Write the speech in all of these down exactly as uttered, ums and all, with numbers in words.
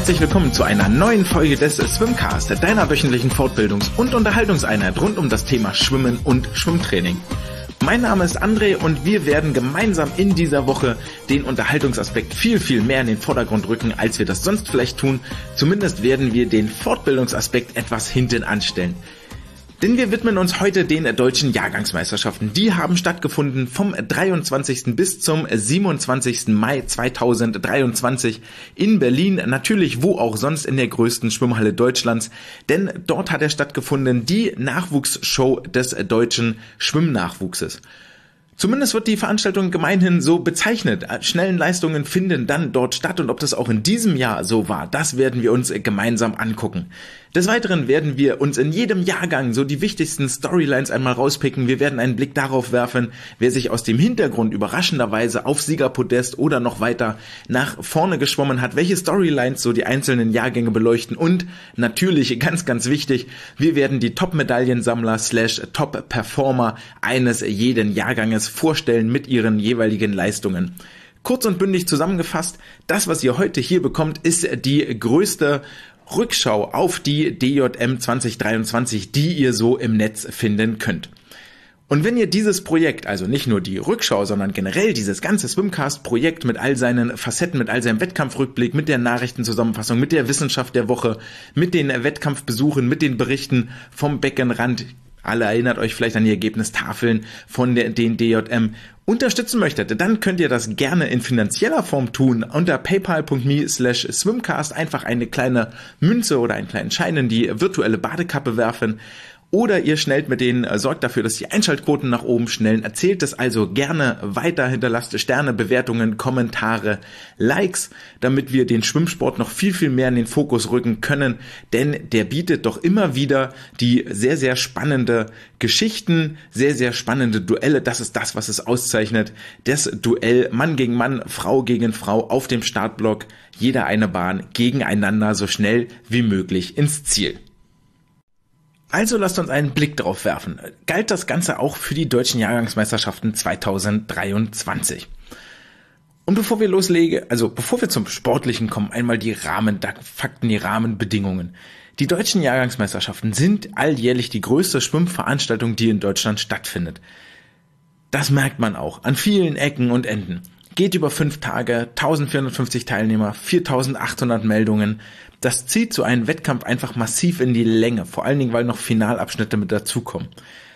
herzlich willkommen zu einer neuen Folge des Swimcast, deiner wöchentlichen Fortbildungs- und Unterhaltungseinheit rund um das Thema Schwimmen und Schwimmtraining. Mein Name ist André und wir werden gemeinsam in dieser Woche den Unterhaltungsaspekt viel, viel mehr in den Vordergrund rücken, als wir das sonst vielleicht tun. Zumindest werden wir den Fortbildungsaspekt etwas hinten anstellen. Denn wir widmen uns heute den deutschen Jahrgangsmeisterschaften. Die haben stattgefunden vom dreiundzwanzigsten bis zum siebenundzwanzigsten Mai zweitausenddreiundzwanzig in Berlin. Natürlich wo auch sonst in der größten Schwimmhalle Deutschlands. Denn dort hat er stattgefunden, die Nachwuchsshow des deutschen Schwimmnachwuchses. Zumindest wird die Veranstaltung gemeinhin so bezeichnet. Schnellen Leistungen finden dann dort statt und ob das auch in diesem Jahr so war, das werden wir uns gemeinsam angucken. Des Weiteren werden wir uns in jedem Jahrgang so die wichtigsten Storylines einmal rauspicken. Wir werden einen Blick darauf werfen, wer sich aus dem Hintergrund überraschenderweise auf Siegerpodest oder noch weiter nach vorne geschwommen hat, welche Storylines so die einzelnen Jahrgänge beleuchten und natürlich, ganz, ganz wichtig, wir werden die Top-Medaillensammler slash Top-Performer eines jeden Jahrganges vorstellen mit ihren jeweiligen Leistungen. Kurz und bündig zusammengefasst, das, was ihr heute hier bekommt, ist die größte Rückschau auf die D J M zwanzig dreiundzwanzig, die ihr so im Netz finden könnt. Und wenn ihr dieses Projekt, also nicht nur die Rückschau, sondern generell dieses ganze Swimcast-Projekt mit all seinen Facetten, mit all seinem Wettkampfrückblick, mit der Nachrichtenzusammenfassung, mit der Wissenschaft der Woche, mit den Wettkampfbesuchen, mit den Berichten vom Beckenrand, alle erinnert euch vielleicht an die Ergebnistafeln von der, den D J M, unterstützen möchtet, dann könnt ihr das gerne in finanzieller Form tun. Unter paypal.me slash swimcast einfach eine kleine Münze oder einen kleinen Schein in die virtuelle Badekappe werfen. Oder ihr schnellt mit denen, sorgt dafür, dass die Einschaltquoten nach oben schnellen. Erzählt es also gerne weiter, hinterlasst Sterne, Bewertungen, Kommentare, Likes, damit wir den Schwimmsport noch viel, viel mehr in den Fokus rücken können. Denn der bietet doch immer wieder die sehr, sehr spannende Geschichten, sehr, sehr spannende Duelle. Das ist das, was es auszeichnet. Das Duell Mann gegen Mann, Frau gegen Frau auf dem Startblock. Jeder eine Bahn gegeneinander so schnell wie möglich ins Ziel. Also lasst uns einen Blick drauf werfen. Galt das Ganze auch für die deutschen Jahrgangsmeisterschaften zweitausenddreiundzwanzig? Und bevor wir loslegen, also bevor wir zum Sportlichen kommen, einmal die Rahmenfakten, die Rahmenbedingungen. Die deutschen Jahrgangsmeisterschaften sind alljährlich die größte Schwimmveranstaltung, die in Deutschland stattfindet. Das merkt man auch an vielen Ecken und Enden. Geht über fünf Tage, eintausendvierhundertfünfzig Teilnehmer, viertausendachthundert Meldungen. Das zieht so einen Wettkampf einfach massiv in die Länge, vor allen Dingen, weil noch Finalabschnitte mit dazukommen.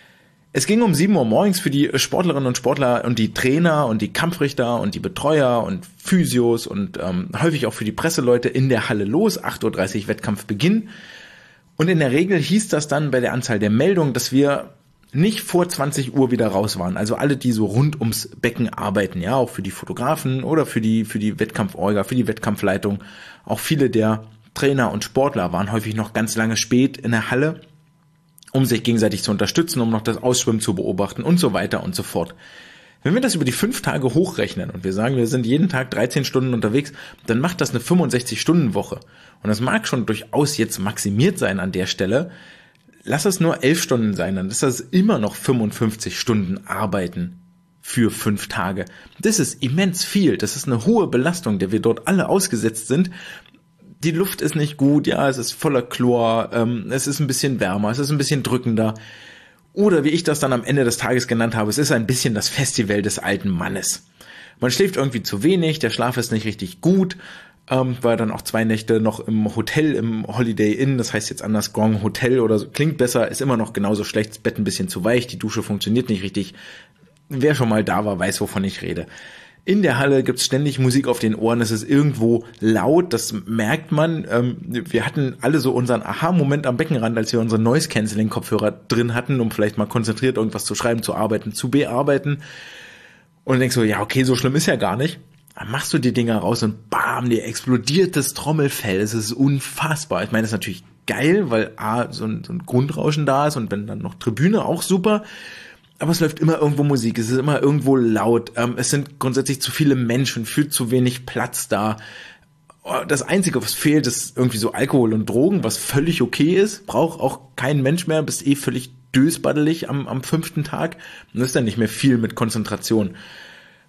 Es ging um sieben Uhr morgens für die Sportlerinnen und Sportler und die Trainer und die Kampfrichter und die Betreuer und Physios und ähm, häufig auch für die Presseleute in der Halle los, acht Uhr dreißig Wettkampfbeginn. Und in der Regel hieß das dann bei der Anzahl der Meldungen, dass wir nicht vor zwanzig Uhr wieder raus waren. Also alle, die so rund ums Becken arbeiten, ja, auch für die Fotografen oder für die für die Wettkampforga, für die Wettkampfleitung. Auch viele der Trainer und Sportler waren häufig noch ganz lange spät in der Halle, um sich gegenseitig zu unterstützen, um noch das Ausschwimmen zu beobachten und so weiter und so fort. Wenn wir das über die fünf Tage hochrechnen und wir sagen, wir sind jeden Tag dreizehn Stunden unterwegs, dann macht das eine fünfundsechzig-Stunden-Woche. Und das mag schon durchaus jetzt maximiert sein an der Stelle. Lass es nur elf Stunden sein, dann ist das immer noch fünfundfünfzig Stunden Arbeiten für fünf Tage. Das ist immens viel. Das ist eine hohe Belastung, der wir dort alle ausgesetzt sind. Die Luft ist nicht gut, ja, es ist voller Chlor, ähm, es ist ein bisschen wärmer, es ist ein bisschen drückender. Oder wie ich das dann am Ende des Tages genannt habe, es ist ein bisschen das Festival des alten Mannes. Man schläft irgendwie zu wenig, der Schlaf ist nicht richtig gut, ähm, war dann auch zwei Nächte noch im Hotel, im Holiday Inn, das heißt jetzt anders Grand Hotel oder so, klingt besser, ist immer noch genauso schlecht, das Bett ein bisschen zu weich, die Dusche funktioniert nicht richtig. Wer schon mal da war, weiß, wovon ich rede. In der Halle gibt's ständig Musik auf den Ohren, es ist irgendwo laut, das merkt man. Wir hatten alle so unseren Aha-Moment am Beckenrand, als wir unsere Noise-Canceling-Kopfhörer drin hatten, um vielleicht mal konzentriert irgendwas zu schreiben, zu arbeiten, zu bearbeiten. Und dann denkst du, ja okay, so schlimm ist ja gar nicht. Dann machst du die Dinger raus und bam, dir explodiert das Trommelfell. Es ist unfassbar. Ich meine, das ist natürlich geil, weil A, so ein, so ein Grundrauschen da ist und wenn dann noch Tribüne, auch super. Aber es läuft immer irgendwo Musik, es ist immer irgendwo laut, ähm, es sind grundsätzlich zu viele Menschen, viel zu wenig Platz da. Das Einzige, was fehlt, ist irgendwie so Alkohol und Drogen, was völlig okay ist, braucht auch kein Mensch mehr, bist eh völlig dösbaddelig am, am fünften Tag und das ist dann nicht mehr viel mit Konzentration.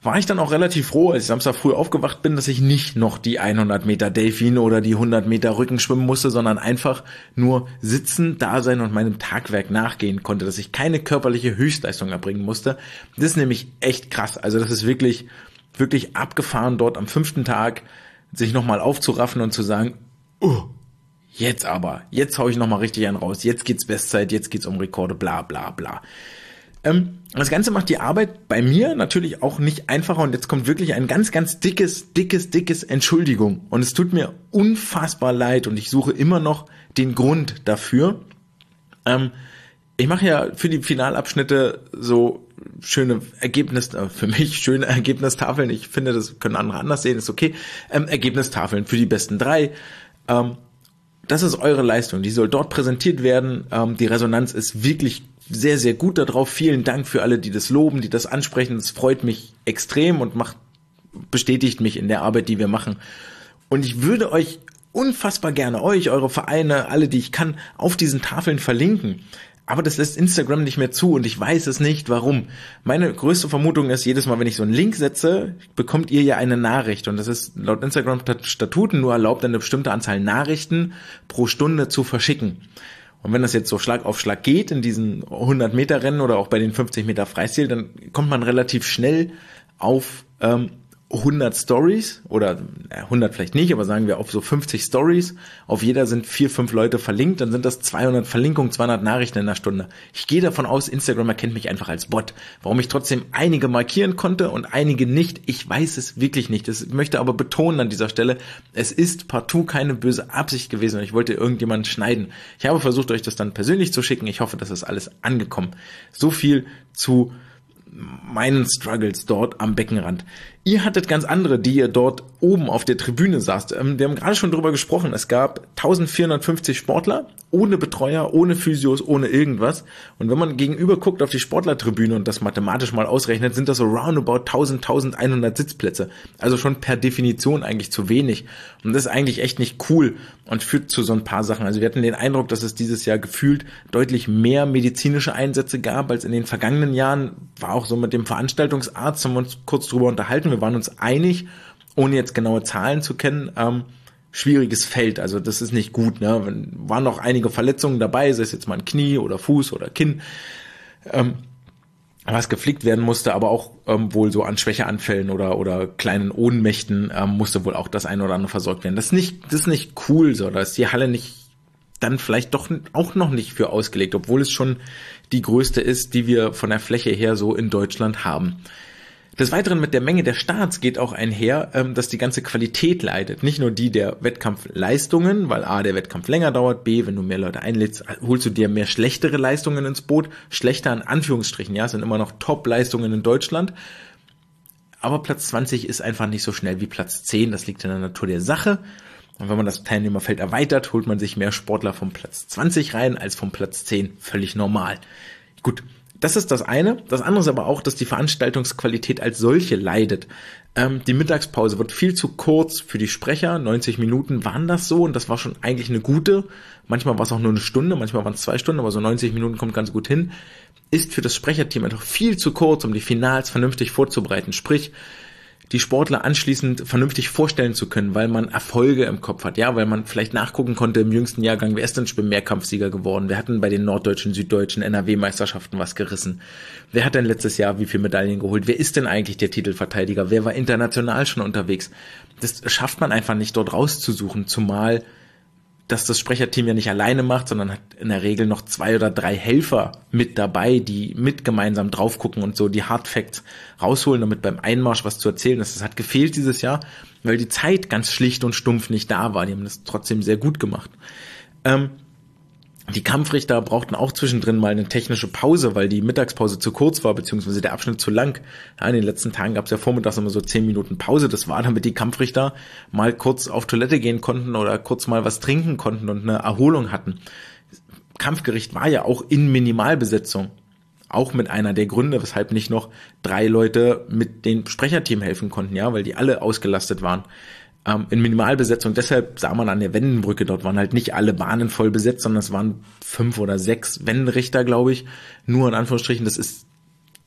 war ich dann auch relativ froh, als ich Samstag früh aufgewacht bin, dass ich nicht noch die hundert Meter Delfin oder die hundert Meter Rücken schwimmen musste, sondern einfach nur sitzen, da sein und meinem Tagwerk nachgehen konnte, dass ich keine körperliche Höchstleistung erbringen musste. Das ist nämlich echt krass. Also das ist wirklich, wirklich abgefahren, dort am fünften Tag sich nochmal aufzuraffen und zu sagen, oh, jetzt aber, jetzt hau ich nochmal richtig einen raus, jetzt geht's Bestzeit, jetzt geht's um Rekorde, bla bla bla. Ähm, das Ganze macht die Arbeit bei mir natürlich auch nicht einfacher und jetzt kommt wirklich ein ganz, ganz dickes, dickes, dickes Entschuldigung und es tut mir unfassbar leid und ich suche immer noch den Grund dafür. Ähm, ich mache ja für die Finalabschnitte so schöne Ergebnis, äh, für mich schöne Ergebnistafeln, ich finde, das können andere anders sehen, ist okay, ähm, Ergebnistafeln für die besten drei. Ähm, das ist eure Leistung, die soll dort präsentiert werden, ähm, die Resonanz ist wirklich sehr, sehr gut darauf. Vielen Dank für alle, die das loben, die das ansprechen. Das freut mich extrem und macht, bestätigt mich in der Arbeit, die wir machen. Und ich würde euch unfassbar gerne, euch, eure Vereine, alle, die ich kann, auf diesen Tafeln verlinken. Aber das lässt Instagram nicht mehr zu und ich weiß es nicht, warum. Meine größte Vermutung ist, jedes Mal, wenn ich so einen Link setze, bekommt ihr ja eine Nachricht. Und das ist laut Instagram-Statuten nur erlaubt, eine bestimmte Anzahl Nachrichten pro Stunde zu verschicken. Und wenn das jetzt so Schlag auf Schlag geht in diesen hundert Meter Rennen oder auch bei den fünfzig Meter Freistil, dann kommt man relativ schnell auf ähm, hundert Stories oder äh, hundert vielleicht nicht, aber sagen wir auf so fünfzig Stories. Auf jeder sind vier, fünf Leute verlinkt, dann sind das zweihundert Verlinkungen, zweihundert Nachrichten in einer Stunde. Ich gehe davon aus, Instagram erkennt mich einfach als Bot. Warum ich trotzdem einige markieren konnte und einige nicht, ich weiß es wirklich nicht. Ich möchte aber betonen an dieser Stelle, es ist partout keine böse Absicht gewesen und ich wollte irgendjemanden schneiden. Ich habe versucht, euch das dann persönlich zu schicken. Ich hoffe, das ist alles angekommen. So viel zu meinen Struggles dort am Beckenrand. Ihr hattet ganz andere, die ihr dort oben auf der Tribüne saßt. Ähm, wir haben gerade schon drüber gesprochen. Es gab eintausendvierhundertfünfzig Sportler, ohne Betreuer, ohne Physios, ohne irgendwas. Und wenn man gegenüber guckt auf die Sportlertribüne und das mathematisch mal ausrechnet, sind das so roundabout tausend, eintausendeinhundert Sitzplätze. Also schon per Definition eigentlich zu wenig. Und das ist eigentlich echt nicht cool und führt zu so ein paar Sachen. Also wir hatten den Eindruck, dass es dieses Jahr gefühlt deutlich mehr medizinische Einsätze gab als in den vergangenen Jahren. War auch so mit dem Veranstaltungsarzt, haben wir uns kurz drüber unterhalten. Wir waren uns einig, ohne jetzt genaue Zahlen zu kennen, ähm, schwieriges Feld, also das ist nicht gut, ne? Waren noch einige Verletzungen dabei, sei es jetzt mal ein Knie oder Fuß oder Kinn, ähm, was gepflegt werden musste, aber auch ähm, wohl so an Schwächeanfällen oder oder kleinen Ohnmächten ähm, musste wohl auch das eine oder andere versorgt werden. Das ist nicht, das ist nicht cool, so, da ist die Halle nicht dann vielleicht doch auch noch nicht für ausgelegt, obwohl es schon die größte ist, die wir von der Fläche her so in Deutschland haben. Des Weiteren mit der Menge der Starts geht auch einher, dass die ganze Qualität leidet. Nicht nur die der Wettkampfleistungen, weil A, der Wettkampf länger dauert, B, wenn du mehr Leute einlädst, holst du dir mehr schlechtere Leistungen ins Boot. Schlechter in Anführungsstrichen, ja, es sind immer noch Top-Leistungen in Deutschland. Aber Platz zwanzig ist einfach nicht so schnell wie Platz zehn, das liegt in der Natur der Sache. Und wenn man das Teilnehmerfeld erweitert, holt man sich mehr Sportler vom Platz zwanzig rein als vom Platz zehn. Völlig normal. Gut. Das ist das eine. Das andere ist aber auch, dass die Veranstaltungsqualität als solche leidet. Ähm, die Mittagspause wird viel zu kurz für die Sprecher. neunzig Minuten waren das so und das war schon eigentlich eine gute. Manchmal war es auch nur eine Stunde, manchmal waren es zwei Stunden, aber so neunzig Minuten kommt ganz gut hin. Ist für das Sprecherteam einfach viel zu kurz, um die Finals vernünftig vorzubereiten. Sprich, die Sportler anschließend vernünftig vorstellen zu können, weil man Erfolge im Kopf hat, ja, weil man vielleicht nachgucken konnte im jüngsten Jahrgang, wer ist denn schon Mehrkampfsieger geworden, wer hat denn bei den norddeutschen, süddeutschen N R W-Meisterschaften was gerissen, wer hat denn letztes Jahr wie viele Medaillen geholt, wer ist denn eigentlich der Titelverteidiger, wer war international schon unterwegs. Das schafft man einfach nicht dort rauszusuchen, zumal dass das Sprecherteam ja nicht alleine macht, sondern hat in der Regel noch zwei oder drei Helfer mit dabei, die mit gemeinsam drauf gucken und so die Hard Facts rausholen, damit beim Einmarsch was zu erzählen ist. Das hat gefehlt dieses Jahr, weil die Zeit ganz schlicht und stumpf nicht da war. Die haben das trotzdem sehr gut gemacht. Ähm, die Kampfrichter brauchten auch zwischendrin mal eine technische Pause, weil die Mittagspause zu kurz war, beziehungsweise der Abschnitt zu lang. Ja, in den letzten Tagen gab es ja vormittags immer so zehn Minuten Pause. Das war, damit die Kampfrichter mal kurz auf Toilette gehen konnten oder kurz mal was trinken konnten und eine Erholung hatten. Kampfgericht war ja auch in Minimalbesetzung. Auch mit einer der Gründe, weshalb nicht noch drei Leute mit dem Sprecherteam helfen konnten, ja, weil die alle ausgelastet waren. Ähm, in Minimalbesetzung, deshalb sah man an der Wendenbrücke, dort waren halt nicht alle Bahnen voll besetzt, sondern es waren fünf oder sechs Wendenrichter, glaube ich, nur in Anführungsstrichen, das ist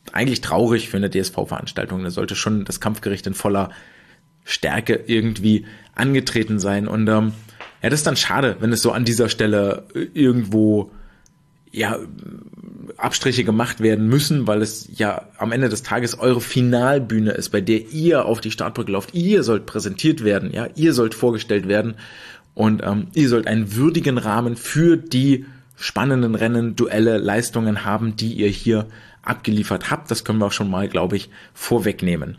eigentlich traurig für eine D S V-Veranstaltung. Da sollte schon das Kampfgericht in voller Stärke irgendwie angetreten sein. Und ähm, ja, das ist dann schade, wenn es so an dieser Stelle irgendwo ja Abstriche gemacht werden müssen, weil es ja am Ende des Tages eure Finalbühne ist, bei der ihr auf die Startbrücke lauft. Ihr sollt präsentiert werden, ja, ihr sollt vorgestellt werden und ähm, ihr sollt einen würdigen Rahmen für die spannenden Rennen, Duelle, Leistungen haben, die ihr hier abgeliefert habt. Das können wir auch schon mal, glaube ich, vorwegnehmen.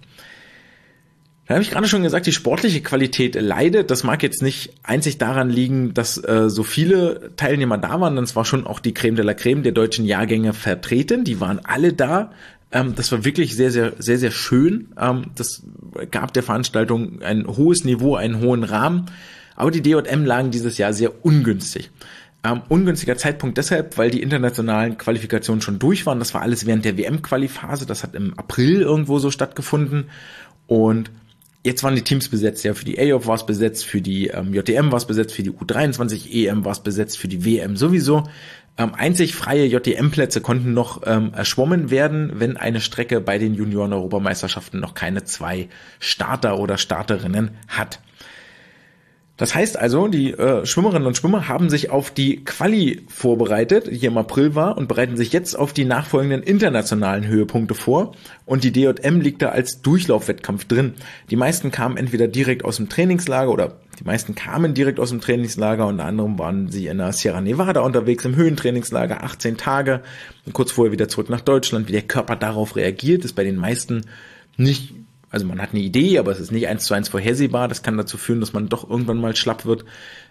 Da habe ich gerade schon gesagt, die sportliche Qualität leidet. Das mag jetzt nicht einzig daran liegen, dass äh, so viele Teilnehmer da waren. Das war schon auch die Creme de la Creme der deutschen Jahrgänge vertreten. Die waren alle da. Ähm, das war wirklich sehr, sehr, sehr, sehr schön. Ähm, das gab der Veranstaltung ein hohes Niveau, einen hohen Rahmen. Aber die D J M lagen dieses Jahr sehr ungünstig. Ähm, ungünstiger Zeitpunkt deshalb, weil die internationalen Qualifikationen schon durch waren. Das war alles während der W M-Quali-Phase. Das hat im April irgendwo so stattgefunden. Und jetzt waren die Teams besetzt, ja, für die A O F war es besetzt, für die ähm, J D M war es besetzt, für die U dreiundzwanzig E M war es besetzt, für die W M sowieso. Ähm, einzig freie J D M-Plätze konnten noch ähm, erschwommen werden, wenn eine Strecke bei den Junioren-Europameisterschaften noch keine zwei Starter oder Starterinnen hat. Das heißt also, die äh, Schwimmerinnen und Schwimmer haben sich auf die Quali vorbereitet, die hier im April war, und bereiten sich jetzt auf die nachfolgenden internationalen Höhepunkte vor. Und die D J M liegt da als Durchlaufwettkampf drin. Die meisten kamen entweder direkt aus dem Trainingslager oder die meisten kamen direkt aus dem Trainingslager. Unter anderem waren sie in der Sierra Nevada unterwegs im Höhentrainingslager, achtzehn Tage. Und kurz vorher wieder zurück nach Deutschland. Wie der Körper darauf reagiert, ist bei den meisten nicht. Also man hat eine Idee, aber es ist nicht eins zu eins vorhersehbar. Das kann dazu führen, dass man doch irgendwann mal schlapp wird.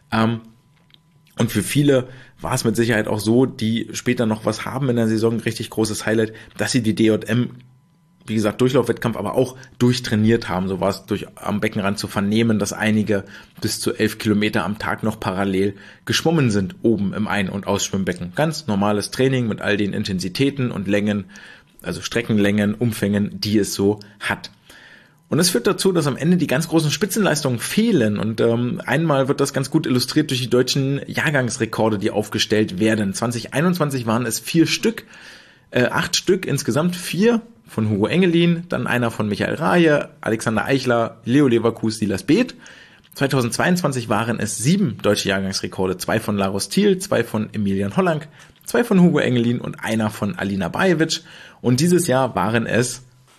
Und für viele war es mit Sicherheit auch so, die später noch was haben in der Saison, richtig großes Highlight, dass sie die D J M, wie gesagt, Durchlaufwettkampf, aber auch durchtrainiert haben. So war es durch am Beckenrand zu vernehmen, dass einige bis zu elf Kilometer am Tag noch parallel geschwommen sind, oben im Ein- und Ausschwimmbecken. Ganz normales Training mit all den Intensitäten und Längen, also Streckenlängen, Umfängen, die es so hat. Und das führt dazu, dass am Ende die ganz großen Spitzenleistungen fehlen. Und ähm, einmal wird das ganz gut illustriert durch die deutschen Jahrgangsrekorde, die aufgestellt werden. zwanzig einundzwanzig waren es vier Stück, äh, acht Stück insgesamt, vier von Hugo Engelin, dann einer von Michael Rahe, Alexander Eichler, Leo Leverkus, Silas Beeth. zweitausendzweiundzwanzig waren es sieben deutsche Jahrgangsrekorde, zwei von Laros Thiel, zwei von Emilian Hollank, zwei von Hugo Engelin und einer von Alina Bajevic. Und dieses Jahr waren es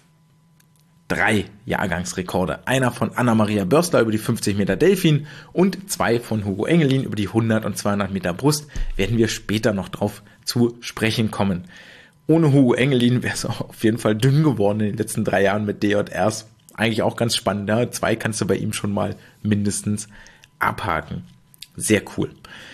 drei Jahrgangsrekorde. Einer von Anna-Maria Börstler über die fünfzig Meter Delfin und zwei von Hugo Engelin über die hundert und zweihundert Meter Brust. Werden wir später noch drauf zu sprechen kommen. Ohne Hugo Engelin wäre es auf jeden Fall dünn geworden in den letzten drei Jahren mit D J Rs. Eigentlich auch ganz spannend. Ja? Zwei kannst du bei ihm schon mal mindestens abhaken. Sehr cool.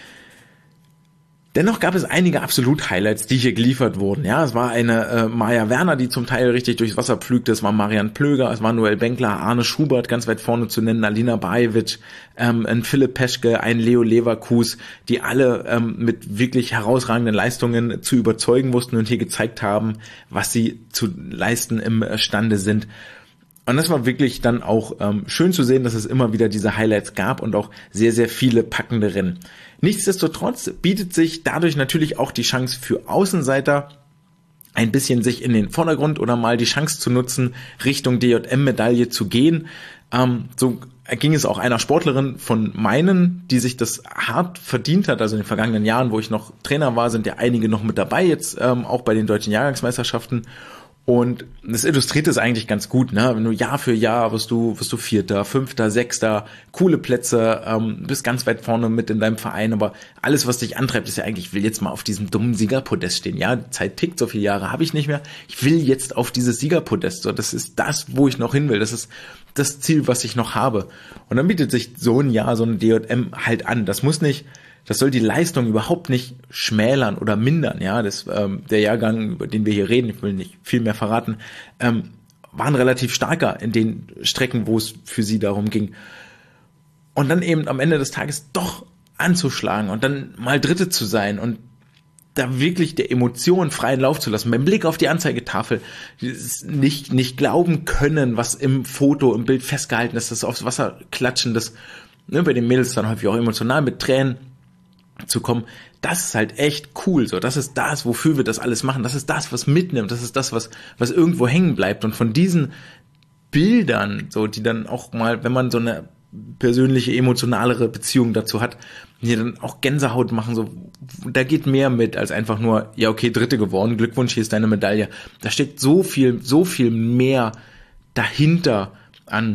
Dennoch gab es einige Absolut-Highlights, die hier geliefert wurden. Ja, es war eine äh, Maja Werner, die zum Teil richtig durchs Wasser pflügte. Es war Marian Plöger, es war Noel Benkler, Arne Schubert ganz weit vorne zu nennen, Alina Bajevic, ähm, ein Philipp Peschke, ein Leo Leverkus, die alle ähm, mit wirklich herausragenden Leistungen zu überzeugen wussten und hier gezeigt haben, was sie zu leisten imstande sind. Und das war wirklich dann auch ähm, schön zu sehen, dass es immer wieder diese Highlights gab und auch sehr, sehr viele packende Rennen. Nichtsdestotrotz bietet sich dadurch natürlich auch die Chance für Außenseiter, ein bisschen sich in den Vordergrund oder mal die Chance zu nutzen, Richtung D J M-Medaille zu gehen. Ähm, so ging es auch einer Sportlerin von meinen, die sich das hart verdient hat. Also in den vergangenen Jahren, wo ich noch Trainer war, sind ja einige noch mit dabei, jetzt ähm, auch bei den deutschen Jahrgangsmeisterschaften. Und das illustriert es eigentlich ganz gut, ne? Wenn du Jahr für Jahr wirst du, wirst du Vierter, Fünfter, Sechster, coole Plätze, ähm, bist ganz weit vorne mit in deinem Verein, aber alles, was dich antreibt, ist ja eigentlich, ich will jetzt mal auf diesem dummen Siegerpodest stehen. Ja, die Zeit tickt, so viele Jahre habe ich nicht mehr. Ich will jetzt auf dieses Siegerpodest. So, das ist das, wo ich noch hin will. Das ist das Ziel, was ich noch habe. Und dann bietet sich so ein Jahr, so eine D J M halt an. Das muss nicht Das soll die Leistung überhaupt nicht schmälern oder mindern. Ja, das ähm, der Jahrgang, über den wir hier reden, ich will nicht viel mehr verraten, ähm, war ein relativ starker in den Strecken, wo es für sie darum ging. Und dann eben am Ende des Tages doch anzuschlagen und dann mal Dritte zu sein und da wirklich der Emotion freien Lauf zu lassen, beim Blick auf die Anzeigetafel, nicht nicht glauben können, was im Foto, im Bild festgehalten ist, das aufs Wasser klatschen, das ne, bei den Mädels dann häufig auch emotional mit Tränen. zu kommen, das ist halt echt cool, so, das ist das, wofür wir das alles machen, das ist das, was mitnimmt, das ist das, was, was irgendwo hängen bleibt, und von diesen Bildern, so, die dann auch mal, wenn man so eine persönliche, emotionalere Beziehung dazu hat, die dann auch Gänsehaut machen, so, da geht mehr mit, als einfach nur, ja, okay, Dritte geworden, Glückwunsch, hier ist deine Medaille. Da steckt so viel, so viel mehr dahinter an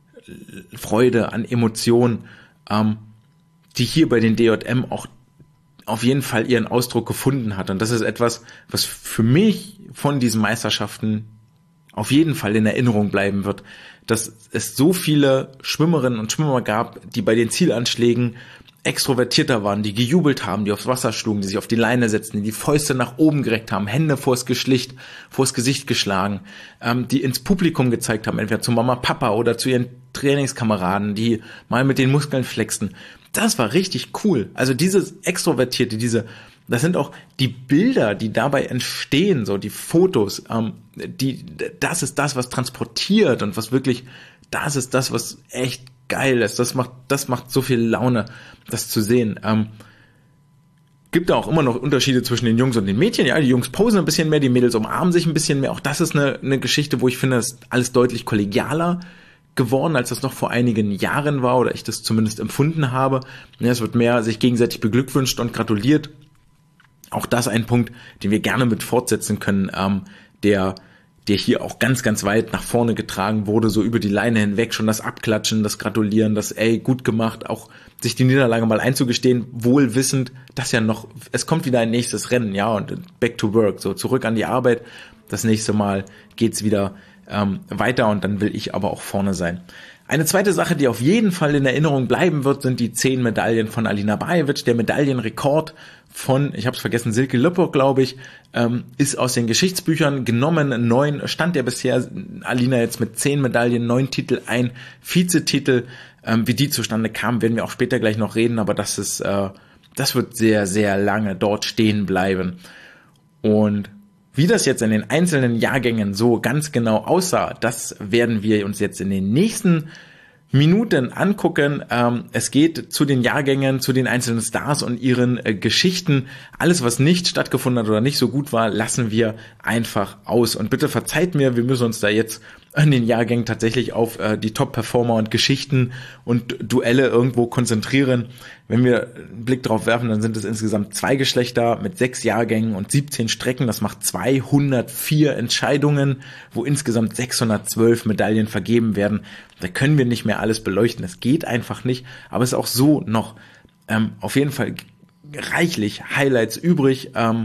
Freude, an Emotionen, ähm, die hier bei den D J M auch auf jeden Fall ihren Ausdruck gefunden hat. Und das ist etwas, was für mich von diesen Meisterschaften auf jeden Fall in Erinnerung bleiben wird, dass es so viele Schwimmerinnen und Schwimmer gab, die bei den Zielanschlägen extrovertierter waren, die gejubelt haben, die aufs Wasser schlugen, die sich auf die Leine setzten, die die Fäuste nach oben gereckt haben, Hände vors Geschlicht, vors Gesicht geschlagen, ähm, die ins Publikum gezeigt haben, entweder zu Mama, Papa oder zu ihren Trainingskameraden, die mal mit den Muskeln flexen. Das war richtig cool. Also dieses Extrovertierte, diese, das sind auch die Bilder, die dabei entstehen, so die Fotos, ähm, die, das ist das, was transportiert und was wirklich, das ist das, was echt geil ist. Das macht, das macht so viel Laune, das zu sehen. Ähm, gibt da auch immer noch Unterschiede zwischen den Jungs und den Mädchen. Ja, die Jungs posen ein bisschen mehr, die Mädels umarmen sich ein bisschen mehr. Auch das ist eine, eine Geschichte, wo ich finde, das ist alles deutlich kollegialer geworden, als das noch vor einigen Jahren war, oder ich das zumindest empfunden habe. Ja, es wird mehr sich gegenseitig beglückwünscht und gratuliert. Auch das ein Punkt, den wir gerne mit fortsetzen können, ähm, der der hier auch ganz, ganz weit nach vorne getragen wurde, so über die Leine hinweg, schon das Abklatschen, das Gratulieren, das ey, gut gemacht, auch sich die Niederlage mal einzugestehen, wohl wissend, dass ja noch, es kommt wieder ein nächstes Rennen, ja, und back to work, so zurück an die Arbeit, das nächste Mal geht's wieder ähm, weiter, und dann will ich aber auch vorne sein. Eine zweite Sache, die auf jeden Fall in Erinnerung bleiben wird, sind die zehn Medaillen von Alina Bajevic. Der Medaillenrekord von, ich habe es vergessen, Silke Lüppok, glaube ich, ähm, ist aus den Geschichtsbüchern genommen. Neun stand ja bisher, Alina jetzt mit zehn Medaillen, neun Titel, ein Vizetitel. Ähm, wie die zustande kamen, werden wir auch später gleich noch reden, aber das ist, äh, das wird sehr, sehr lange dort stehen bleiben. Und wie das jetzt in den einzelnen Jahrgängen so ganz genau aussah, das werden wir uns jetzt in den nächsten Minuten angucken. Ähm, es geht zu den Jahrgängen, zu den einzelnen Stars und ihren äh, Geschichten. Alles, was nicht stattgefunden hat oder nicht so gut war, lassen wir einfach aus. Und bitte verzeiht mir, wir müssen uns da jetzt in den Jahrgängen tatsächlich auf äh, die Top-Performer und Geschichten und Duelle irgendwo konzentrieren. Wenn wir einen Blick drauf werfen, dann sind es insgesamt zwei Geschlechter mit sechs Jahrgängen und siebzehn Strecken. Das macht zweihundertvier Entscheidungen, wo insgesamt sechshundertzwölf Medaillen vergeben werden. Da können wir nicht mehr alles beleuchten. Das geht einfach nicht. Aber es ist auch so noch ähm, auf jeden Fall reichlich Highlights übrig, ähm,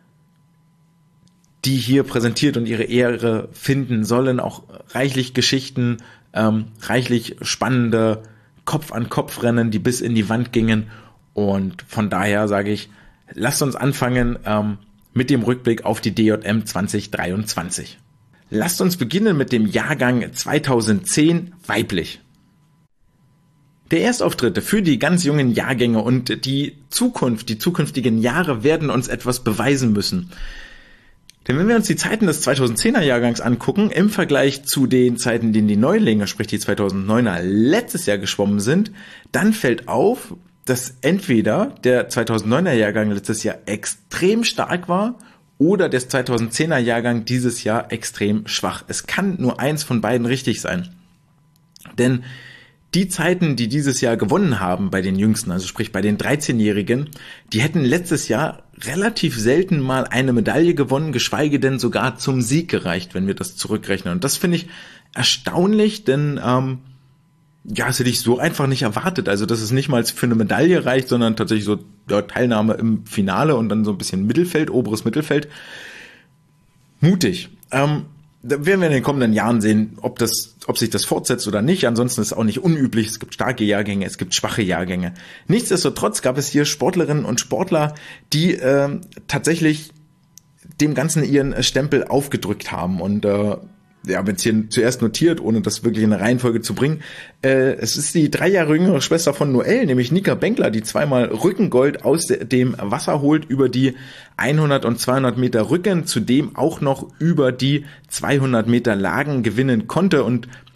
die hier präsentiert und ihre Ehre finden sollen. Auch reichlich Geschichten, ähm, reichlich spannende Kopf-an-Kopf-Rennen, die bis in die Wand gingen. Und von daher sage ich, lasst uns anfangen ähm, mit dem Rückblick auf die D J M zwanzig dreiundzwanzig. Lasst uns beginnen mit dem Jahrgang zweitausendzehn weiblich. Der Erstauftritte für die ganz jungen Jahrgänge und die Zukunft, die zukünftigen Jahre werden uns etwas beweisen müssen. Denn wenn wir uns die Zeiten des zweitausendzehner Jahrgangs angucken, im Vergleich zu den Zeiten, denen die Neulinge, sprich die zweitausenddneuner, letztes Jahr geschwommen sind, dann fällt auf, dass entweder der zweitausenddneuner Jahrgang letztes Jahr extrem stark war oder der zweitausendzehner Jahrgang dieses Jahr extrem schwach. Es kann nur eins von beiden richtig sein. Denn die Zeiten, die dieses Jahr gewonnen haben bei den Jüngsten, also sprich bei den dreizehnjährigen, die hätten letztes Jahr relativ selten mal eine Medaille gewonnen, geschweige denn sogar zum Sieg gereicht, wenn wir das zurückrechnen. Und das finde ich erstaunlich, denn ähm, ja, das hätte ich so einfach nicht erwartet. Also, dass es nicht mal für eine Medaille reicht, sondern tatsächlich so ja, Teilnahme im Finale und dann so ein bisschen Mittelfeld, oberes Mittelfeld. Mutig. Ähm, Da werden wir in den kommenden Jahren sehen, ob das, ob sich das fortsetzt oder nicht. Ansonsten ist es auch nicht unüblich. Es gibt starke Jahrgänge, es gibt schwache Jahrgänge. Nichtsdestotrotz gab es hier Sportlerinnen und Sportler, die äh, tatsächlich dem Ganzen ihren Stempel aufgedrückt haben. Und äh, ja, habe jetzt hier zuerst notiert, ohne das wirklich in eine Reihenfolge zu bringen. Äh, es ist die drei Jahre jüngere Schwester von Noelle, nämlich Nika Benkler, die zweimal Rückengold aus dem Wasser holt über die hundert und zweihundert Meter Rücken, zudem auch noch über die zweihundert Meter Lagen gewinnen konnte und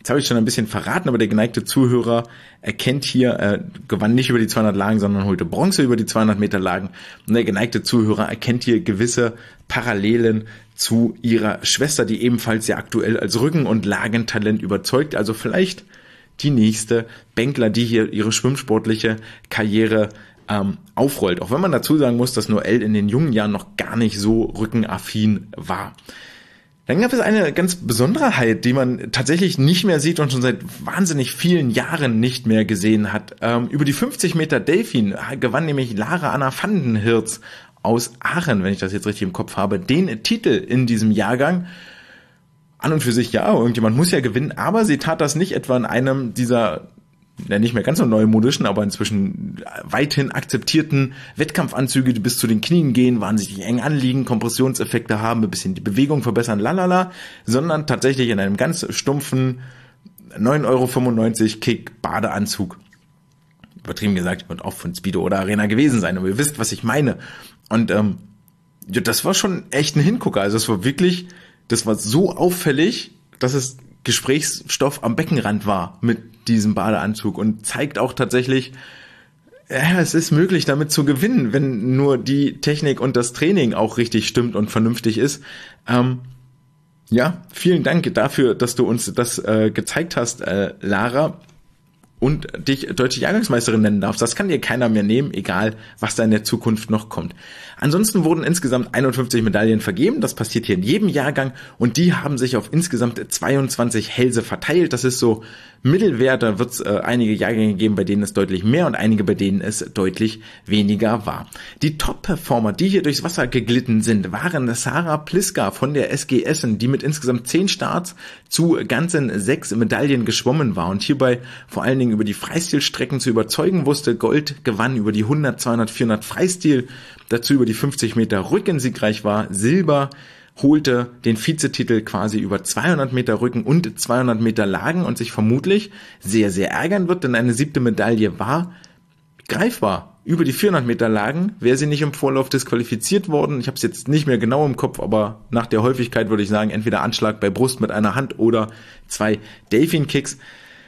Jetzt habe ich schon ein bisschen verraten, aber der geneigte Zuhörer erkennt hier, äh, gewann nicht über die zweihundert Lagen, sondern holte Bronze über die zweihundert Meter Lagen. Und der geneigte Zuhörer erkennt hier gewisse Parallelen zu ihrer Schwester, die ebenfalls sehr aktuell als Rücken- und Lagentalent überzeugt. Also vielleicht die nächste Bänkler, die hier ihre schwimmsportliche Karriere ähm, aufrollt. Auch wenn man dazu sagen muss, dass Noelle in den jungen Jahren noch gar nicht so rückenaffin war. Dann gab es eine ganz Besonderheit, die man tatsächlich nicht mehr sieht und schon seit wahnsinnig vielen Jahren nicht mehr gesehen hat. Ähm, über die fünfzig Meter Delfin gewann nämlich Lara Anna Vandenhirz aus Aachen, wenn ich das jetzt richtig im Kopf habe, den Titel in diesem Jahrgang. An und für sich ja, irgendjemand muss ja gewinnen, aber sie tat das nicht etwa in einem dieser, ja nicht mehr ganz so neumodischen, aber inzwischen weithin akzeptierten Wettkampfanzüge, die bis zu den Knien gehen, wahnsinnig eng anliegen, Kompressionseffekte haben, ein bisschen die Bewegung verbessern, lalala, sondern tatsächlich in einem ganz stumpfen neun Euro fünfundneunzig Kick Badeanzug. Übertrieben gesagt, wird auch von Speedo oder Arena gewesen sein, aber ihr wisst, was ich meine. Und ähm, ja, das war schon echt ein Hingucker, also es war wirklich, das war so auffällig, dass es Gesprächsstoff am Beckenrand war mit diesem Badeanzug und zeigt auch tatsächlich, ja, es ist möglich, damit zu gewinnen, wenn nur die Technik und das Training auch richtig stimmt und vernünftig ist. Ähm, ja, vielen Dank dafür, dass du uns das äh, gezeigt hast, äh, Lara, und dich deutsche Jahrgangsmeisterin nennen darfst. Das kann dir keiner mehr nehmen, egal was da in der Zukunft noch kommt. Ansonsten wurden insgesamt einundfünfzig Medaillen vergeben. Das passiert hier in jedem Jahrgang und die haben sich auf insgesamt zweiundzwanzig Hälse verteilt. Das ist so Mittelwert. Da wird es äh, einige Jahrgänge geben, bei denen es deutlich mehr und einige, bei denen es deutlich weniger war. Die Top-Performer, die hier durchs Wasser geglitten sind, waren Sarah Pliska von der S G Essen, die mit insgesamt zehn Starts zu ganzen sechs Medaillen geschwommen war und hierbei vor allen Dingen über die Freistilstrecken zu überzeugen wusste. Gold gewann über die hundert, zweihundert, vierhundert Freistil, dazu über die fünfzig Meter Rücken siegreich war. Silber holte den Vizetitel quasi über zweihundert Meter Rücken und zweihundert Meter Lagen und sich vermutlich sehr, sehr ärgern wird, denn eine siebte Medaille war greifbar. Über die vierhundert Meter Lagen wäre sie nicht im Vorlauf disqualifiziert worden. Ich habe es jetzt nicht mehr genau im Kopf, aber nach der Häufigkeit würde ich sagen, entweder Anschlag bei Brust mit einer Hand oder zwei Delfin-Kicks.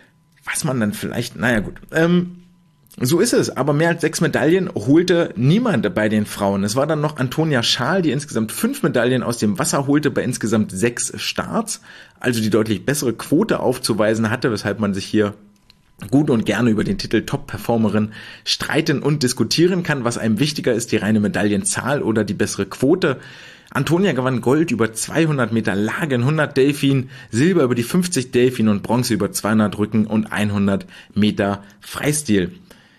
Was man dann vielleicht, naja gut, ähm, so ist es, aber mehr als sechs Medaillen holte niemand bei den Frauen. Es war dann noch Antonia Schaal, die insgesamt fünf Medaillen aus dem Wasser holte bei insgesamt sechs Starts, also die deutlich bessere Quote aufzuweisen hatte, weshalb man sich hier gut und gerne über den Titel Top-Performerin streiten und diskutieren kann, was einem wichtiger ist, die reine Medaillenzahl oder die bessere Quote. Antonia gewann Gold über zweihundert Meter Lagen, hundert Delfin, Silber über die fünfzig Delfin und Bronze über zweihundert Rücken und hundert Meter Freistil.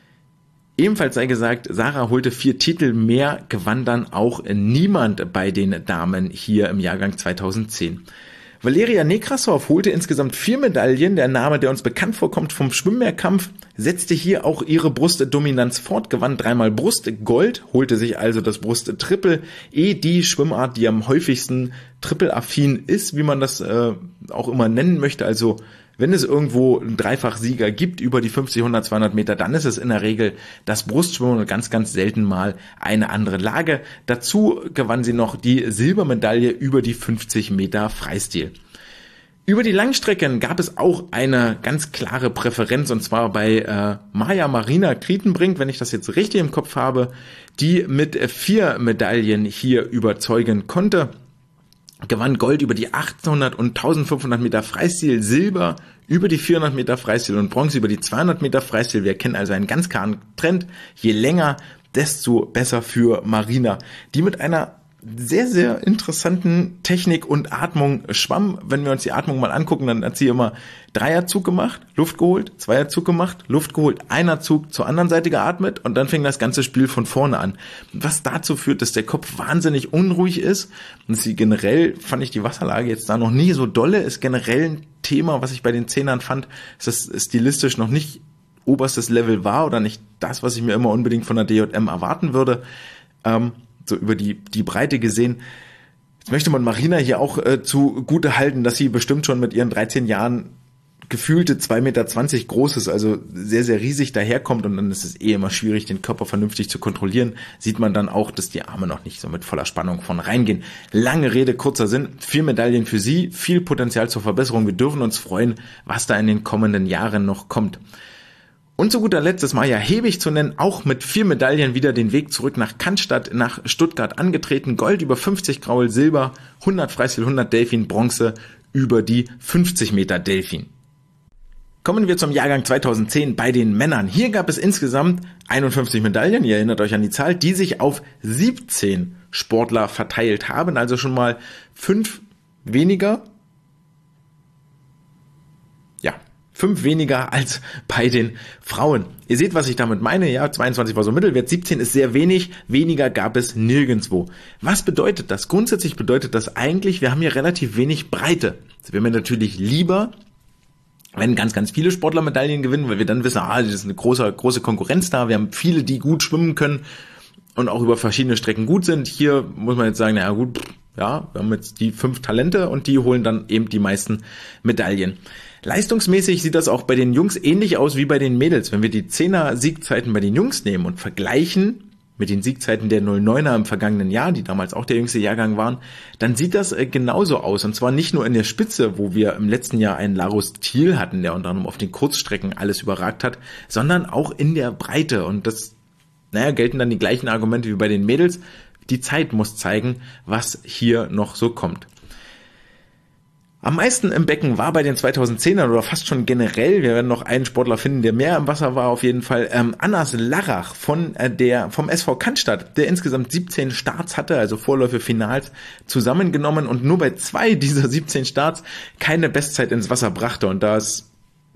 Ebenfalls sei gesagt, Sarah holte vier Titel mehr, gewann dann auch niemand bei den Damen hier im Jahrgang zweitausendzehn. Valeria Nekrasov holte insgesamt vier Medaillen, der Name, der uns bekannt vorkommt vom Schwimmmehrkampf, setzte hier auch ihre Brustdominanz fort, gewann dreimal Brustgold, holte sich also das Brusttriple, eh die Schwimmart, die am häufigsten triple-affin ist, wie man das äh, auch immer nennen möchte, also wenn es irgendwo einen Dreifachsieger gibt über die fünfzig, hundert, zweihundert Meter, dann ist es in der Regel das Brustschwimmen und ganz, ganz selten mal eine andere Lage. Dazu gewann sie noch die Silbermedaille über die fünfzig Meter Freistil. Über die Langstrecken gab es auch eine ganz klare Präferenz und zwar bei äh, Maja Marina Krietenbrink, wenn ich das jetzt richtig im Kopf habe, die mit vier Medaillen hier überzeugen konnte. Gewann Gold über die achthundert und eintausendfünfhundert Meter Freistil, Silber über die vierhundert Meter Freistil und Bronze über die zweihundert Meter Freistil. Wir kennen also einen ganz klaren Trend. Je länger, desto besser für Marina, die mit einer sehr, sehr interessanten Technik und Atmung schwamm. Wenn wir uns die Atmung mal angucken, dann hat sie immer Dreierzug gemacht, Luft geholt, Zweierzug gemacht, Luft geholt, Einerzug zur anderen Seite geatmet und dann fing das ganze Spiel von vorne an. Was dazu führt, dass der Kopf wahnsinnig unruhig ist und sie generell, fand ich die Wasserlage jetzt da noch nie so dolle, ist generell ein Thema, was ich bei den Zehnern fand, dass das stilistisch noch nicht oberstes Level war oder nicht das, was ich mir immer unbedingt von der D J M erwarten würde. Ähm, so über die die Breite gesehen. Jetzt möchte man Marina hier auch äh, zugute halten, dass sie bestimmt schon mit ihren dreizehn Jahren gefühlte zwei Meter zwanzig groß ist, also sehr, sehr riesig daherkommt und dann ist es eh immer schwierig, den Körper vernünftig zu kontrollieren, sieht man dann auch, dass die Arme noch nicht so mit voller Spannung von reingehen. Lange Rede, kurzer Sinn, vier Medaillen für sie, viel Potenzial zur Verbesserung. Wir dürfen uns freuen, was da in den kommenden Jahren noch kommt. Und zu guter Letzt ist Maja Hebig zu nennen, auch mit vier Medaillen wieder den Weg zurück nach Cannstatt, nach Stuttgart angetreten. Gold über fünfzig Kraul, Silber, hundert Freistil, hundert Delfin, Bronze über die fünfzig Meter Delfin. Kommen wir zum Jahrgang zweitausendzehn bei den Männern. Hier gab es insgesamt einundfünfzig Medaillen, ihr erinnert euch an die Zahl, die sich auf siebzehn Sportler verteilt haben, also schon mal fünf weniger. Ja, fünf weniger als bei den Frauen. Ihr seht, was ich damit meine. Ja, zweiundzwanzig war so Mittelwert, siebzehn ist sehr wenig, weniger gab es nirgendwo. Was bedeutet das? Grundsätzlich bedeutet das eigentlich, wir haben hier relativ wenig Breite. Das wäre mir natürlich lieber, wenn ganz, ganz viele Sportler Medaillen gewinnen, weil wir dann wissen, ah, das ist eine große, große Konkurrenz da. Wir haben viele, die gut schwimmen können und auch über verschiedene Strecken gut sind. Hier muss man jetzt sagen, naja gut, ja, wir haben jetzt die fünf Talente und die holen dann eben die meisten Medaillen. Leistungsmäßig sieht das auch bei den Jungs ähnlich aus wie bei den Mädels. Wenn wir die Zehner-Siegzeiten bei den Jungs nehmen und vergleichen mit den Siegzeiten der null neuner im vergangenen Jahr, die damals auch der jüngste Jahrgang waren, dann sieht das genauso aus. Und zwar nicht nur in der Spitze, wo wir im letzten Jahr einen Larus Thiel hatten, der unter anderem auf den Kurzstrecken alles überragt hat, sondern auch in der Breite. Und das, naja, gelten dann die gleichen Argumente wie bei den Mädels. Die Zeit muss zeigen, was hier noch so kommt. Am meisten im Becken war bei den zweitausendzehnern oder fast schon generell, wir werden noch einen Sportler finden, der mehr im Wasser war auf jeden Fall, ähm, Anas Larrach von äh, der vom S V Cannstatt, der insgesamt siebzehn Starts hatte, also Vorläufe, Finals zusammengenommen und nur bei zwei dieser siebzehn Starts keine Bestzeit ins Wasser brachte. Und da ist,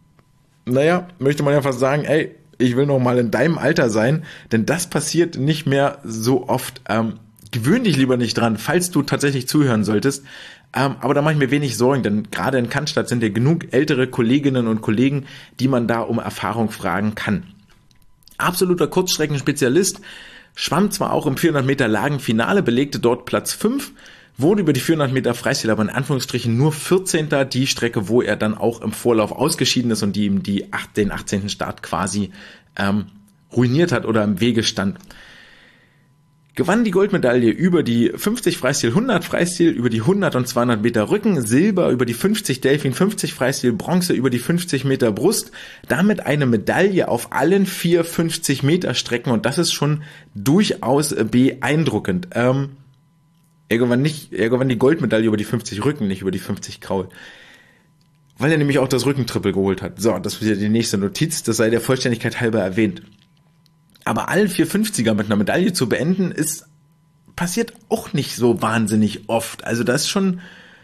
naja, möchte man ja fast sagen, ey, ich will noch mal in deinem Alter sein, denn das passiert nicht mehr so oft. Ähm, gewöhn dich lieber nicht dran, falls du tatsächlich zuhören solltest. Ähm, aber da mache ich mir wenig Sorgen, denn gerade in Cannstatt sind ja genug ältere Kolleginnen und Kollegen, die man da um Erfahrung fragen kann. Absoluter Kurzstreckenspezialist, schwamm zwar auch im vierhundert Meter Lagenfinale, belegte dort Platz fünf, wurde über die vierhundert Meter Freistil aber in Anführungsstrichen nur vierzehnter, die Strecke, wo er dann auch im Vorlauf ausgeschieden ist und die ihm die acht, den achtzehnten Start quasi ähm, ruiniert hat oder im Wege stand. Gewann die Goldmedaille über die fünfzig Freistil, hundert Freistil, über die hundert und zweihundert Meter Rücken, Silber über die fünfzig Delfin, fünfzig Freistil, Bronze über die fünfzig Meter Brust, damit eine Medaille auf allen vier fünfzig Meter Strecken und das ist schon durchaus beeindruckend. Ähm, er gewann nicht, er gewann die Goldmedaille über die fünfzig Rücken, nicht über die fünfzig Kraul. Weil er nämlich auch das Rückentrippel geholt hat. So, das ist wieder die nächste Notiz, das sei der Vollständigkeit halber erwähnt. Aber alle vier fünfziger mit einer Medaille zu beenden, ist passiert auch nicht so wahnsinnig oft. Also das ist schon,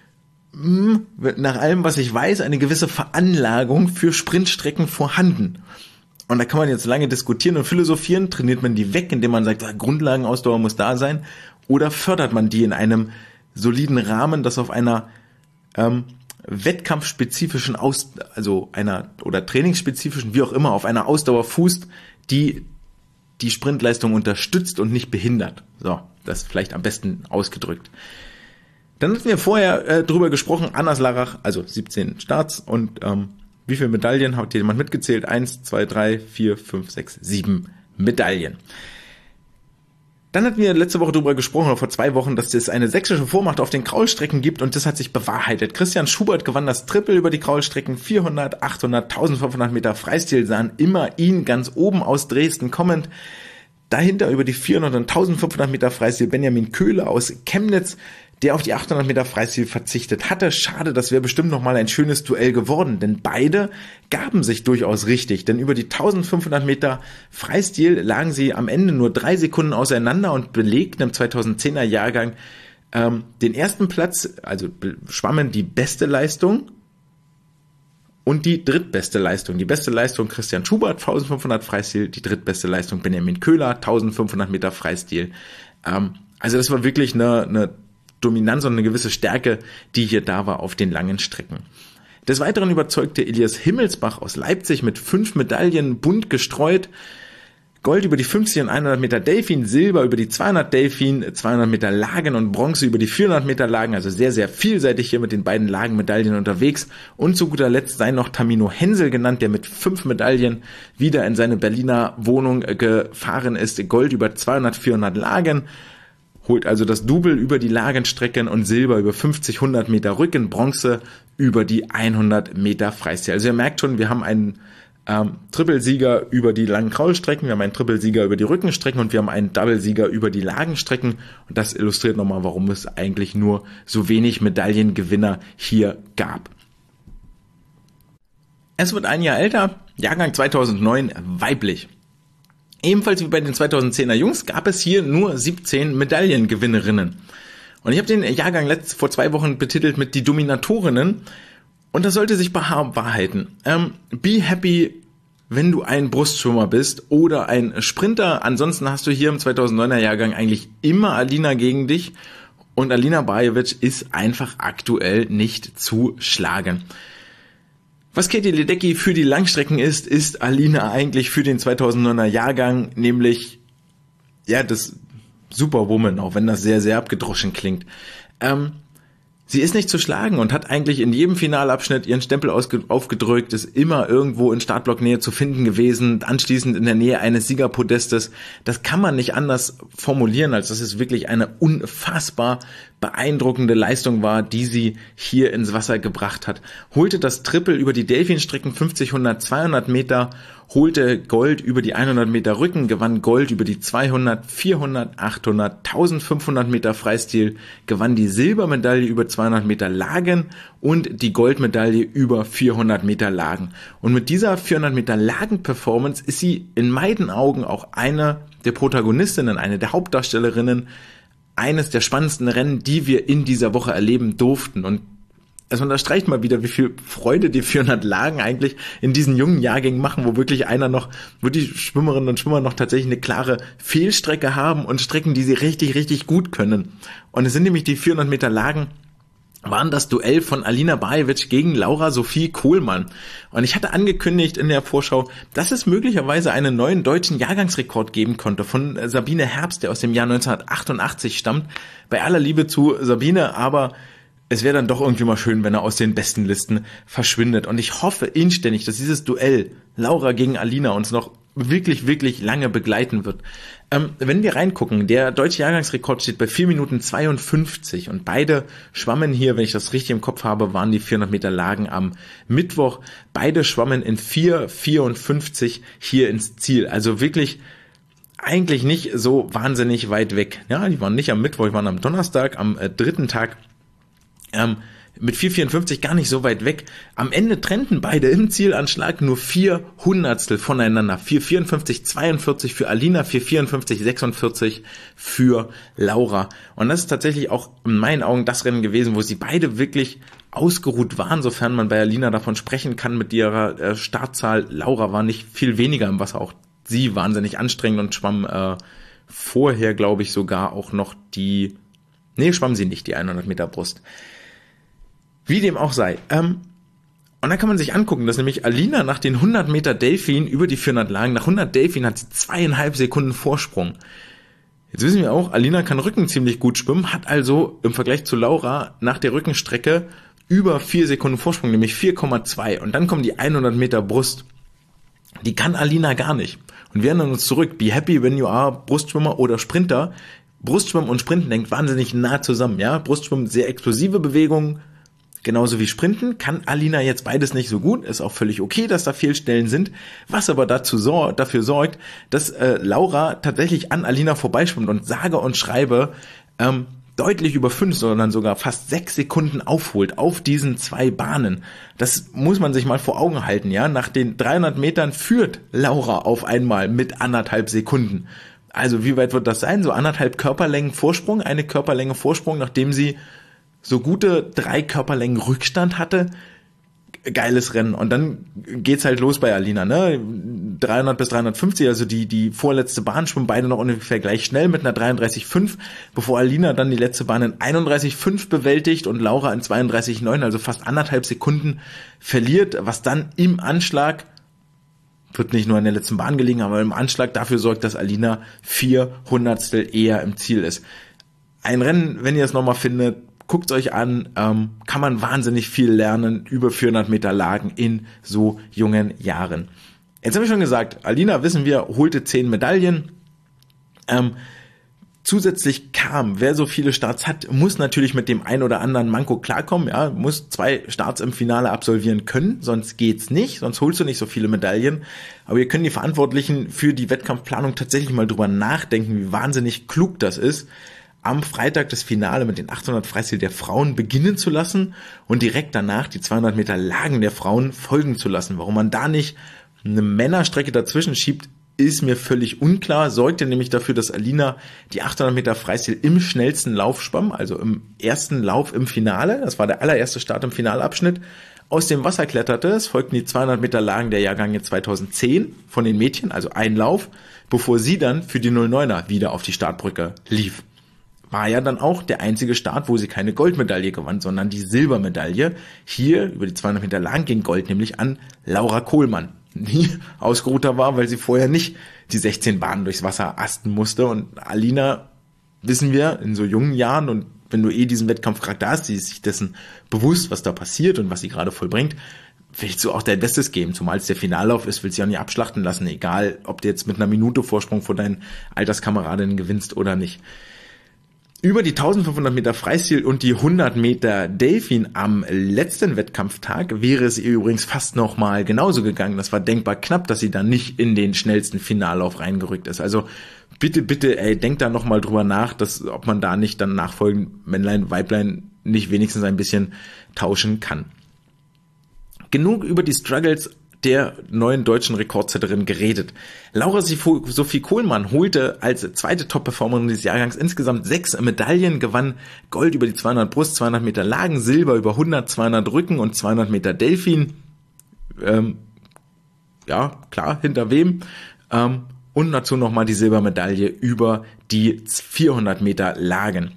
mh, nach allem, was ich weiß, eine gewisse Veranlagung für Sprintstrecken vorhanden. Und da kann man jetzt lange diskutieren und philosophieren. Trainiert man die weg, indem man sagt, Grundlagenausdauer muss da sein? Oder fördert man die in einem soliden Rahmen, das auf einer ähm, wettkampfspezifischen, Aus, also einer oder trainingsspezifischen, wie auch immer, auf einer Ausdauer fußt, die die Sprintleistung unterstützt und nicht behindert. So, das ist vielleicht am besten ausgedrückt. Dann hatten wir vorher äh, drüber gesprochen, Anas Larrach, also siebzehn Starts und ähm, wie viele Medaillen hat jemand mitgezählt? Eins, zwei, drei, vier, fünf, sechs, sieben Medaillen. Dann hatten wir letzte Woche darüber gesprochen, oder vor zwei Wochen, dass es eine sächsische Vormacht auf den Kraulstrecken gibt und das hat sich bewahrheitet. Christian Schubert gewann das Triple über die Kraulstrecken, vierhundert, achthundert, eintausendfünfhundert Meter Freistil sahen immer ihn ganz oben aus Dresden kommend. Dahinter über die vierhundert und eintausendfünfhundert Meter Freistil Benjamin Köhler aus Chemnitz, der auf die achthundert Meter Freistil verzichtet hatte. Schade, das wäre bestimmt nochmal ein schönes Duell geworden, denn beide gaben sich durchaus richtig, denn über die eintausendfünfhundert Meter Freistil lagen sie am Ende nur drei Sekunden auseinander und belegten im zweitausendzehner Jahrgang ähm, den ersten Platz, also schwammen die beste Leistung und die drittbeste Leistung. Die beste Leistung Christian Schubert, eintausendfünfhundert Freistil, die drittbeste Leistung Benjamin Köhler, eintausendfünfhundert Meter Freistil. Ähm, also das war wirklich eine, eine Dominanz und eine gewisse Stärke, die hier da war auf den langen Strecken. Des Weiteren überzeugte Elias Himmelsbach aus Leipzig mit fünf Medaillen bunt gestreut. Gold über die fünfzig und hundert Meter Delfin, Silber über die zweihundert Delfin, zweihundert Meter Lagen und Bronze über die vierhundert Meter Lagen, also sehr, sehr vielseitig hier mit den beiden Lagenmedaillen unterwegs. Und zu guter Letzt sei noch Tamino Hensel genannt, der mit fünf Medaillen wieder in seine Berliner Wohnung gefahren ist. Gold über zweihundert, vierhundert Lagen, holt also das Double über die Lagenstrecken und Silber über fünfzig, hundert Meter Rücken, Bronze über die hundert Meter Freistil. Also ihr merkt schon, wir haben einen Ähm, Trippelsieger über die langen Kraulstrecken, wir haben einen Trippelsieger über die Rückenstrecken und wir haben einen Doublesieger über die Lagenstrecken. Und das illustriert nochmal, warum es eigentlich nur so wenig Medaillengewinner hier gab. Es wird ein Jahr älter, Jahrgang zweitausendneun, weiblich. Ebenfalls wie bei den zweitausendzehner Jungs gab es hier nur siebzehn Medaillengewinnerinnen. Und ich habe den Jahrgang letzt, vor zwei Wochen betitelt mit die Dominatorinnen. Und das sollte sich bewahrheiten. Ähm, be happy, wenn du ein Brustschwimmer bist oder ein Sprinter. Ansonsten hast du hier im zweitausenddeuner Jahrgang eigentlich immer Alina gegen dich. Und Alina Bajovic ist einfach aktuell nicht zu schlagen. Was Katie Ledecky für die Langstrecken ist, ist Alina eigentlich für den zweitausenddeuner Jahrgang, nämlich ja das Superwoman, auch wenn das sehr, sehr abgedroschen klingt. Ähm, Sie ist nicht zu schlagen und hat eigentlich in jedem Finalabschnitt ihren Stempel aufgedrückt, ist immer irgendwo in Startblocknähe zu finden gewesen, anschließend in der Nähe eines Siegerpodestes. Das kann man nicht anders formulieren, als dass es wirklich eine unfassbar beeindruckende Leistung war, die sie hier ins Wasser gebracht hat. Holte das Triple über die Delfinstrecken fünfzig, hundert, zweihundert Meter, holte Gold über die hundert Meter Rücken, gewann Gold über die zweihundert, vierhundert, achthundert, eintausendfünfhundert Meter Freistil, gewann die Silbermedaille über zweihundert Meter Lagen und die Goldmedaille über vierhundert Meter Lagen. Und mit dieser vierhundert Meter Lagen-Performance ist sie in meinen Augen auch eine der Protagonistinnen, eine der Hauptdarstellerinnen, eines der spannendsten Rennen, die wir in dieser Woche erleben durften. Und es unterstreicht mal wieder, wie viel Freude die vierhundert Lagen eigentlich in diesen jungen Jahrgängen machen, wo wirklich einer noch, wo die Schwimmerinnen und Schwimmer noch tatsächlich eine klare Fehlstrecke haben und Strecken, die sie richtig, richtig gut können. Und es sind nämlich die vierhundert Meter Lagen, waren das Duell von Alina Bajovic gegen Laura Sophie Kohlmann. Und ich hatte angekündigt in der Vorschau, dass es möglicherweise einen neuen deutschen Jahrgangsrekord geben konnte von Sabine Herbst, der aus dem Jahr neunzehnhundertachtundachtzig stammt. Bei aller Liebe zu Sabine, aber es wäre dann doch irgendwie mal schön, wenn er aus den besten Listen verschwindet. Und ich hoffe inständig, dass dieses Duell Laura gegen Alina uns noch wirklich, wirklich lange begleiten wird. Ähm, wenn wir reingucken, der deutsche Jahrgangsrekord steht bei vier Minuten zweiundfünfzig und beide schwammen hier, wenn ich das richtig im Kopf habe, waren die vierhundert Meter Lagen am Mittwoch. Beide schwammen in vier vierundfünfzig hier ins Ziel. Also wirklich eigentlich nicht so wahnsinnig weit weg. Ja, die waren nicht am Mittwoch, die waren am Donnerstag, am äh, dritten Tag. Ähm, mit vier vierundfünfzig gar nicht so weit weg. Am Ende trennten beide im Zielanschlag nur vier Hundertstel voneinander. vier vierundfünfzig zweiundvierzig für Alina, vier vierundfünfzig sechsundvierzig für Laura. Und das ist tatsächlich auch in meinen Augen das Rennen gewesen, wo sie beide wirklich ausgeruht waren, sofern man bei Alina davon sprechen kann mit ihrer äh, Startzahl. Laura war nicht viel weniger im Wasser, auch sie wahnsinnig anstrengend und schwamm äh, vorher, glaube ich, sogar auch noch die, nee, schwamm sie nicht, die hundert Meter Brust. Wie dem auch sei. Ähm, und dann kann man sich angucken, dass nämlich Alina nach den hundert Meter Delfin über die vierhundert Lagen, nach hundert Delfin hat sie zweieinhalb Sekunden Vorsprung. Jetzt wissen wir auch, Alina kann Rücken ziemlich gut schwimmen, hat also im Vergleich zu Laura nach der Rückenstrecke über vier Sekunden Vorsprung, nämlich vier Komma zwei. Und dann kommen die hundert Meter Brust. Die kann Alina gar nicht. Und wir erinnern uns zurück, be happy when you are Brustschwimmer oder Sprinter. Brustschwimmen und Sprinten hängt wahnsinnig nah zusammen. Ja, Brustschwimmen, sehr explosive Bewegungen. Genauso wie Sprinten kann Alina jetzt beides nicht so gut, ist auch völlig okay, dass da Fehlstellen sind, was aber dazu sor- dafür sorgt, dass äh, Laura tatsächlich an Alina vorbeischwimmt und sage und schreibe ähm, deutlich über fünf, sondern sogar fast sechs Sekunden aufholt auf diesen zwei Bahnen. Das muss man sich mal vor Augen halten, ja. Nach den dreihundert Metern führt Laura auf einmal mit anderthalb Sekunden. Also wie weit wird das sein? So anderthalb Körperlängen Vorsprung, eine Körperlänge Vorsprung, nachdem sie so gute drei Körperlängen Rückstand hatte. Geiles Rennen. Und dann geht's halt los bei Alina, ne? dreihundert bis dreihundertfünfzig, also die, die vorletzte Bahn schwimmen beide noch ungefähr gleich schnell mit einer dreiunddreißig Komma fünf, bevor Alina dann die letzte Bahn in einunddreißig Komma fünf bewältigt und Laura in zweiunddreißig Komma neun, also fast anderthalb Sekunden verliert, was dann im Anschlag wird nicht nur in der letzten Bahn gelegen, aber im Anschlag dafür sorgt, dass Alina vier Hundertstel eher im Ziel ist. Ein Rennen, wenn ihr es nochmal findet, guckt euch an, ähm, kann man wahnsinnig viel lernen, über vierhundert Meter Lagen in so jungen Jahren. Jetzt habe ich schon gesagt, Alina, wissen wir, holte zehn Medaillen. Ähm, zusätzlich kam, wer so viele Starts hat, muss natürlich mit dem ein oder anderen Manko klarkommen, ja, muss zwei Starts im Finale absolvieren können, sonst geht's nicht, sonst holst du nicht so viele Medaillen. Aber ihr könnt die Verantwortlichen für die Wettkampfplanung tatsächlich mal drüber nachdenken, wie wahnsinnig klug das ist, am Freitag das Finale mit den achthundert Freistil der Frauen beginnen zu lassen und direkt danach die zweihundert Meter Lagen der Frauen folgen zu lassen. Warum man da nicht eine Männerstrecke dazwischen schiebt, ist mir völlig unklar. Sorgte nämlich dafür, dass Alina die achthundert Meter Freistil im schnellsten Lauf schwamm, also im ersten Lauf im Finale. Das war der allererste Start im Finalabschnitt. Aus dem Wasser kletterte. Es folgten die zweihundert Meter Lagen der Jahrgänge zweitausendzehn von den Mädchen, also ein Lauf, bevor sie dann für die null neuner wieder auf die Startbrücke lief. War ja dann auch der einzige Start, wo sie keine Goldmedaille gewann, sondern die Silbermedaille. Hier über die zweihundert Meter Lagen ging Gold nämlich an Laura Kohlmann, die ausgeruhter war, weil sie vorher nicht die sechzehn Bahnen durchs Wasser asten musste. Und Alina, wissen wir, in so jungen Jahren, und wenn du eh diesen Wettkampfcharakter hast, sie ist sich dessen bewusst, was da passiert und was sie gerade vollbringt, willst du auch dein Bestes geben, zumal es der Finallauf ist, willst du ja auch nicht abschlachten lassen, egal ob du jetzt mit einer Minute Vorsprung vor deinen Alterskameradinnen gewinnst oder nicht. Über die eintausendfünfhundert Meter Freistil und die hundert Meter Delfin am letzten Wettkampftag wäre es ihr übrigens fast nochmal genauso gegangen. Das war denkbar knapp, dass sie dann nicht in den schnellsten Finallauf reingerückt ist. Also bitte, bitte, ey, denkt da nochmal drüber nach, dass, ob man da nicht dann nachfolgend Männlein, Weiblein nicht wenigstens ein bisschen tauschen kann. Genug über die Struggles der neuen deutschen Rekordsetterin geredet. Laura Sophie Kohlmann holte als zweite Top-Performerin des Jahrgangs insgesamt sechs Medaillen, gewann Gold über die zweihundert Brust, zweihundert Meter Lagen, Silber über hundert, zweihundert Rücken und zweihundert Meter Delfin. Ähm, ja, klar, hinter wem? Ähm, und dazu nochmal die Silbermedaille über die vierhundert Meter Lagen.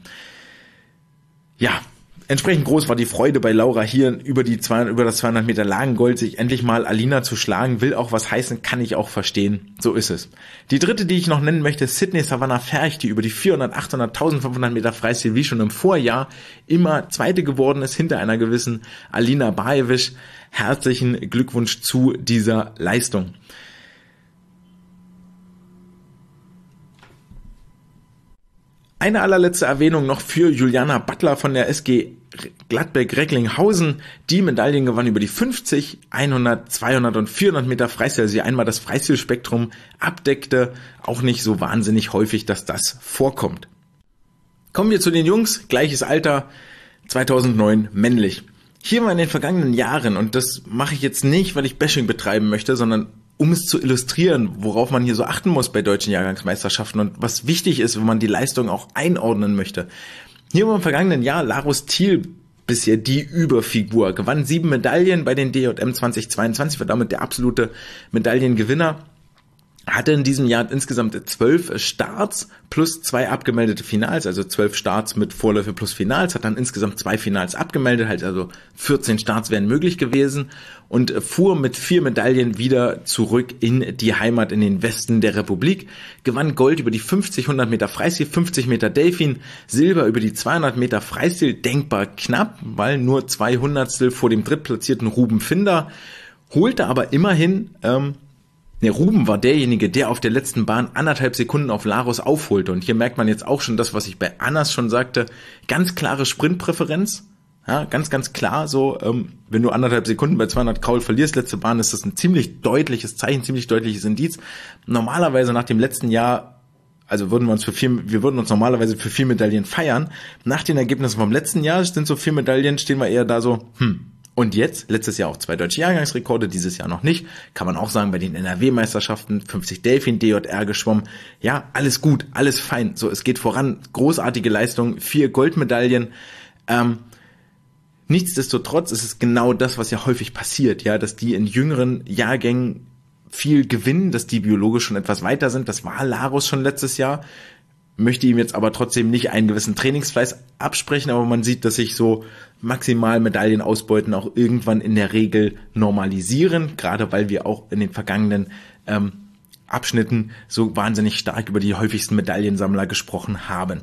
Ja, entsprechend groß war die Freude bei Laura hier über die zweihundert, über das zweihundert Meter Lagengold, sich endlich mal Alina zu schlagen, will auch was heißen, kann ich auch verstehen. So ist es. Die dritte, die ich noch nennen möchte, ist Sydney Savannah Ferch, die über die vierhundert, achthundert, eintausendfünfhundert Meter Freistil wie schon im Vorjahr immer Zweite geworden ist, hinter einer gewissen Alina Bajevic. Herzlichen Glückwunsch zu dieser Leistung. Eine allerletzte Erwähnung noch für Juliana Butler von der S G Gladbeck-Recklinghausen. Die Medaillen gewann über die fünfzig, hundert, zweihundert und vierhundert Meter Freistil. Also sie einmal das Freistilspektrum abdeckte. Auch nicht so wahnsinnig häufig, dass das vorkommt. Kommen wir zu den Jungs. Gleiches Alter, zweitausendneun männlich. Hier war in den vergangenen Jahren, und das mache ich jetzt nicht, weil ich Bashing betreiben möchte, sondern um es zu illustrieren, worauf man hier so achten muss bei deutschen Jahrgangsmeisterschaften und was wichtig ist, wenn man die Leistung auch einordnen möchte. Hier war im vergangenen Jahr Larus Thiel bisher die Überfigur, gewann sieben Medaillen bei den D J M zweitausendzweiundzwanzig, war damit der absolute Medaillengewinner. Hatte in diesem Jahr insgesamt zwölf Starts plus zwei abgemeldete Finals, also zwölf Starts mit Vorläufe plus Finals, hat dann insgesamt zwei Finals abgemeldet, halt also vierzehn Starts wären möglich gewesen und fuhr mit vier Medaillen wieder zurück in die Heimat, in den Westen der Republik, gewann Gold über die fünfzig, hundert Meter Freistil, fünfzig Meter Delfin, Silber über die zweihundert Meter Freistil, denkbar knapp, weil nur zwei Hundertstel vor dem drittplatzierten Ruben Finder, holte aber immerhin, ähm, Ne, Ruben war derjenige, der auf der letzten Bahn anderthalb Sekunden auf Larus aufholte. Und hier merkt man jetzt auch schon das, was ich bei Annas schon sagte. Ganz klare Sprintpräferenz. Ja, ganz, ganz klar so, ähm, wenn du anderthalb Sekunden bei zweihundert Kraul verlierst, letzte Bahn, ist das ein ziemlich deutliches Zeichen, ziemlich deutliches Indiz. Normalerweise nach dem letzten Jahr, also würden wir uns für vier, wir würden uns normalerweise für vier Medaillen feiern. Nach den Ergebnissen vom letzten Jahr sind so vier Medaillen, stehen wir eher da so, hm. Und jetzt, letztes Jahr auch zwei deutsche Jahrgangsrekorde, dieses Jahr noch nicht. Kann man auch sagen, bei den N R W-Meisterschaften, fünfzig Delfin, D J R geschwommen. Ja, alles gut, alles fein. So, es geht voran. Großartige Leistung, vier Goldmedaillen. Ähm, nichtsdestotrotz ist es genau das, was ja häufig passiert, ja, dass die in jüngeren Jahrgängen viel gewinnen, dass die biologisch schon etwas weiter sind. Das war Larus schon letztes Jahr. möchte ihm jetzt aber trotzdem nicht einen gewissen Trainingsfleiß absprechen, aber man sieht, dass sich so maximal Medaillenausbeuten auch irgendwann in der Regel normalisieren, gerade weil wir auch in den vergangenen ähm, Abschnitten so wahnsinnig stark über die häufigsten Medaillensammler gesprochen haben.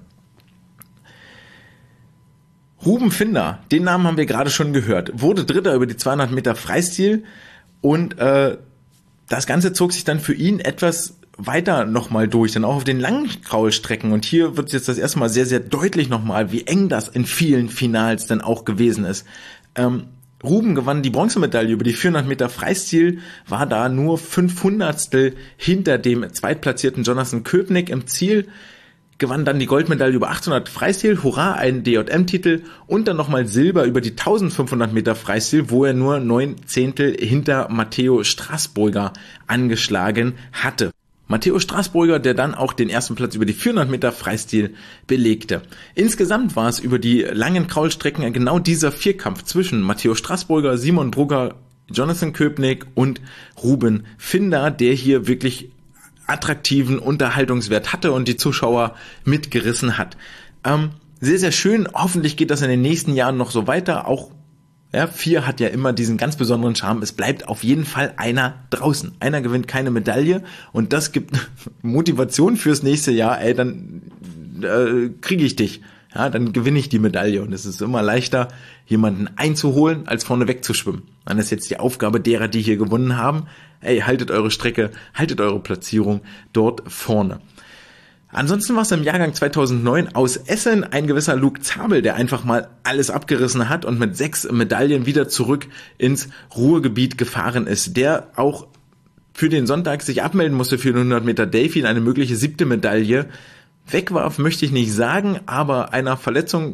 Ruben Finder, den Namen haben wir gerade schon gehört, wurde Dritter über die zweihundert Meter Freistil und äh, das Ganze zog sich dann für ihn etwas weiter nochmal durch, dann auch auf den langen Kraulstrecken. Und hier wird jetzt das erste Mal sehr, sehr deutlich nochmal, wie eng das in vielen Finals dann auch gewesen ist. Ähm, Ruben gewann die Bronzemedaille über die vierhundert Meter Freistil, war da nur fünf Hundertstel hinter dem zweitplatzierten Jonathan Köpnick im Ziel, gewann dann die Goldmedaille über achthundert Freistil, hurra, einen D J M-Titel und dann nochmal Silber über die eintausendfünfhundert Meter Freistil, wo er nur neun Zehntel hinter Matteo Straßburger angeschlagen hatte. Matteo Straßburger, der dann auch den ersten Platz über die vierhundert Meter Freistil belegte. Insgesamt war es über die langen Kraulstrecken genau dieser Vierkampf zwischen Matteo Straßburger, Simon Brugger, Jonathan Köpnick und Ruben Finder, der hier wirklich attraktiven Unterhaltungswert hatte und die Zuschauer mitgerissen hat. Ähm, sehr, sehr schön. Hoffentlich geht das in den nächsten Jahren noch so weiter. Auch ja, vier hat ja immer diesen ganz besonderen Charme. Es bleibt auf jeden Fall einer draußen. Einer gewinnt keine Medaille und das gibt Motivation fürs nächste Jahr. Ey, dann äh, kriege ich dich. Ja, dann gewinne ich die Medaille und es ist immer leichter, jemanden einzuholen, als vorne wegzuschwimmen. Dann ist jetzt die Aufgabe derer, die hier gewonnen haben, ey, haltet eure Strecke, haltet eure Platzierung dort vorne. Ansonsten war es im Jahrgang zweitausendneun aus Essen ein gewisser Luke Zabel, der einfach mal alles abgerissen hat und mit sechs Medaillen wieder zurück ins Ruhrgebiet gefahren ist, der auch für den Sonntag sich abmelden musste für den hundert Meter Delfin, eine mögliche siebte Medaille wegwarf, möchte ich nicht sagen, aber einer Verletzung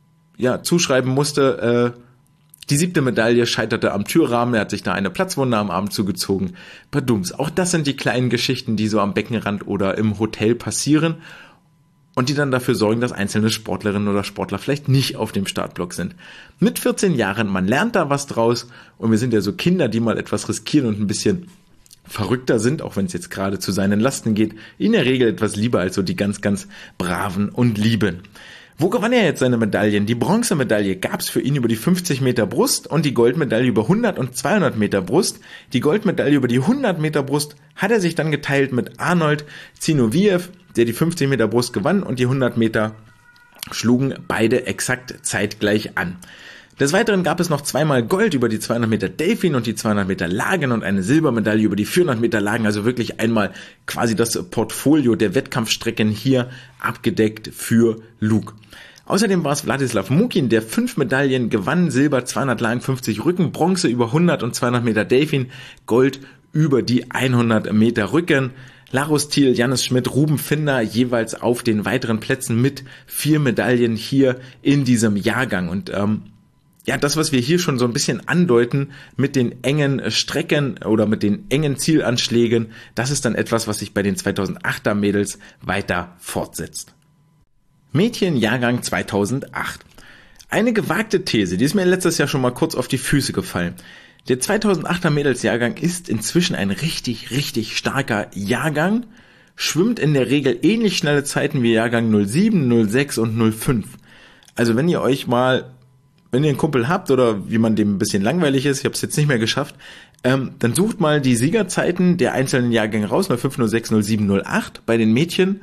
ja zuschreiben musste. Äh, die siebte Medaille scheiterte am Türrahmen, er hat sich da eine Platzwunde am Arm zugezogen. Badums. Auch das sind die kleinen Geschichten, die so am Beckenrand oder im Hotel passieren und die dann dafür sorgen, dass einzelne Sportlerinnen oder Sportler vielleicht nicht auf dem Startblock sind. Mit vierzehn Jahren, man lernt da was draus und wir sind ja so Kinder, die mal etwas riskieren und ein bisschen verrückter sind, auch wenn es jetzt gerade zu seinen Lasten geht, in der Regel etwas lieber als so die ganz, ganz Braven und Lieben. Wo gewann er jetzt seine Medaillen? Die Bronzemedaille gab es für ihn über die fünfzig Meter Brust und die Goldmedaille über hundert und zweihundert Meter Brust. Die Goldmedaille über die hundert Meter Brust hat er sich dann geteilt mit Arnold Zinoviev, der die fünfzig Meter Brust gewann und die hundert Meter schlugen beide exakt zeitgleich an. Des Weiteren gab es noch zweimal Gold über die zweihundert Meter Delfin und die zweihundert Meter Lagen und eine Silbermedaille über die vierhundert Meter Lagen, also wirklich einmal quasi das Portfolio der Wettkampfstrecken hier abgedeckt für Luke. Außerdem war es Wladislav Mukin, der fünf Medaillen gewann, Silber zweihundert Lagen, fünfzig Rücken, Bronze über hundert und zweihundert Meter Delfin, Gold über die hundert Meter Rücken. Larus Thiel, Jannis Schmidt, Ruben Finder jeweils auf den weiteren Plätzen mit vier Medaillen hier in diesem Jahrgang und ähm, ja, das, was wir hier schon so ein bisschen andeuten mit den engen Strecken oder mit den engen Zielanschlägen, das ist dann etwas, was sich bei den zweitausendachter Mädels weiter fortsetzt. Mädchenjahrgang zweitausendacht. Eine gewagte These, die ist mir letztes Jahr schon mal kurz auf die Füße gefallen. Der zweitausendachter Mädelsjahrgang ist inzwischen ein richtig, richtig starker Jahrgang, schwimmt in der Regel ähnlich schnelle Zeiten wie Jahrgang null sieben, null sechs und null fünf. Also wenn ihr euch mal Wenn ihr einen Kumpel habt oder wie man dem ein bisschen langweilig ist, ich habe es jetzt nicht mehr geschafft, ähm, dann sucht mal die Siegerzeiten der einzelnen Jahrgänge raus, null fünf, null sechs, null sieben, null acht bei den Mädchen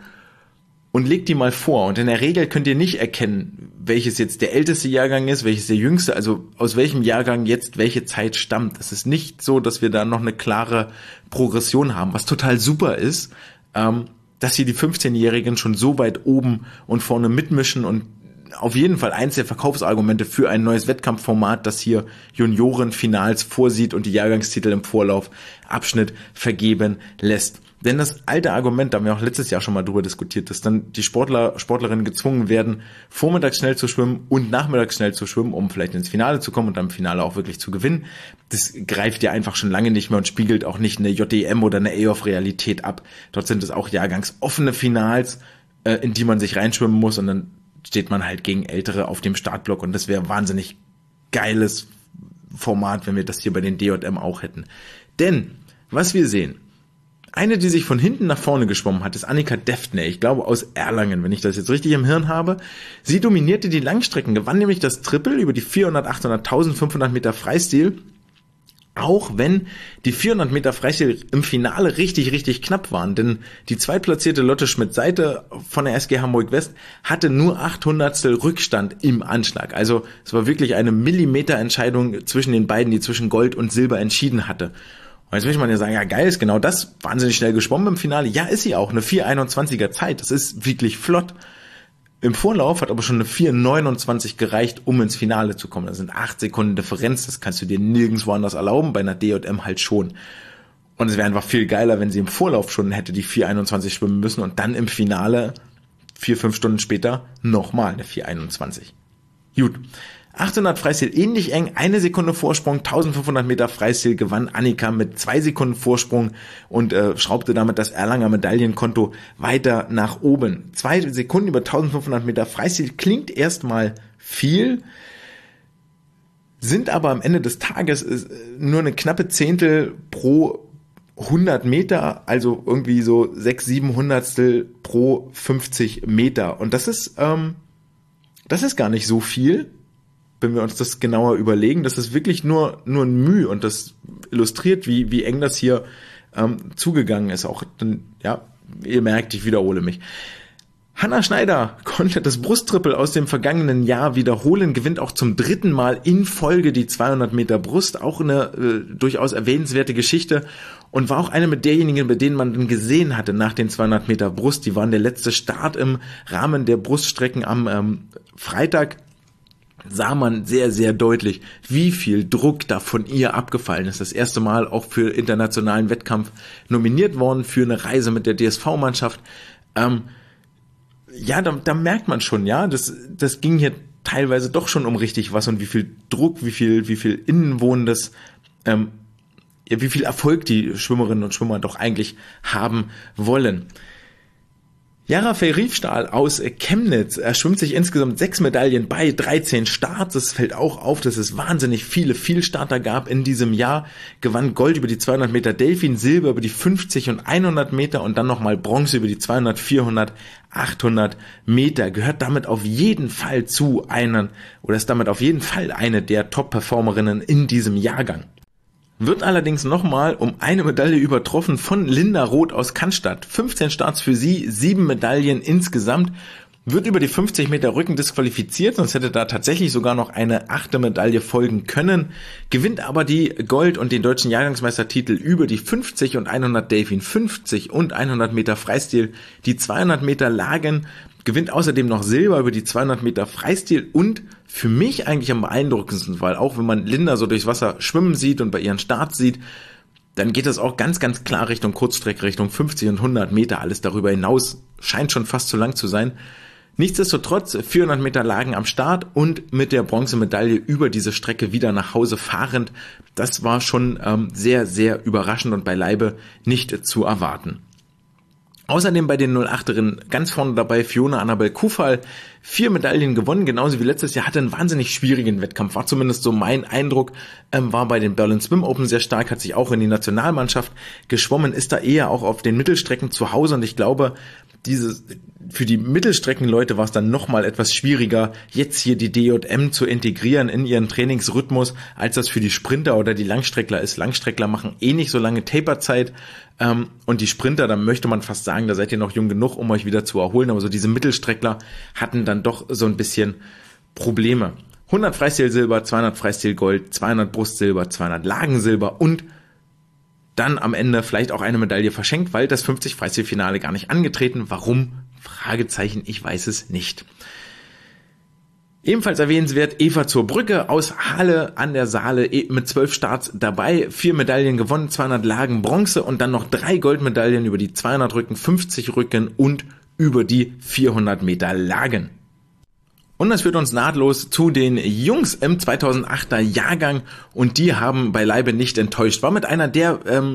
und legt die mal vor. Und in der Regel könnt ihr nicht erkennen, welches jetzt der älteste Jahrgang ist, welches der jüngste, also aus welchem Jahrgang jetzt welche Zeit stammt. Es ist nicht so, dass wir da noch eine klare Progression haben, was total super ist, ähm, dass hier die fünfzehnjährigen schon so weit oben und vorne mitmischen und auf jeden Fall eins der Verkaufsargumente für ein neues Wettkampfformat, das hier Juniorenfinals vorsieht und die Jahrgangstitel im Vorlauf Abschnitt vergeben lässt. Denn das alte Argument, da haben wir auch letztes Jahr schon mal drüber diskutiert, dass dann die Sportler, Sportlerinnen gezwungen werden, vormittags schnell zu schwimmen und nachmittags schnell zu schwimmen, um vielleicht ins Finale zu kommen und dann im Finale auch wirklich zu gewinnen. Das greift ja einfach schon lange nicht mehr und spiegelt auch nicht eine J D M oder eine A O F-Realität ab. Dort sind es auch jahrgangsoffene Finals, in die man sich reinschwimmen muss und dann steht man halt gegen Ältere auf dem Startblock und das wäre wahnsinnig geiles Format, wenn wir das hier bei den D J M auch hätten. Denn, was wir sehen, Eine, die sich von hinten nach vorne geschwommen hat, ist Annika Deftner, ich glaube aus Erlangen, wenn ich das jetzt richtig im Hirn habe. Sie dominierte die Langstrecken, gewann nämlich das Triple über die vierhundert, achthundert, eintausendfünfhundert Meter Freistil. Auch wenn die vierhundert Meter Freistil im Finale richtig, richtig knapp waren. Denn die zweitplatzierte Lotte Schmidt-Seite von der S G Hamburg-West hatte nur achthundertstel Rückstand im Anschlag. Also es war wirklich eine Millimeterentscheidung zwischen den beiden, die zwischen Gold und Silber entschieden hatte. Und jetzt möchte man ja sagen, ja geil, ist genau das, wahnsinnig schnell geschwommen im Finale. Ja, ist sie auch, eine vier einundzwanziger Zeit, das ist wirklich flott. Im Vorlauf hat aber schon eine vier neunundzwanzig gereicht, um ins Finale zu kommen. Das sind acht Sekunden Differenz, das kannst du dir nirgendwo anders erlauben, bei einer D J M halt schon. Und es wäre einfach viel geiler, wenn sie im Vorlauf schon hätte die vier einundzwanzig schwimmen müssen und dann im Finale, vier, fünf Stunden später, nochmal eine vier einundzwanzig. Gut. achthundert Freistil ähnlich eng, eine Sekunde Vorsprung, eintausendfünfhundert Meter Freistil gewann Annika mit zwei Sekunden Vorsprung und äh, schraubte damit das Erlanger Medaillenkonto weiter nach oben. Zwei Sekunden über eintausendfünfhundert Meter Freistil klingt erstmal viel, sind aber am Ende des Tages äh, nur eine knappe Zehntel pro hundert Meter, also irgendwie so sechs, sieben Hundertstel pro fünfzig Meter. Und das ist, ähm, das ist gar nicht so viel, wenn wir uns das genauer überlegen. Das ist wirklich nur nur ein Mühe und das illustriert, wie wie eng das hier ähm, zugegangen ist. Auch dann, ja, ihr merkt, ich wiederhole mich. Hanna Schneider konnte das Brusttriple aus dem vergangenen Jahr wiederholen, gewinnt auch zum dritten Mal in Folge die zweihundert Meter Brust, auch eine äh, durchaus erwähnenswerte Geschichte und war auch eine mit derjenigen, bei denen man dann gesehen hatte nach den zweihundert Meter Brust. Die waren der letzte Start im Rahmen der Bruststrecken am ähm, Freitag. Sah man sehr, sehr deutlich, wie viel Druck da von ihr abgefallen ist. Das erste Mal auch für internationalen Wettkampf nominiert worden für eine Reise mit der D S V-Mannschaft. Ähm, ja, da, da merkt man schon, ja, das, das ging hier teilweise doch schon um richtig was und wie viel Druck, wie viel, wie viel Innenwohnendes, ähm, ja, wie viel Erfolg die Schwimmerinnen und Schwimmer doch eigentlich haben wollen. Jara Fey-Riefstahl aus Chemnitz erschwimmt sich insgesamt sechs Medaillen bei dreizehn Starts. Es fällt auch auf, dass es wahnsinnig viele Vielstarter gab in diesem Jahr. Gewann Gold über die zweihundert Meter Delfin, Silber über die fünfzig und hundert Meter und dann nochmal Bronze über die zweihundert, vierhundert, achthundert Meter. Gehört damit auf jeden Fall zu einer, oder ist damit auf jeden Fall eine der Top-Performerinnen in diesem Jahrgang. Wird allerdings nochmal um eine Medaille übertroffen von Linda Roth aus Cannstatt. fünfzehn Starts für sie, sieben Medaillen insgesamt. Wird über die fünfzig Meter Rücken disqualifiziert, sonst hätte da tatsächlich sogar noch eine achte Medaille folgen können. Gewinnt aber die Gold- und den deutschen Jahrgangsmeistertitel über die fünfzig und hundert Delfin, fünfzig und hundert Meter Freistil. Die zweihundert Meter Lagen, gewinnt außerdem noch Silber über die zweihundert Meter Freistil und für mich eigentlich am beeindruckendsten, weil auch wenn man Linda so durchs Wasser schwimmen sieht und bei ihren Starts sieht, dann geht das auch ganz, ganz klar Richtung Kurzstrecke, Richtung fünfzig und hundert Meter. Alles darüber hinaus scheint schon fast zu lang zu sein. Nichtsdestotrotz vierhundert Meter Lagen am Start und mit der Bronzemedaille über diese Strecke wieder nach Hause fahrend. Das war schon ähm, sehr, sehr überraschend und beileibe nicht zu erwarten. Außerdem bei den null achterinnen ganz vorne dabei Fiona Annabel Kufal, vier Medaillen gewonnen, genauso wie letztes Jahr, hatte einen wahnsinnig schwierigen Wettkampf, war zumindest so mein Eindruck, ähm, war bei den Berlin Swim Open sehr stark, hat sich auch in die Nationalmannschaft geschwommen, ist da eher auch auf den Mittelstrecken zu Hause und ich glaube, diese, für die Mittelstreckenleute war es dann nochmal etwas schwieriger, jetzt hier die D J M zu integrieren in ihren Trainingsrhythmus, als das für die Sprinter oder die Langstreckler ist. Langstreckler machen eh nicht so lange Taperzeit ähm, und die Sprinter, da möchte man fast sagen, da seid ihr noch jung genug, um euch wieder zu erholen, aber so diese Mittelstreckler hatten dann doch so ein bisschen Probleme. hundert Freistil Silber, zweihundert Freistil Gold, zweihundert Brustsilber, zweihundert Lagensilber und dann am Ende vielleicht auch eine Medaille verschenkt, weil das fünfzig Freistil-Finale gar nicht angetreten. Warum? Fragezeichen, ich weiß es nicht. Ebenfalls erwähnenswert Eva zur Brücke aus Halle an der Saale mit zwölf Starts dabei, vier Medaillen gewonnen, zweihundert Lagen Bronze und dann noch drei Goldmedaillen über die zweihundert Rücken, fünfzig Rücken und über die vierhundert Meter Lagen. Und das führt uns nahtlos zu den Jungs im zweitausendachter Jahrgang und die haben beileibe nicht enttäuscht. War mit einer der ähm,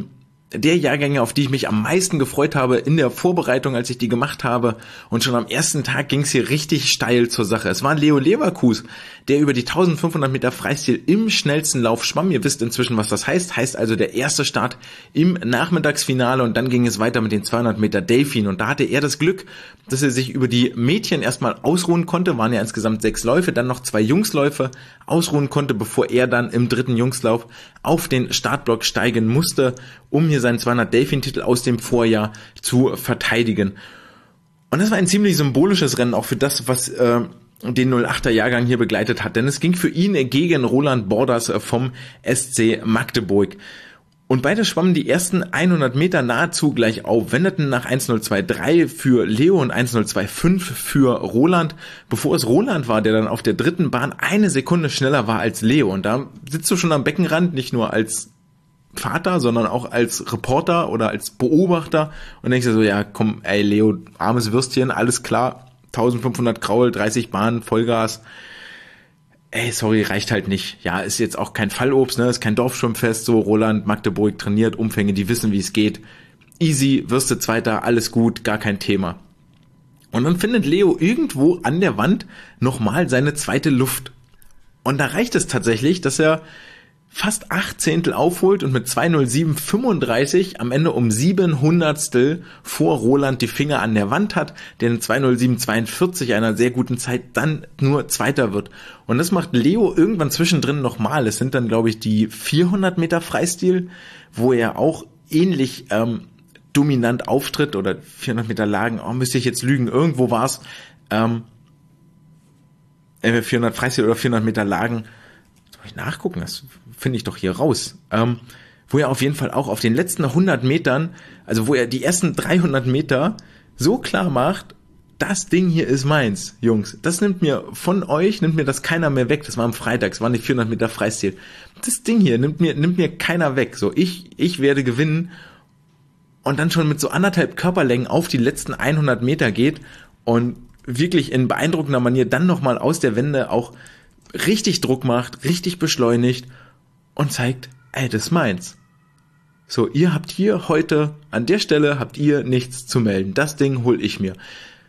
der Jahrgänge, auf die ich mich am meisten gefreut habe in der Vorbereitung, als ich die gemacht habe. Und schon am ersten Tag ging es hier richtig steil zur Sache. Es war Leo Leverkus, der über die eintausendfünfhundert Meter Freistil im schnellsten Lauf schwamm. Ihr wisst inzwischen, was das heißt. Heißt also der erste Start im Nachmittagsfinale und dann ging es weiter mit den zweihundert Meter Delfin. Und da hatte er das Glück, dass er sich über die Mädchen erstmal ausruhen konnte. Waren ja insgesamt sechs Läufe, dann noch zwei Jungsläufe ausruhen konnte, bevor er dann im dritten Jungslauf auf den Startblock steigen musste, um hier seinen zweihundert Delfin-Titel aus dem Vorjahr zu verteidigen. Und das war ein ziemlich symbolisches Rennen, auch für das, was äh, den null achter Jahrgang hier begleitet hat. Denn es ging für ihn gegen Roland Borders vom S C Magdeburg. Und beide schwammen die ersten hundert Meter nahezu gleich auf, wendeten nach eins null zwei drei für Leo und eins null zwei fünf für Roland, bevor es Roland war, der dann auf der dritten Bahn eine Sekunde schneller war als Leo. Und da sitzt du schon am Beckenrand, nicht nur als Vater, sondern auch als Reporter oder als Beobachter und denkst dir so, ja komm, ey Leo, armes Würstchen, alles klar, eintausendfünfhundert Kraul, dreißig Bahnen, Vollgas. Ey, sorry, reicht halt nicht. Ja, ist jetzt auch kein Fallobst, ne, ist kein Dorfschwimmfest, so Roland, Magdeburg trainiert, Umfänge, die wissen, wie es geht. Easy, wirst du Zweiter, alles gut, gar kein Thema. Und dann findet Leo irgendwo an der Wand nochmal seine zweite Luft. Und da reicht es tatsächlich, dass er fast acht Zehntel aufholt und mit zwei null sieben fünfunddreißig am Ende um sieben Hundertstel vor Roland die Finger an der Wand hat, der in zwei null sieben zweiundvierzig einer sehr guten Zeit dann nur Zweiter wird. Und das macht Leo irgendwann zwischendrin nochmal. Es sind dann, glaube ich, die vierhundert Meter Freistil, wo er auch ähnlich ähm, dominant auftritt, oder vierhundert Meter Lagen, oh, müsste ich jetzt lügen, irgendwo war es ähm, vierhundert Freistil oder vierhundert Meter Lagen. Soll ich nachgucken? Das finde ich doch hier raus. Ähm, wo er auf jeden Fall auch auf den letzten hundert Metern, also wo er die ersten dreihundert Meter so klar macht, das Ding hier ist meins, Jungs. Das nimmt mir von euch, nimmt mir das keiner mehr weg. Das war am Freitag, das waren die vierhundert Meter Freistil. Das Ding hier nimmt mir, nimmt mir keiner weg. So, ich, ich werde gewinnen. Und dann schon mit so anderthalb Körperlängen auf die letzten hundert Meter geht und wirklich in beeindruckender Manier dann nochmal aus der Wende auch richtig Druck macht, richtig beschleunigt und zeigt, ey, das ist meins. So, ihr habt hier heute, an der Stelle habt ihr nichts zu melden. Das Ding hol ich mir.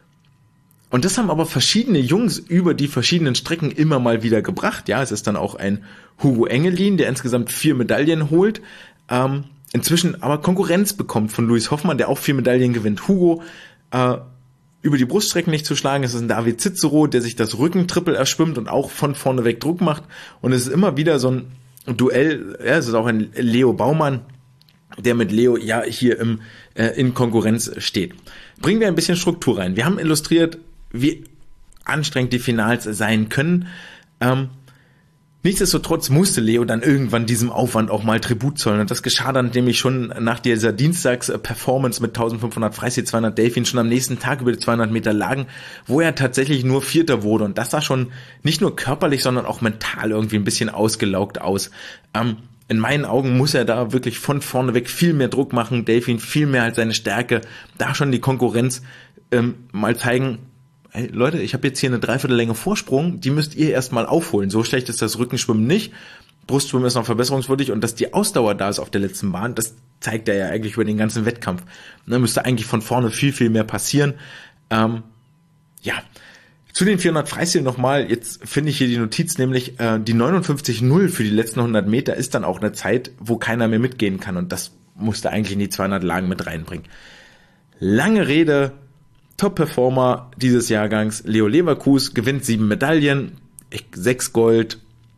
Und das haben aber verschiedene Jungs über die verschiedenen Strecken immer mal wieder gebracht. Ja, es ist dann auch ein Hugo Engelin, der insgesamt vier Medaillen holt, ähm, inzwischen aber Konkurrenz bekommt von Luis Hoffmann, der auch vier Medaillen gewinnt. Hugo äh, über die Bruststrecken nicht zu schlagen. Es ist ein David Cicero, der sich das Rückentrippel erschwimmt und auch von vorne weg Druck macht. Und es ist immer wieder so ein Duell. Ja, es ist auch ein Leo Baumann, der mit Leo ja hier im äh, in Konkurrenz steht. Bringen wir ein bisschen Struktur rein. Wir haben illustriert, wie anstrengend die Finals sein können. Ähm, nichtsdestotrotz musste Leo dann irgendwann diesem Aufwand auch mal Tribut zollen. Und das geschah dann nämlich schon nach dieser Dienstags-Performance mit eintausendfünfhundert Freistil, zweihundert Delfin, schon am nächsten Tag über die zweihundert Meter Lagen, wo er tatsächlich nur Vierter wurde. Und das sah schon nicht nur körperlich, sondern auch mental irgendwie ein bisschen ausgelaugt aus. Ähm, in meinen Augen muss er da wirklich von vorne weg viel mehr Druck machen. Delfin viel mehr als seine Stärke. Da schon die Konkurrenz ähm, mal zeigen, hey Leute, ich habe jetzt hier eine Dreiviertellänge Vorsprung, die müsst ihr erstmal aufholen. So schlecht ist das Rückenschwimmen nicht. Brustschwimmen ist noch verbesserungswürdig und dass die Ausdauer da ist auf der letzten Bahn, das zeigt er ja eigentlich über den ganzen Wettkampf. Da müsste eigentlich von vorne viel, viel mehr passieren. Ähm, ja, zu den vierhundert Freistil nochmal, jetzt finde ich hier die Notiz, nämlich äh, die neunundfünfzig null für die letzten hundert Meter ist dann auch eine Zeit, wo keiner mehr mitgehen kann und das musste eigentlich in die zweihundert Lagen mit reinbringen. Lange Rede, Top-Performer dieses Jahrgangs, Leo Leverkus, gewinnt sieben Medaillen, sechs Gold,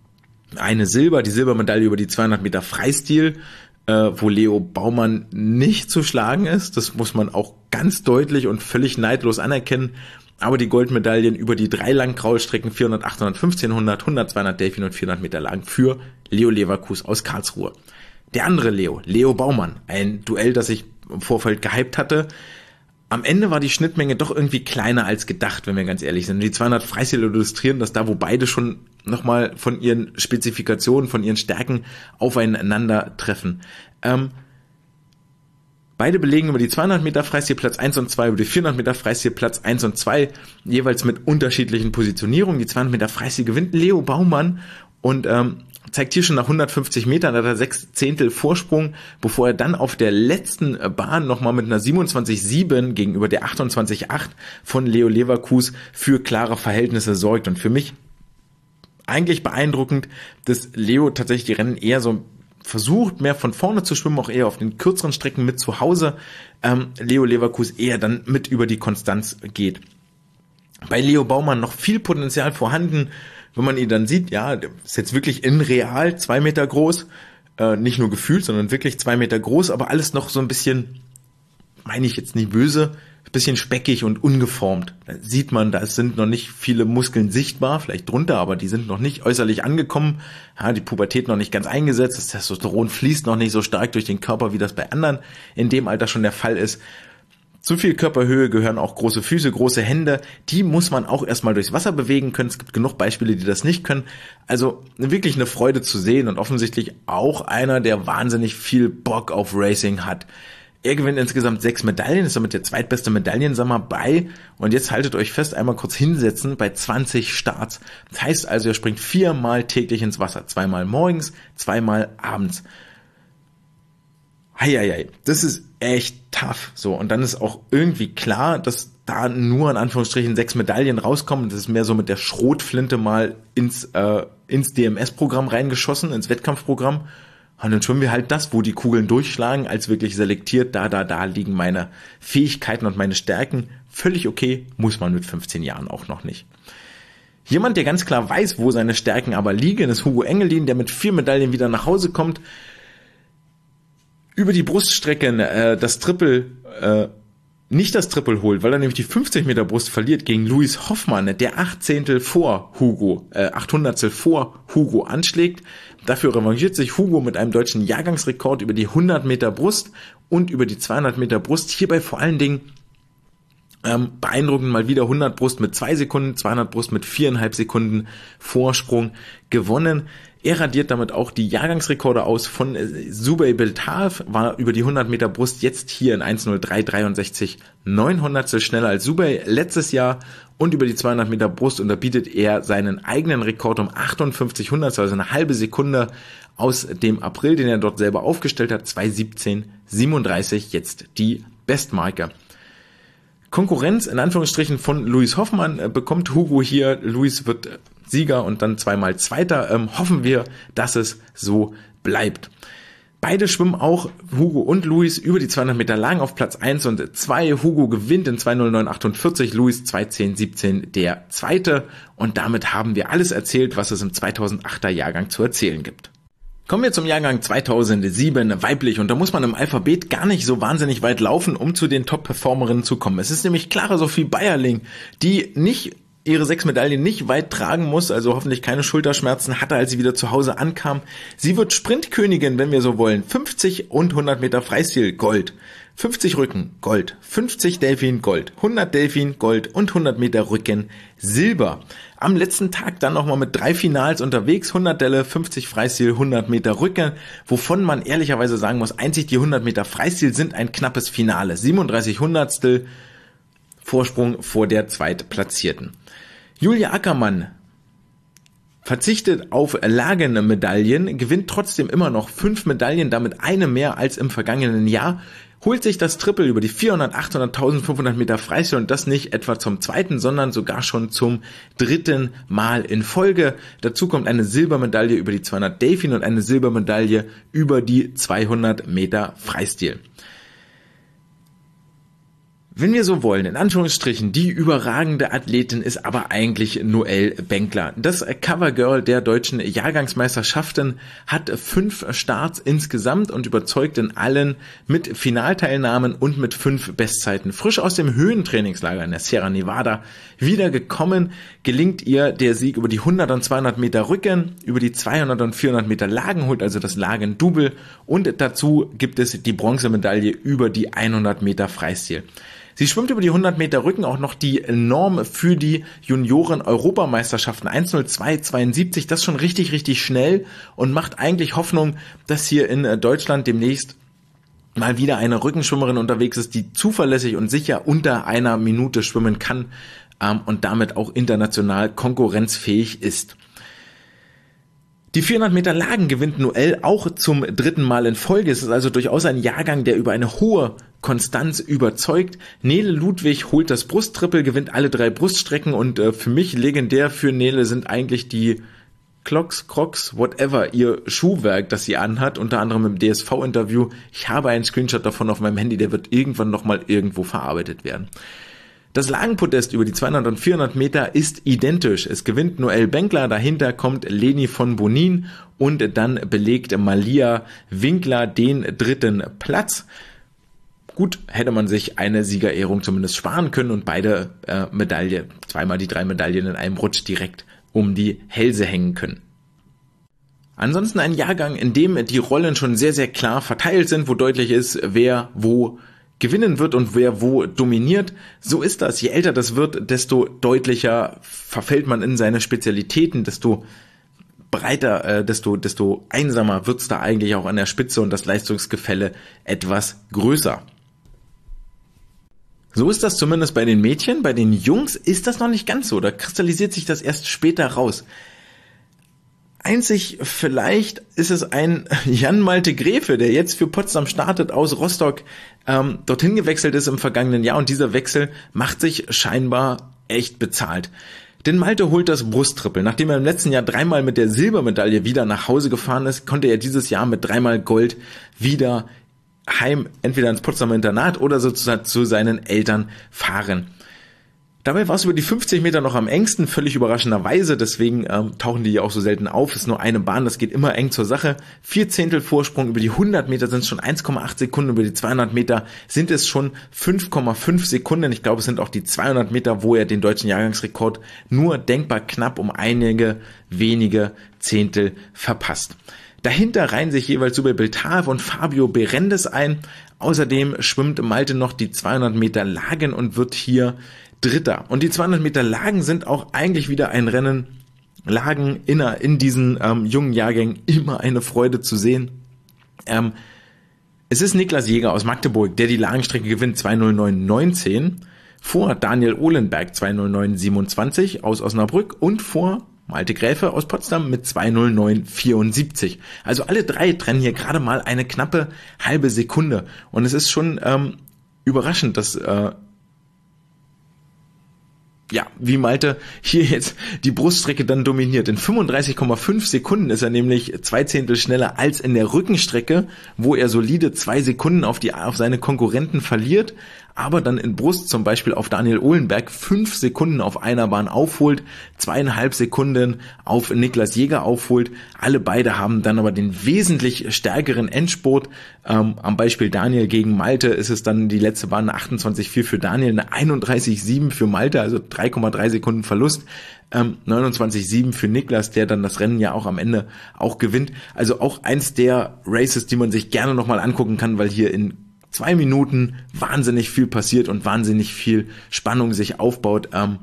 eine Silber, die Silbermedaille über die zweihundert Meter Freistil, äh, wo Leo Baumann nicht zu schlagen ist, das muss man auch ganz deutlich und völlig neidlos anerkennen, aber die Goldmedaillen über die drei Langkraulstrecken, vierhundert, achthundert, fünfzehnhundert, hundert, zweihundert Delfin und vierhundert Meter Lagen für Leo Leverkus aus Karlsruhe. Der andere Leo, Leo Baumann, ein Duell, das ich im Vorfeld gehypt hatte. Am Ende war die Schnittmenge doch irgendwie kleiner als gedacht, wenn wir ganz ehrlich sind. Die zweihundert Freistil illustrieren das da, wo beide schon nochmal von ihren Spezifikationen, von ihren Stärken aufeinander treffen. Ähm, beide belegen über die zweihundert Meter Freistil Platz eins und zwei, über die vierhundert Meter Freistil Platz eins und zwei, jeweils mit unterschiedlichen Positionierungen. Die zweihundert Meter Freistil gewinnt Leo Baumann und ähm, zeigt hier schon nach hundertfünfzig Metern, da hat er sechs Zehntel Vorsprung, bevor er dann auf der letzten Bahn nochmal mit einer siebenundzwanzig Komma sieben gegenüber der achtundzwanzig Komma acht von Leo Leverkus für klare Verhältnisse sorgt. Und für mich eigentlich beeindruckend, dass Leo tatsächlich die Rennen eher so versucht, mehr von vorne zu schwimmen, auch eher auf den kürzeren Strecken mit zu Hause. Ähm, Leo Leverkus eher dann mit über die Konstanz geht. Bei Leo Baumann noch viel Potenzial vorhanden, wenn man ihn dann sieht, ja, ist jetzt wirklich in real zwei Meter groß, äh, nicht nur gefühlt, sondern wirklich zwei Meter groß, aber alles noch so ein bisschen, meine ich jetzt nicht böse, ein bisschen speckig und ungeformt. Da sieht man, da sind noch nicht viele Muskeln sichtbar, vielleicht drunter, aber die sind noch nicht äußerlich angekommen. Ja, die Pubertät noch nicht ganz eingesetzt, das Testosteron fließt noch nicht so stark durch den Körper, wie das bei anderen in dem Alter schon der Fall ist. Zu viel Körperhöhe gehören auch große Füße, große Hände. Die muss man auch erstmal durchs Wasser bewegen können. Es gibt genug Beispiele, die das nicht können. Also wirklich eine Freude zu sehen und offensichtlich auch einer, der wahnsinnig viel Bock auf Racing hat. Er gewinnt insgesamt sechs Medaillen, ist damit der zweitbeste Medaillensammer bei, und jetzt haltet euch fest, einmal kurz hinsetzen, bei zwanzig Starts. Das heißt also, er springt viermal täglich ins Wasser. Zweimal morgens, zweimal abends. Heieiei, das ist echt tough. So, und dann ist auch irgendwie klar, dass da nur in Anführungsstrichen sechs Medaillen rauskommen. Das ist mehr so mit der Schrotflinte mal ins, äh, ins D M S-Programm reingeschossen, ins Wettkampfprogramm. Und dann schwimmen wir halt das, wo die Kugeln durchschlagen, als wirklich selektiert, da, da, da liegen meine Fähigkeiten und meine Stärken. Völlig okay, muss man mit fünfzehn Jahren auch noch nicht. Jemand, der ganz klar weiß, wo seine Stärken aber liegen, ist Hugo Engelin, der mit vier Medaillen wieder nach Hause kommt. Über die Bruststrecken äh, das Triple, äh, nicht das Triple holt, weil er nämlich die fünfzig Meter Brust verliert gegen Luis Hoffmann, der acht Zehntel vor Hugo, äh, achthundertstel vor Hugo anschlägt. Dafür revanchiert sich Hugo mit einem deutschen Jahrgangsrekord über die hundert Meter Brust und über die zweihundert Meter Brust. Hierbei vor allen Dingen ähm, beeindruckend mal wieder hundert Brust mit zwei Sekunden, zweihundert Brust mit viereinhalb Sekunden Vorsprung gewonnen. Er radiert damit auch die Jahrgangsrekorde aus von Zubey Beltaev, war über die hundert Meter Brust jetzt hier in eins null drei dreiundsechzig neunhundertstel schneller als Zubey letztes Jahr, und über die zweihundert Meter Brust unterbietet er seinen eigenen Rekord um achtundfünfzig Hundertstel, also eine halbe Sekunde aus dem April, den er dort selber aufgestellt hat, zwei siebzehn siebenunddreißig, jetzt die Bestmarke. Konkurrenz in Anführungsstrichen von Luis Hoffmann äh, bekommt Hugo hier. Luis wird äh, Sieger und dann zweimal Zweiter. Ähm, hoffen wir, dass es so bleibt. Beide schwimmen auch, Hugo und Luis, über die zweihundert Meter lang auf Platz eins und zwei. Hugo gewinnt in zwei null neun achtundvierzig, Luis zwei zehn siebzehn der Zweite. Und damit haben wir alles erzählt, was es im zweitausendachter Jahrgang zu erzählen gibt. Kommen wir zum Jahrgang zweitausendsieben, weiblich, und da muss man im Alphabet gar nicht so wahnsinnig weit laufen, um zu den Top-Performerinnen zu kommen. Es ist nämlich Clara Sophie Beierling, die nicht ihre sechs Medaillen nicht weit tragen muss, also hoffentlich keine Schulterschmerzen hatte, als sie wieder zu Hause ankam. Sie wird Sprintkönigin, wenn wir so wollen. fünfzig und hundert Meter Freistil Gold, fünfzig Rücken Gold, fünfzig Delfin Gold, hundert Delfin Gold und hundert Meter Rücken Silber. Am letzten Tag dann nochmal mit drei Finals unterwegs, hundert Delle, fünfzig Freistil, hundert Meter Rücken, wovon man ehrlicherweise sagen muss, einzig die hundert Meter Freistil sind ein knappes Finale. siebenunddreißig Hundertstel Vorsprung vor der Zweitplatzierten. Julia Ackermann verzichtet auf Lagenmedaillen, gewinnt trotzdem immer noch fünf Medaillen, damit eine mehr als im vergangenen Jahr, holt sich das Triple über die vierhundert, achthundert, eintausendfünfhundert Meter Freistil, und das nicht etwa zum zweiten, sondern sogar schon zum dritten Mal in Folge. Dazu kommt eine Silbermedaille über die zweihundert Delfin und eine Silbermedaille über die zweihundert Meter Freistil. Wenn wir so wollen, in Anführungsstrichen, die überragende Athletin ist aber eigentlich Noelle Benkler. Das Covergirl der deutschen Jahrgangsmeisterschaften hat fünf Starts insgesamt und überzeugt in allen mit Finalteilnahmen und mit fünf Bestzeiten. Frisch aus dem Höhentrainingslager in der Sierra Nevada wieder gekommen, gelingt ihr der Sieg über die hundert und zweihundert Meter Rücken, über die zweihundert und vierhundert Meter Lagen, holt also das Lagen-Double, und dazu gibt es die Bronzemedaille über die hundert Meter Freistil. Sie schwimmt über die hundert Meter Rücken auch noch die Norm für die Junioren-Europameisterschaften eins null zwei zweiundsiebzig. Das schon richtig, richtig schnell und macht eigentlich Hoffnung, dass hier in Deutschland demnächst mal wieder eine Rückenschwimmerin unterwegs ist, die zuverlässig und sicher unter einer Minute schwimmen kann ähm, und damit auch international konkurrenzfähig ist. Die vierhundert Meter Lagen gewinnt Noelle auch zum dritten Mal in Folge. Es ist also durchaus ein Jahrgang, der über eine hohe Konstanz überzeugt. Nele Ludwig holt das Brusttrippel, gewinnt alle drei Bruststrecken und äh, für mich legendär für Nele sind eigentlich die Clocks, Crocs, whatever, ihr Schuhwerk, das sie anhat, unter anderem im D S V-Interview. Ich habe einen Screenshot davon auf meinem Handy, der wird irgendwann nochmal irgendwo verarbeitet werden. Das Lagenpodest über die zweihundert und vierhundert Meter ist identisch. Es gewinnt Noelle Benkler, dahinter kommt Leni von Bonin und dann belegt Malia Winkler den dritten Platz. Gut, hätte man sich eine Siegerehrung zumindest sparen können und beide äh, Medaille, zweimal die drei Medaillen in einem Rutsch direkt um die Hälse hängen können. Ansonsten ein Jahrgang, in dem die Rollen schon sehr, sehr klar verteilt sind, wo deutlich ist, wer wo gewinnen wird und wer wo dominiert. So ist das. Je älter das wird, desto deutlicher verfällt man in seine Spezialitäten, desto breiter, äh, desto, desto einsamer wird's da eigentlich auch an der Spitze und das Leistungsgefälle etwas größer. So ist das zumindest bei den Mädchen. Bei den Jungs ist das noch nicht ganz so. Da kristallisiert sich das erst später raus. Einzig vielleicht ist es ein Jan-Malte Gräfe, der jetzt für Potsdam startet, aus Rostock ähm, dorthin gewechselt ist im vergangenen Jahr und dieser Wechsel macht sich scheinbar echt bezahlt. Denn Malte holt das Brusttrippel. Nachdem er im letzten Jahr dreimal mit der Silbermedaille wieder nach Hause gefahren ist, konnte er dieses Jahr mit dreimal Gold wieder heim, entweder ins Potsdamer Internat oder sozusagen zu seinen Eltern fahren. Dabei war es über die fünfzig Meter noch am engsten, völlig überraschenderweise, deswegen ähm, tauchen die ja auch so selten auf, ist nur eine Bahn, das geht immer eng zur Sache. Vier Zehntel Vorsprung, über die hundert Meter sind es schon eins Komma acht Sekunden, über die zweihundert Meter sind es schon fünf Komma fünf Sekunden. Ich glaube, es sind auch die zweihundert Meter, wo er den deutschen Jahrgangsrekord nur denkbar knapp um einige wenige Zehntel verpasst. Dahinter reihen sich jeweils Subel Beltav und Fabio Berendes ein. Außerdem schwimmt Malte noch die zweihundert Meter Lagen und wird hier Dritter. Und die zweihundert Meter Lagen sind auch eigentlich wieder ein Rennen. Lagen in, in diesen ähm, jungen Jahrgängen immer eine Freude zu sehen. Ähm, es ist Niklas Jäger aus Magdeburg, der die Lagenstrecke gewinnt, zwei null neun neunzehn. Vor Daniel Ohlenberg zwei null neun siebenundzwanzig aus Osnabrück und vor Malte Gräfe aus Potsdam mit zwei null neun vierundsiebzig. Also alle drei trennen hier gerade mal eine knappe halbe Sekunde. Und es ist schon ähm, überraschend, dass äh, ja, wie Malte hier jetzt die Bruststrecke dann dominiert. In fünfunddreißig Komma fünf Sekunden ist er nämlich zwei Zehntel schneller als in der Rückenstrecke, wo er solide zwei Sekunden auf die auf seine Konkurrenten verliert, aber dann in Brust zum Beispiel auf Daniel Ohlenberg fünf Sekunden auf einer Bahn aufholt, zweieinhalb Sekunden auf Niklas Jäger aufholt. Alle beide haben dann aber den wesentlich stärkeren Endspurt. Ähm, am Beispiel Daniel gegen Malte ist es dann die letzte Bahn eine achtundzwanzig Komma vier für Daniel, eine einunddreißig Komma sieben für Malte, also drei Komma drei Sekunden Verlust. Ähm, neunundzwanzig Komma sieben für Niklas, der dann das Rennen ja auch am Ende auch gewinnt. Also auch eins der Races, die man sich gerne nochmal angucken kann, weil hier in zwei Minuten wahnsinnig viel passiert und wahnsinnig viel Spannung sich aufbaut. Ähm,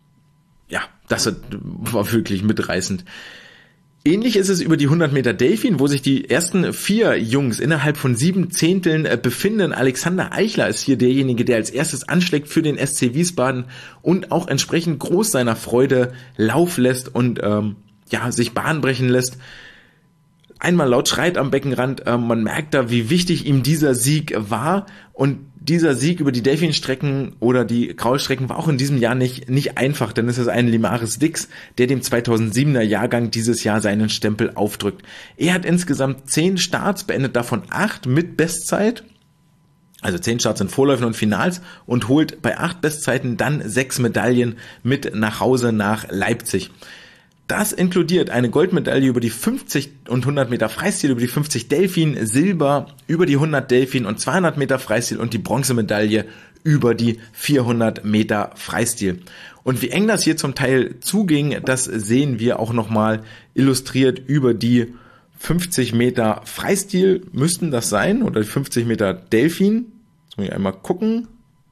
ja, das war wirklich mitreißend. Ähnlich ist es über die hundert Meter Delfin, wo sich die ersten vier Jungs innerhalb von sieben Zehnteln befinden. Alexander Eichler ist hier derjenige, der als erstes anschlägt für den S C Wiesbaden und auch entsprechend groß seiner Freude Lauf lässt und ähm, ja sich Bahn brechen lässt. Einmal laut schreit am Beckenrand, äh, man merkt da, wie wichtig ihm dieser Sieg war und dieser Sieg über die Delfinstrecken oder die Kraulstrecken war auch in diesem Jahr nicht nicht einfach, denn es ist ein Limaris Dix, der dem zweitausendsiebener Jahrgang dieses Jahr seinen Stempel aufdrückt. Er hat insgesamt zehn Starts, beendet davon acht mit Bestzeit, also zehn Starts in Vorläufen und Finals und holt bei acht Bestzeiten dann sechs Medaillen mit nach Hause nach Leipzig. Das inkludiert eine Goldmedaille über die fünfzig und hundert Meter Freistil, über die fünfzig Delfin, Silber über die hundert Delfin und zweihundert Meter Freistil und die Bronzemedaille über die vierhundert Meter Freistil. Und wie eng das hier zum Teil zuging, das sehen wir auch nochmal illustriert über die fünfzig Meter Freistil, müssten das sein, oder die fünfzig Meter Delfin. Jetzt muss ich einmal gucken.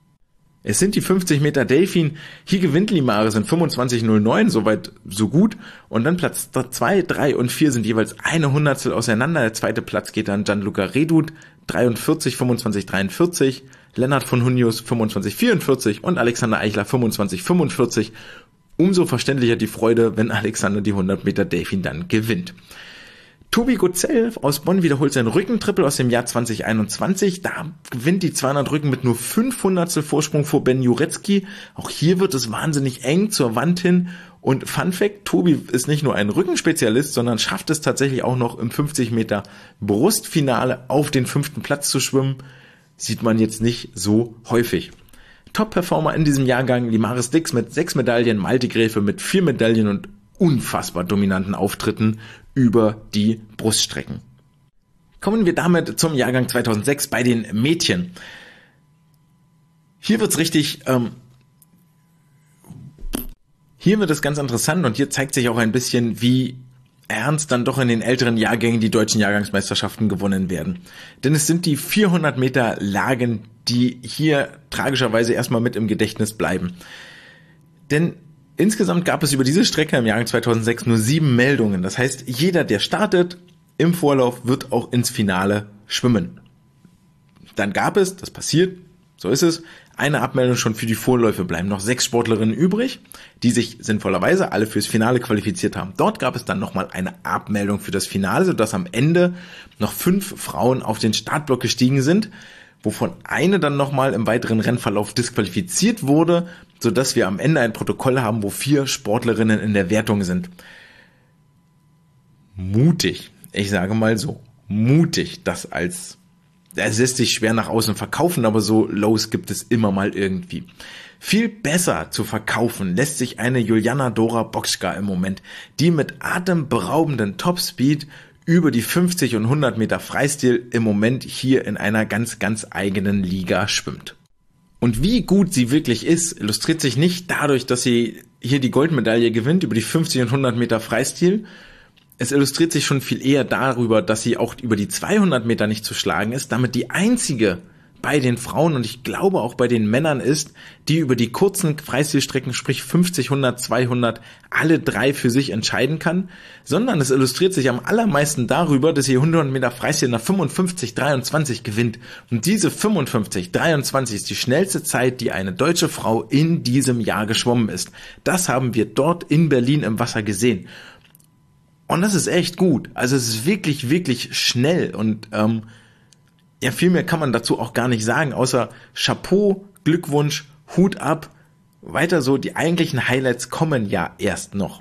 Es sind die fünfzig Meter Delfin. Hier gewinnt Limaris in fünfundzwanzig Komma null neun, soweit so gut. Und dann Platz zwei, drei und vier sind jeweils eine Hundertstel auseinander. Der zweite Platz geht an Gianluca Redut, dreiundvierzig, fünfundzwanzig, dreiundvierzig. Lennart von Hunius, fünfundzwanzig, vierundvierzig und Alexander Eichler, fünfundzwanzig, fünfundvierzig. umso verständlicher die Freude, wenn Alexander die hundert Meter Delfin dann gewinnt. Tobi Guzell aus Bonn wiederholt sein Rückentrippel aus dem Jahr zwanzig einundzwanzig. Da gewinnt die zweihundert Rücken mit nur fünfhundertstel Vorsprung vor Ben Jurecki. Auch hier wird es wahnsinnig eng zur Wand hin. Und Fun Fact, Tobi ist nicht nur ein Rückenspezialist, sondern schafft es tatsächlich auch noch im fünfzig Meter Brustfinale auf den fünften Platz zu schwimmen. Sieht man jetzt nicht so häufig. Top-Performer in diesem Jahrgang, Limaris Dix mit sechs Medaillen, Malte Gräfe mit vier Medaillen und unfassbar dominanten Auftritten über die Bruststrecken. Kommen wir damit zum Jahrgang zweitausendsechs bei den Mädchen. Hier wird's richtig, ähm, hier wird es ganz interessant und hier zeigt sich auch ein bisschen, wie ernst dann doch in den älteren Jahrgängen die deutschen Jahrgangsmeisterschaften gewonnen werden. Denn es sind die vierhundert Meter Lagen, die hier tragischerweise erstmal mit im Gedächtnis bleiben. Denn insgesamt gab es über diese Strecke im Jahrgang zweitausendsechs nur sieben Meldungen. Das heißt, jeder, der startet im Vorlauf, wird auch ins Finale schwimmen. Dann gab es, das passiert, so ist es, eine Abmeldung schon für die Vorläufe, bleiben noch sechs Sportlerinnen übrig, die sich sinnvollerweise alle fürs Finale qualifiziert haben. Dort gab es dann nochmal eine Abmeldung für das Finale, sodass am Ende noch fünf Frauen auf den Startblock gestiegen sind, wovon eine dann nochmal im weiteren Rennverlauf disqualifiziert wurde, sodass wir am Ende ein Protokoll haben, wo vier Sportlerinnen in der Wertung sind. Mutig, ich sage mal so, mutig, das als, es lässt sich schwer nach außen verkaufen, aber so Lows gibt es immer mal irgendwie. Viel besser zu verkaufen lässt sich eine Juliana Dora Boczka im Moment, die mit atemberaubenden Topspeed über die fünfzig und hundert Meter Freistil im Moment hier in einer ganz, ganz eigenen Liga schwimmt. Und wie gut sie wirklich ist, illustriert sich nicht dadurch, dass sie hier die Goldmedaille gewinnt über die fünfzig und hundert Meter Freistil. Es illustriert sich schon viel eher darüber, dass sie auch über die zweihundert Meter nicht zu schlagen ist, damit die einzige bei den Frauen und ich glaube auch bei den Männern ist, die über die kurzen Freistilstrecken, sprich fünfzig, hundert, zweihundert, alle drei für sich entscheiden kann, sondern es illustriert sich am allermeisten darüber, dass sie hundert Meter Freistil nach fünfundfünfzig dreiundzwanzig gewinnt. Und diese fünfundfünfzig dreiundzwanzig ist die schnellste Zeit, die eine deutsche Frau in diesem Jahr geschwommen ist. Das haben wir dort in Berlin im Wasser gesehen. Und das ist echt gut. Also es ist wirklich, wirklich schnell und ähm, ja, viel mehr kann man dazu auch gar nicht sagen, außer Chapeau, Glückwunsch, Hut ab, weiter so, die eigentlichen Highlights kommen ja erst noch.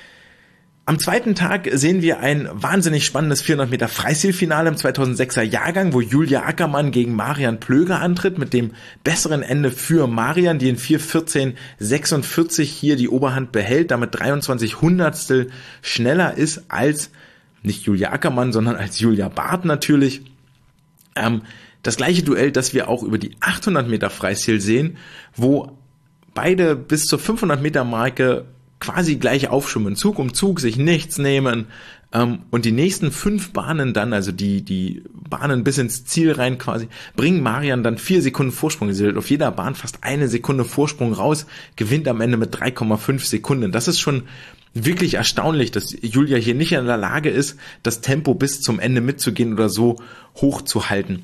Am zweiten Tag sehen wir ein wahnsinnig spannendes vierhundert Meter Freistilfinale im zweitausendsechser Jahrgang, wo Julia Ackermann gegen Marian Plöger antritt, mit dem besseren Ende für Marian, die in vier vierzehn sechsundvierzig hier die Oberhand behält, damit dreiundzwanzig Hundertstel schneller ist als nicht Julia Ackermann, sondern als Julia Barth natürlich. Ähm, das gleiche Duell, das wir auch über die achthundert Meter Freistil sehen, wo beide bis zur fünfhundert Meter Marke quasi gleich aufschwimmen, Zug um Zug, sich nichts nehmen ähm, und die nächsten fünf Bahnen dann, also die die Bahnen bis ins Ziel rein quasi, bringen Marian dann vier Sekunden Vorsprung. Sie hält auf jeder Bahn fast eine Sekunde Vorsprung raus, gewinnt am Ende mit drei Komma fünf Sekunden. Das ist schon wirklich erstaunlich, dass Julia hier nicht in der Lage ist, das Tempo bis zum Ende mitzugehen oder so hoch zu halten.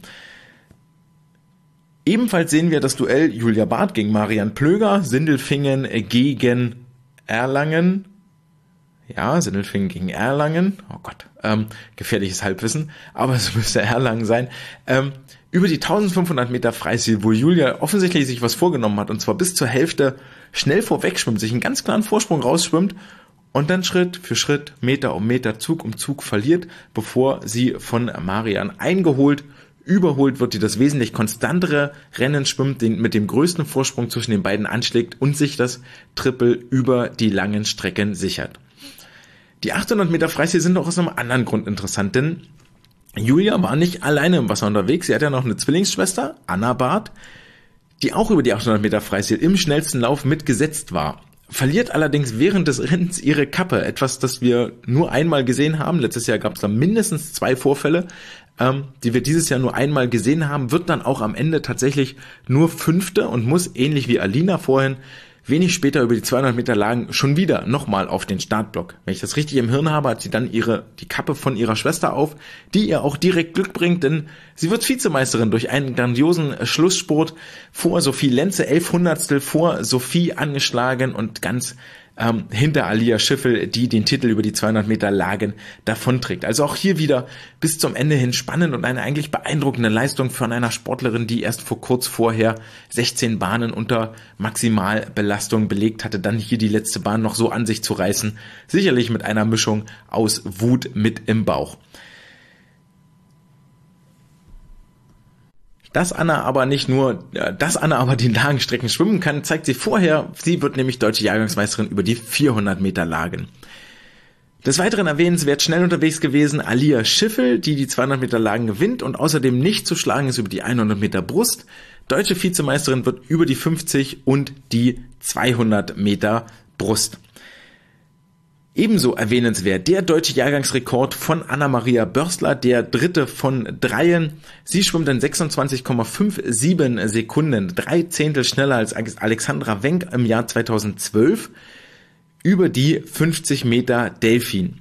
Ebenfalls sehen wir das Duell Julia Barth gegen Marian Plöger, Sindelfingen gegen Erlangen. Ja, Sindelfingen gegen Erlangen. Oh Gott, ähm, gefährliches Halbwissen, aber es müsste Erlangen sein. Ähm, über die eintausendfünfhundert Meter Freistil, wo Julia offensichtlich sich was vorgenommen hat, und zwar bis zur Hälfte schnell vorwegschwimmt, sich einen ganz klaren Vorsprung rausschwimmt, und dann Schritt für Schritt, Meter um Meter, Zug um Zug verliert, bevor sie von Marian eingeholt, überholt wird, die das wesentlich konstantere Rennen schwimmt, den mit dem größten Vorsprung zwischen den beiden anschlägt und sich das Triple über die langen Strecken sichert. Die achthundert Meter Freistil sind auch aus einem anderen Grund interessant, denn Julia war nicht alleine im Wasser unterwegs, sie hat ja noch eine Zwillingsschwester, Anna Barth, die auch über die achthundert Meter Freistil im schnellsten Lauf mitgesetzt war. Verliert allerdings während des Rennens ihre Kappe, etwas, das wir nur einmal gesehen haben. Letztes Jahr gab es da mindestens zwei Vorfälle, ähm, die wir dieses Jahr nur einmal gesehen haben, wird dann auch am Ende tatsächlich nur Fünfte und muss, ähnlich wie Alina vorhin, wenig später über die zweihundert Meter Lagen schon wieder nochmal auf den Startblock. Wenn ich das richtig im Hirn habe, hat sie dann ihre die Kappe von ihrer Schwester auf, die ihr auch direkt Glück bringt, denn sie wird Vizemeisterin durch einen grandiosen Schlussspurt vor Sophie Lenze, elf Hundertstel vor Sophie angeschlagen und ganz ähm, hinter Alia Schiffel, die den Titel über die zweihundert Meter Lagen davonträgt. Also auch hier wieder bis zum Ende hin spannend und eine eigentlich beeindruckende Leistung von einer Sportlerin, die erst vor kurz vorher sechzehn Bahnen unter Maximalbelastung belegt hatte, dann hier die letzte Bahn noch so an sich zu reißen. Sicherlich mit einer Mischung aus Wut mit im Bauch. Dass Anna aber nicht nur, dass Anna aber die Lagenstrecken schwimmen kann, zeigt sie vorher. Sie wird nämlich deutsche Jahrgangsmeisterin über die vierhundert Meter Lagen. Des Weiteren erwähnenswert schnell unterwegs gewesen Alia Schiffel, die die zweihundert Meter Lagen gewinnt und außerdem nicht zu schlagen ist über die hundert Meter Brust. Deutsche Vizemeisterin wird über die fünfzig und die zweihundert Meter Brust. Ebenso erwähnenswert der deutsche Jahrgangsrekord von Anna-Maria Börstler, der dritte von dreien. Sie schwimmt in sechsundzwanzig Komma siebenundfünfzig Sekunden, drei Zehntel schneller als Alexandra Wenck im Jahr zweitausendzwölf, über die fünfzig Meter Delfin.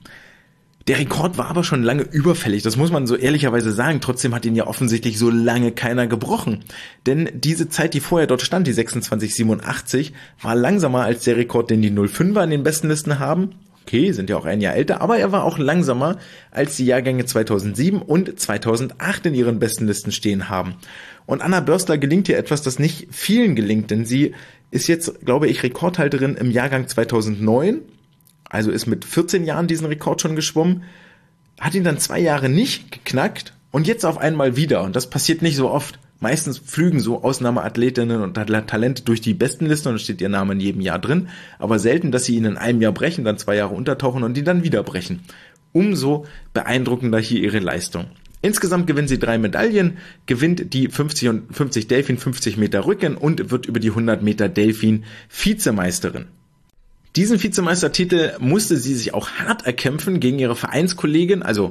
Der Rekord war aber schon lange überfällig, das muss man so ehrlicherweise sagen. Trotzdem hat ihn ja offensichtlich so lange keiner gebrochen. Denn diese Zeit, die vorher dort stand, die sechsundzwanzig Komma siebenundachtzig, war langsamer als der Rekord, den die null Komma fünfer in den besten Listen haben. Okay, sind ja auch ein Jahr älter, aber er war auch langsamer als die Jahrgänge zweitausendsieben und zweitausendacht in ihren besten Listen stehen haben. Und Anna Börstler gelingt hier etwas, das nicht vielen gelingt, denn sie ist jetzt, glaube ich, Rekordhalterin im Jahrgang zweitausendneun, also ist mit vierzehn Jahren diesen Rekord schon geschwommen, hat ihn dann zwei Jahre nicht geknackt und jetzt auf einmal wieder. Und das passiert nicht so oft. Meistens flügen so Ausnahmeathletinnen und Talente durch die besten Listen und da steht ihr Name in jedem Jahr drin, aber selten, dass sie ihn in einem Jahr brechen, dann zwei Jahre untertauchen und die dann wieder brechen. Umso beeindruckender hier ihre Leistung. Insgesamt gewinnt sie drei Medaillen, gewinnt die fünfzig und fünfzig Delfin, fünfzig Meter Rücken und wird über die hundert Meter Delfin Vizemeisterin. Diesen Vizemeistertitel musste sie sich auch hart erkämpfen gegen ihre Vereinskollegin, also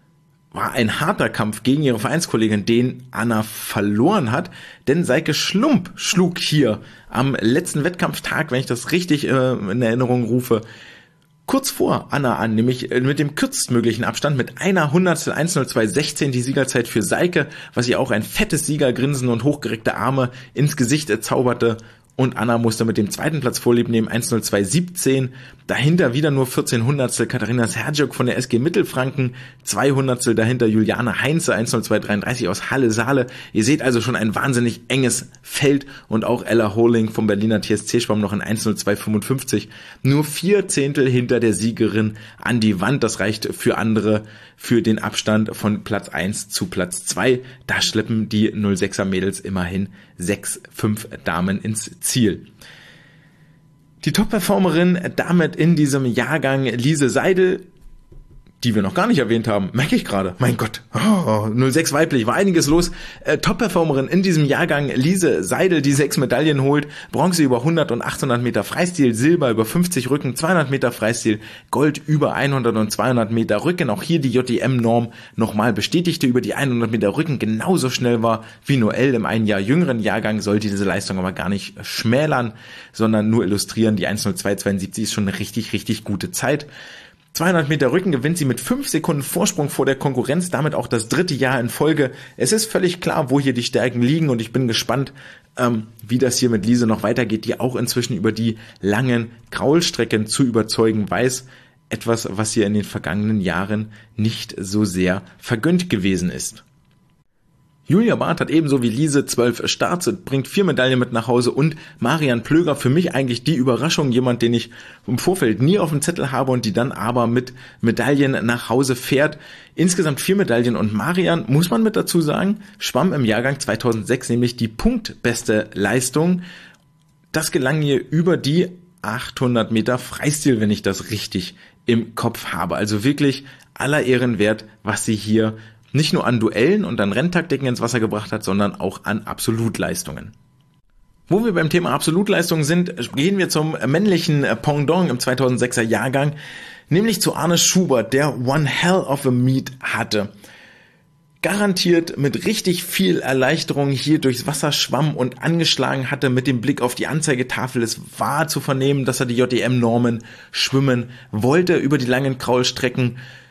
war ein harter Kampf gegen ihre Vereinskollegin, den Anna verloren hat, denn Seike Schlump schlug hier am letzten Wettkampftag, wenn ich das richtig äh, in Erinnerung rufe, kurz vor Anna an, nämlich mit dem kürzestmöglichen Abstand, mit einer Hundertstel eins null zwei sechzehn die Siegerzeit für Seike, was ihr auch ein fettes Siegergrinsen und hochgereckte Arme ins Gesicht zauberte. Und Anna musste mit dem zweiten Platz vorlieb nehmen, eins null zwei siebzehn. Dahinter wieder nur vierzehn Hundertstel Katharina Sergiuk von der S G Mittelfranken, zwei Hundertstel dahinter Juliane Heinze, eins null zwei dreiunddreißig aus Halle-Saale. Ihr seht also schon ein wahnsinnig enges Feld und auch Ella Holing vom Berliner T S C schwamm noch in eins null zwei fünfundfünfzig. Nur vier Zehntel hinter der Siegerin an die Wand. Das reicht für andere für den Abstand von Platz eins zu Platz zwei. Da schleppen die null sechser Mädels immerhin sechs, fünf Damen ins Ziel. Die Top-Performerin damit in diesem Jahrgang Lise Seidel, die wir noch gar nicht erwähnt haben, merke ich gerade, mein Gott, oh, null sechs weiblich, war einiges los. Äh, Top-Performerin in diesem Jahrgang Lise Seidel, die sechs Medaillen holt, Bronze über hundert und achthundert Meter Freistil, Silber über fünfzig Rücken, zweihundert Meter Freistil, Gold über hundert und zweihundert Meter Rücken. Auch hier die J D M-Norm nochmal bestätigte, über die hundert Meter Rücken genauso schnell war wie Noelle im ein Jahr jüngeren Jahrgang, sollte diese Leistung aber gar nicht schmälern, sondern nur illustrieren. Die eins null zwei zweiundsiebzig ist schon eine richtig, richtig gute Zeit. zweihundert Meter Rücken gewinnt sie mit fünf Sekunden Vorsprung vor der Konkurrenz, damit auch das dritte Jahr in Folge. Es ist völlig klar, wo hier die Stärken liegen und ich bin gespannt, ähm, wie das hier mit Lise noch weitergeht, die auch inzwischen über die langen Kraulstrecken zu überzeugen weiß. Etwas, was hier in den vergangenen Jahren nicht so sehr vergönnt gewesen ist. Julia Barth hat ebenso wie Lise zwölf Starts, bringt vier Medaillen mit nach Hause und Marian Plöger, für mich eigentlich die Überraschung, jemand, den ich im Vorfeld nie auf dem Zettel habe und die dann aber mit Medaillen nach Hause fährt. Insgesamt vier Medaillen und Marian, muss man mit dazu sagen, schwamm im Jahrgang zweitausendsechs nämlich die punktbeste Leistung. Das gelang ihr über die achthundert Meter Freistil, wenn ich das richtig im Kopf habe. Also wirklich aller Ehren wert, was sie hier nicht nur an Duellen und an Renntaktiken ins Wasser gebracht hat, sondern auch an Absolutleistungen. Wo wir beim Thema Absolutleistungen sind, gehen wir zum männlichen Pendant im zweitausendsechser Jahrgang, nämlich zu Arne Schubert, der One Hell of a Meet hatte. Garantiert mit richtig viel Erleichterung hier durchs Wasser schwamm und angeschlagen hatte mit dem Blick auf die Anzeigetafel. Es war zu vernehmen, dass er die J D M-Normen schwimmen wollte über die langen Kraulstrecken.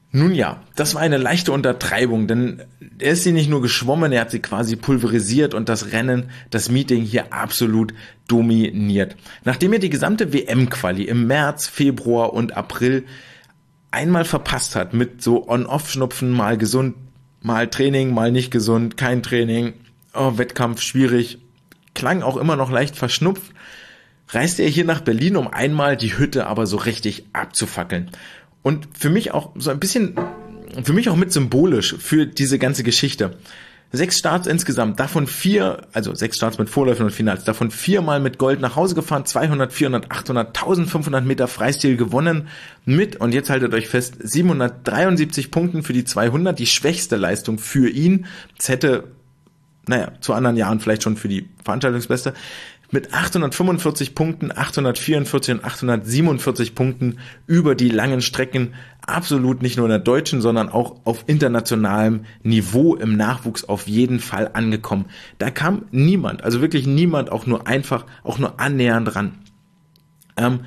Nun ja, das war eine leichte Untertreibung, denn er ist sie nicht nur geschwommen, er hat sie quasi pulverisiert und das Rennen, das Meeting hier absolut dominiert. Nachdem er die gesamte W M-Quali im März, Februar und April einmal verpasst hat mit so On-Off-Schnupfen, mal gesund, mal Training, mal nicht gesund, kein Training, oh, Wettkampf schwierig, klang auch immer noch leicht verschnupft, reiste er hier nach Berlin, um einmal die Hütte aber so richtig abzufackeln. Und für mich auch so ein bisschen, für mich auch mit symbolisch für diese ganze Geschichte. Sechs Starts insgesamt, davon vier, also sechs Starts mit Vorläufen und Finals, davon viermal mit Gold nach Hause gefahren, zweihundert, vierhundert, achthundert, eintausendfünfhundert Meter Freistil gewonnen mit, und jetzt haltet euch fest, siebenhundertdreiundsiebzig Punkten für die zweihundert, die schwächste Leistung für ihn. Es hätte, naja, zu anderen Jahren vielleicht schon für die Veranstaltungsbeste, mit achthundertfünfundvierzig Punkten, achthundertvierundvierzig und achthundertsiebenundvierzig Punkten über die langen Strecken absolut nicht nur in der deutschen, sondern auch auf internationalem Niveau im Nachwuchs auf jeden Fall angekommen. Da kam niemand, also wirklich niemand, auch nur einfach, auch nur annähernd ran. Ähm,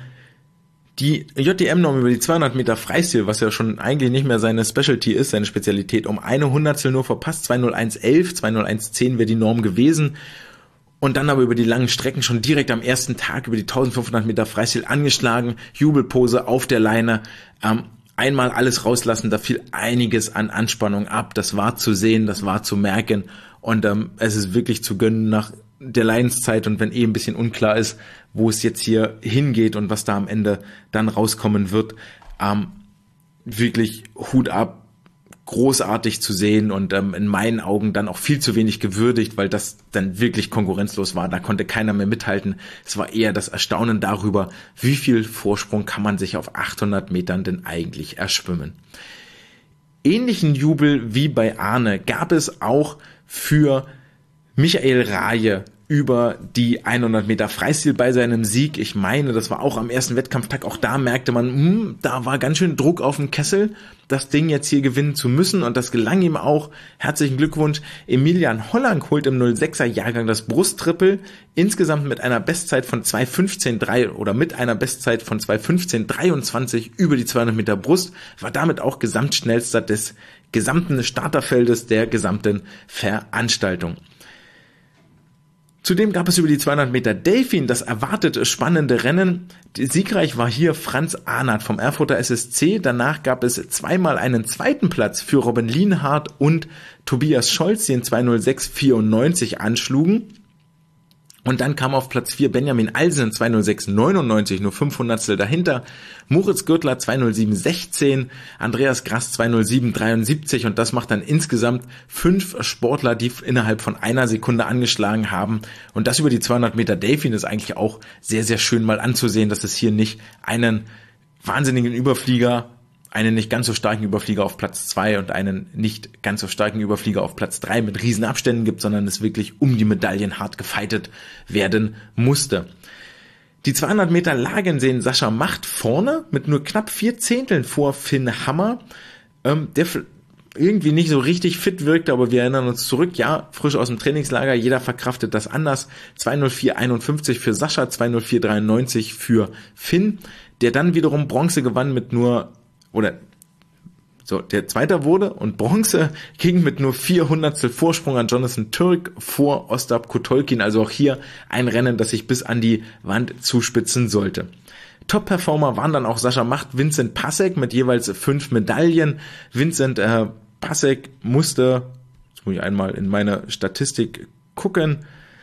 die J D M-Norm über die zweihundert Meter Freistil, was ja schon eigentlich nicht mehr seine Specialty ist, seine Spezialität, um eine Hundertstel nur verpasst, zwei null eins elf, zwei null eins zehn wäre die Norm gewesen. Und dann aber über die langen Strecken schon direkt am ersten Tag über die eintausendfünfhundert Meter Freistil angeschlagen, Jubelpose auf der Leine, ähm, einmal alles rauslassen, da fiel einiges an Anspannung ab, das war zu sehen, das war zu merken, und ähm, es ist wirklich zu gönnen nach der Leidenszeit, und wenn eh ein bisschen unklar ist, wo es jetzt hier hingeht und was da am Ende dann rauskommen wird, ähm, wirklich Hut ab, großartig zu sehen und ähm, in meinen Augen dann auch viel zu wenig gewürdigt, weil das dann wirklich konkurrenzlos war. Da konnte keiner mehr mithalten. Es war eher das Erstaunen darüber, wie viel Vorsprung kann man sich auf achthundert Metern denn eigentlich erschwimmen. Ähnlichen Jubel wie bei Arne gab es auch für Michael Raje über die hundert Meter Freistil bei seinem Sieg. Ich meine, das war auch am ersten Wettkampftag. Auch da merkte man, hm, da war ganz schön Druck auf dem Kessel, das Ding jetzt hier gewinnen zu müssen. Und das gelang ihm auch. Herzlichen Glückwunsch. Emilian Holland holt im null sechser Jahrgang das Brusttriple. Insgesamt mit einer Bestzeit von zwei fünfzehn drei oder mit einer Bestzeit von zwei fünfzehn dreiundzwanzig über die zweihundert Meter Brust. War damit auch Gesamtschnellster des gesamten Starterfeldes der gesamten Veranstaltung. Zudem gab es über die zweihundert Meter Delfin das erwartet spannende Rennen. Siegreich war hier Franz Arnert vom Erfurter S S C. Danach gab es zweimal einen zweiten Platz für Robin Lienhardt und Tobias Scholz, die in zwei null sechs vierundneunzig anschlugen. Und dann kam auf Platz vier Benjamin Alsen in zwei null sechs neunundneunzig, nur fünf Hundertstel dahinter. Moritz Gürtler zwei null sieben sechzehn, Andreas Grass zwei null sieben dreiundsiebzig, und das macht dann insgesamt fünf Sportler, die innerhalb von einer Sekunde angeschlagen haben. Und das über die zweihundert Meter Delfin ist eigentlich auch sehr, sehr schön mal anzusehen, dass es hier nicht einen wahnsinnigen Überflieger, einen nicht ganz so starken Überflieger auf Platz zwei und einen nicht ganz so starken Überflieger auf Platz drei mit riesen Abständen gibt, sondern es wirklich um die Medaillen hart gefeitet werden musste. Die zweihundert Meter Lagen sehen Sascha Macht vorne mit nur knapp vier Zehnteln vor Finn Hammer, ähm, der irgendwie nicht so richtig fit wirkte, aber wir erinnern uns zurück, ja, frisch aus dem Trainingslager, jeder verkraftet das anders. zwei null vier einundfünfzig für Sascha, zwei null vier dreiundneunzig für Finn, der dann wiederum Bronze gewann mit nur oder so, der Zweiter wurde, und Bronze ging mit nur vier Hundertstel Vorsprung an Jonathan Türk vor Ostap Kotolkin, also auch hier ein Rennen, das sich bis an die Wand zuspitzen sollte. Top-Performer waren dann auch Sascha Macht, Vincent Passek mit jeweils fünf Medaillen. Vincent äh, Passek musste, jetzt muss ich einmal in meine Statistik gucken,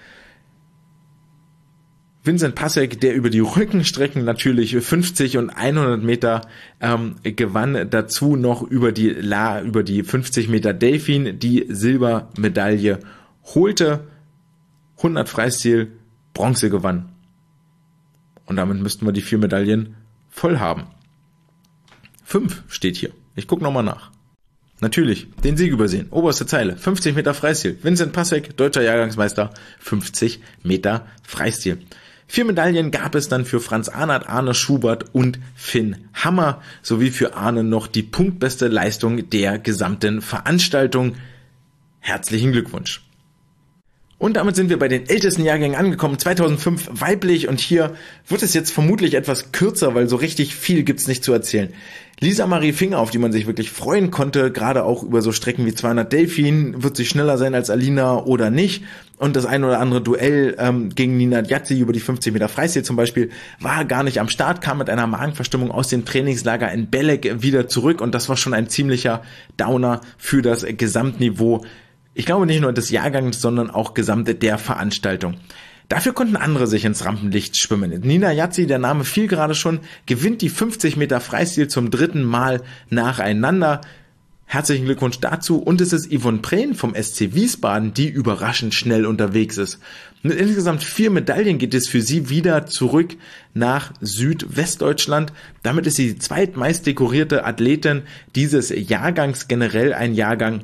Vincent Passek, der über die Rückenstrecken natürlich fünfzig und hundert Meter ähm, gewann, dazu noch über die La, über die fünfzig Meter Delfin die Silbermedaille holte, hundert Freistil, Bronze gewann. Und damit müssten wir die vier Medaillen voll haben. Fünf steht hier. Ich gucke nochmal nach. Natürlich, den Sieg übersehen. Oberste Zeile, fünfzig Meter Freistil. Vincent Passek, deutscher Jahrgangsmeister, fünfzig Meter Freistil. Vier Medaillen gab es dann für Franz Arnert, Arne Schubert und Finn Hammer, sowie für Arne noch die punktbeste Leistung der gesamten Veranstaltung. Herzlichen Glückwunsch. Und damit sind wir bei den ältesten Jahrgängen angekommen, zweitausendfünf weiblich, und hier wird es jetzt vermutlich etwas kürzer, weil so richtig viel gibt's nicht zu erzählen. Lisa Marie Finger, auf die man sich wirklich freuen konnte, gerade auch über so Strecken wie zweihundert Delfin, wird sie schneller sein als Alina oder nicht, und das ein oder andere Duell ähm, gegen Nina Gyasi über die fünfzig Meter Freistil zum Beispiel war gar nicht am Start, kam mit einer Magenverstimmung aus dem Trainingslager in Belek wieder zurück, und das war schon ein ziemlicher Downer für das Gesamtniveau. Ich glaube nicht nur des Jahrgangs, sondern auch gesamte der Veranstaltung. Dafür konnten andere sich ins Rampenlicht schwimmen. Nina Gyasi, der Name fiel gerade schon, gewinnt die fünfzig Meter Freistil zum dritten Mal nacheinander. Herzlichen Glückwunsch dazu. Und es ist Yvonne Prehn vom S C Wiesbaden, die überraschend schnell unterwegs ist. Mit insgesamt vier Medaillen geht es für sie wieder zurück nach Südwestdeutschland. Damit ist sie die zweitmeist dekorierte Athletin dieses Jahrgangs, generell ein Jahrgang,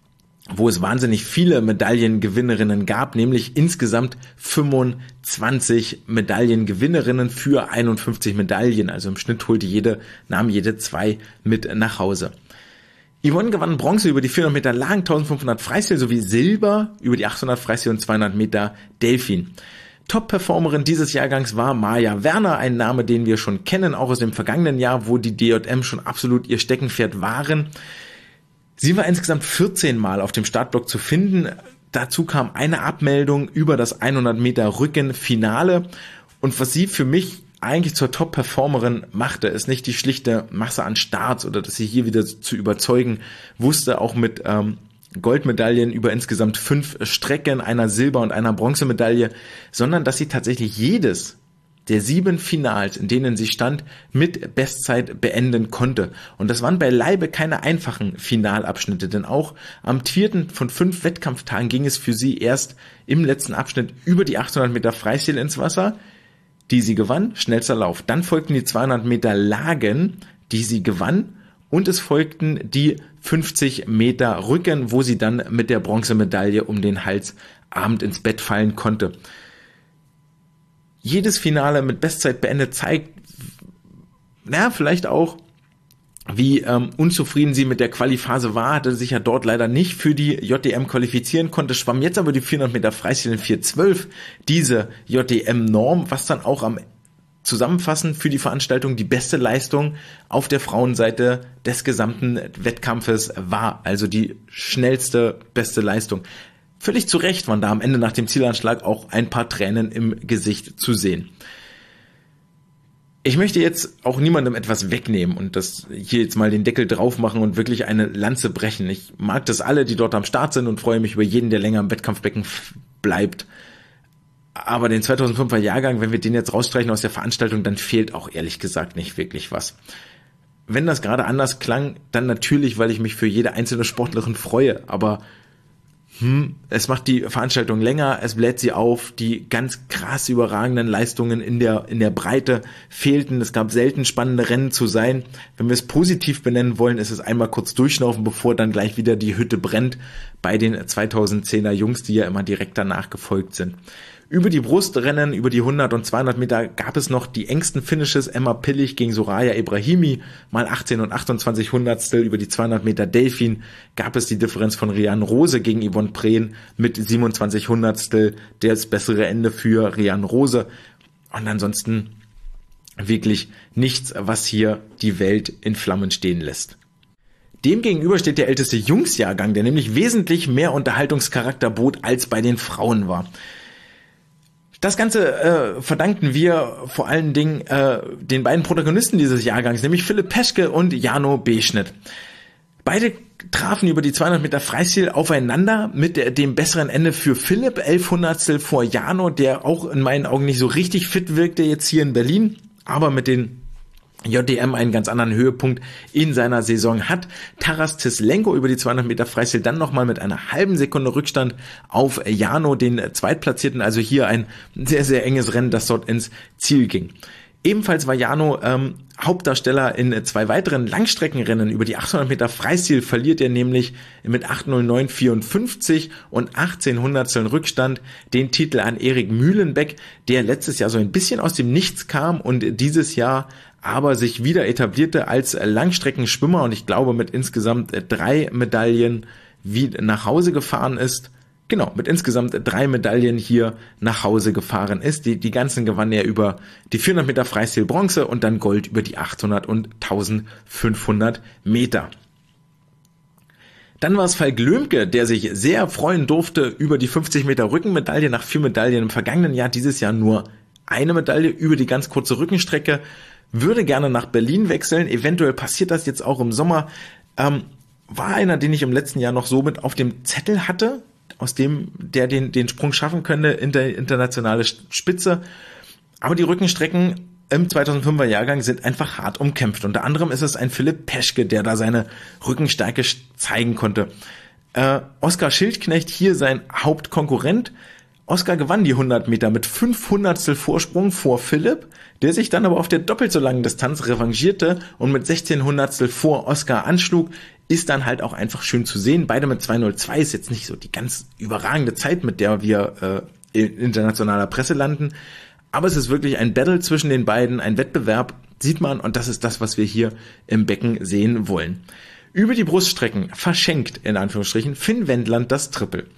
wo es wahnsinnig viele Medaillengewinnerinnen gab, nämlich insgesamt fünfundzwanzig Medaillengewinnerinnen für einundfünfzig Medaillen. Also im Schnitt holte jede, nahm jede zwei mit nach Hause. Yvonne gewann Bronze über die vierhundert Meter Lagen, eintausendfünfhundert Freistil sowie Silber über die achthundert Freistil und zweihundert Meter Delfin. Top-Performerin dieses Jahrgangs war Maja Werner, ein Name, den wir schon kennen, auch aus dem vergangenen Jahr, wo die D J M schon absolut ihr Steckenpferd waren. Sie war insgesamt vierzehn Mal auf dem Startblock zu finden. Dazu kam eine Abmeldung über das hundert Meter Rücken-Finale. Und was sie für mich eigentlich zur Top-Performerin machte, ist nicht die schlichte Masse an Starts oder dass sie hier wieder zu überzeugen wusste, auch mit ähm, Goldmedaillen über insgesamt fünf Strecken, einer Silber- und einer Bronzemedaille, sondern dass sie tatsächlich jedes der sieben Finals, in denen sie stand, mit Bestzeit beenden konnte. Und das waren beileibe keine einfachen Finalabschnitte, denn auch am vierten von fünf Wettkampftagen ging es für sie erst im letzten Abschnitt über die achthundert Meter Freistil ins Wasser, die sie gewann, schnellster Lauf. Dann folgten die zweihundert Meter Lagen, die sie gewann, und es folgten die fünfzig Meter Rücken, wo sie dann mit der Bronzemedaille um den Hals abend ins Bett fallen konnte. Jedes Finale mit Bestzeit beendet zeigt, na, vielleicht auch, wie ähm, unzufrieden sie mit der Qualiphase war, hatte sich ja dort leider nicht für die J D M qualifizieren konnte, schwamm jetzt aber die vierhundert Meter Freistil in vier zwölf, diese J D M-Norm, was dann auch am zusammenfassend für die Veranstaltung die beste Leistung auf der Frauenseite des gesamten Wettkampfes war, also die schnellste, beste Leistung. Völlig zu Recht waren da am Ende nach dem Zielanschlag auch ein paar Tränen im Gesicht zu sehen. Ich möchte jetzt auch niemandem etwas wegnehmen und das hier jetzt mal den Deckel drauf machen und wirklich eine Lanze brechen. Ich mag das alle, die dort am Start sind, und freue mich über jeden, der länger im Wettkampfbecken bleibt. Aber den zweitausendfünfer Jahrgang, wenn wir den jetzt rausstreichen aus der Veranstaltung, dann fehlt auch ehrlich gesagt nicht wirklich was. Wenn das gerade anders klang, dann natürlich, weil ich mich für jede einzelne Sportlerin freue, aber Hm, es macht die Veranstaltung länger, es bläht sie auf, die ganz krass überragenden Leistungen in der in der Breite fehlten, es gab selten spannende Rennen zu sein. Wenn wir es positiv benennen wollen, ist es einmal kurz durchschnaufen, bevor dann gleich wieder die Hütte brennt bei den zweitausendzehner Jungs, die ja immer direkt danach gefolgt sind. Über die Brustrennen, über die hundert und zweihundert Meter gab es noch die engsten Finishes. Emma Pillich gegen Soraya Ibrahimi, mal achtzehn und achtundzwanzig Hundertstel. Über die zweihundert Meter Delfin gab es die Differenz von Rian Rose gegen Yvonne Prehn mit siebenundzwanzig Hundertstel. Das bessere Ende für Rian Rose. Und ansonsten wirklich nichts, was hier die Welt in Flammen stehen lässt. Demgegenüber steht der älteste Jungsjahrgang, der nämlich wesentlich mehr Unterhaltungscharakter bot, als bei den Frauen war. Das Ganze äh, verdankten wir vor allen Dingen äh, den beiden Protagonisten dieses Jahrgangs, nämlich Philipp Peschke und Jano Beschnitt. Beide trafen über die zweihundert Meter Freistil aufeinander mit der, dem besseren Ende für Philipp, elf Hundertstel vor Jano, der auch in meinen Augen nicht so richtig fit wirkte jetzt hier in Berlin, aber mit den J D M einen ganz anderen Höhepunkt in seiner Saison hat. Taras Tislenko über die zweihundert Meter Freistil dann nochmal mit einer halben Sekunde Rückstand auf Jano, den Zweitplatzierten. Also hier ein sehr, sehr enges Rennen, das dort ins Ziel ging. Ebenfalls war Jano ähm, Hauptdarsteller in zwei weiteren Langstreckenrennen. Über die achthundert Meter Freistil verliert er nämlich mit acht null neun vierundfünfzig und achtzehn Hundertsteln Rückstand den Titel an Erik Mühlenbeck, der letztes Jahr so ein bisschen aus dem Nichts kam und dieses Jahr aber sich wieder etablierte als Langstreckenschwimmer und ich glaube mit insgesamt drei Medaillen wie nach Hause gefahren ist. genau, mit insgesamt drei Medaillen hier nach Hause gefahren ist. Die, die ganzen gewann er über die vierhundert Meter Freistil Bronze und dann Gold über die achthundert und eintausendfünfhundert Meter. Dann war es Falk Lömke, der sich sehr freuen durfte über die fünfzig Meter Rückenmedaille nach vier Medaillen im vergangenen Jahr. Dieses Jahr nur eine Medaille über die ganz kurze Rückenstrecke. Würde gerne nach Berlin wechseln. Eventuell passiert das jetzt auch im Sommer. Ähm, war einer, den ich im letzten Jahr noch so mit auf dem Zettel hatte, aus dem der den, den Sprung schaffen könnte in der internationale Spitze. Aber die Rückenstrecken im zweitausendfünfer Jahrgang sind einfach hart umkämpft. Unter anderem ist es ein Philipp Peschke, der da seine Rückenstärke zeigen konnte. Äh, Oskar Schildknecht hier sein Hauptkonkurrent. Oskar gewann die hundert Meter mit fünf Hundertstel Vorsprung vor Philipp, der sich dann aber auf der doppelt so langen Distanz revanchierte und mit sechzehn Hundertstel vor Oskar anschlug. Ist dann halt auch einfach schön zu sehen. Beide mit zwei null zwei ist jetzt nicht so die ganz überragende Zeit, mit der wir äh, in internationaler Presse landen. Aber es ist wirklich ein Battle zwischen den beiden, ein Wettbewerb, sieht man, und das ist das, was wir hier im Becken sehen wollen. Über die Bruststrecken verschenkt, in Anführungsstrichen, Finn Wendland das Triple.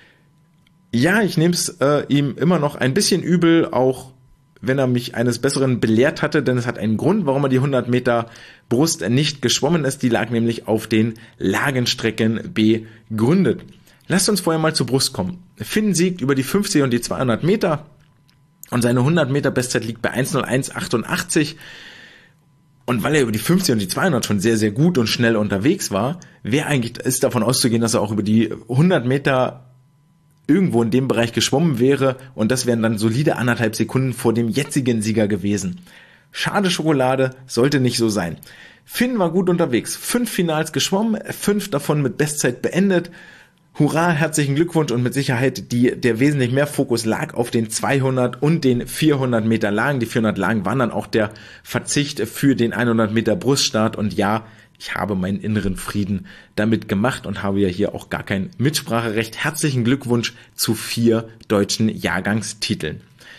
Ja, ich nehme es äh, ihm immer noch ein bisschen übel, auch wenn er mich eines Besseren belehrt hatte, denn es hat einen Grund, warum er die hundert Meter Brust nicht geschwommen ist. Die lag nämlich auf den Lagenstrecken begründet. Lasst uns vorher mal zur Brust kommen. Finn siegt über die fünfzig und die zweihundert Meter. Und seine hundert Meter Bestzeit liegt bei eins null eins achtundachtzig. Und weil er über die fünfzig und die zweihundert schon sehr, sehr gut und schnell unterwegs war, wäre eigentlich, ist davon auszugehen, dass er auch über die hundert Meter irgendwo in dem Bereich geschwommen wäre. Und das wären dann solide anderthalb Sekunden vor dem jetzigen Sieger gewesen. Schade Schokolade, sollte nicht so sein. Finn war gut unterwegs. Fünf Finals geschwommen, fünf davon mit Bestzeit beendet. Hurra, herzlichen Glückwunsch, und mit Sicherheit die, der wesentlich mehr Fokus lag auf den zweihundert und den vierhundert Meter Lagen. Die vierhundert Lagen waren dann auch der Verzicht für den hundert Meter Bruststart, und ja, ich habe meinen inneren Frieden damit gemacht und habe ja hier auch gar kein Mitspracherecht. Herzlichen Glückwunsch zu vier deutschen Jahrgangstiteln.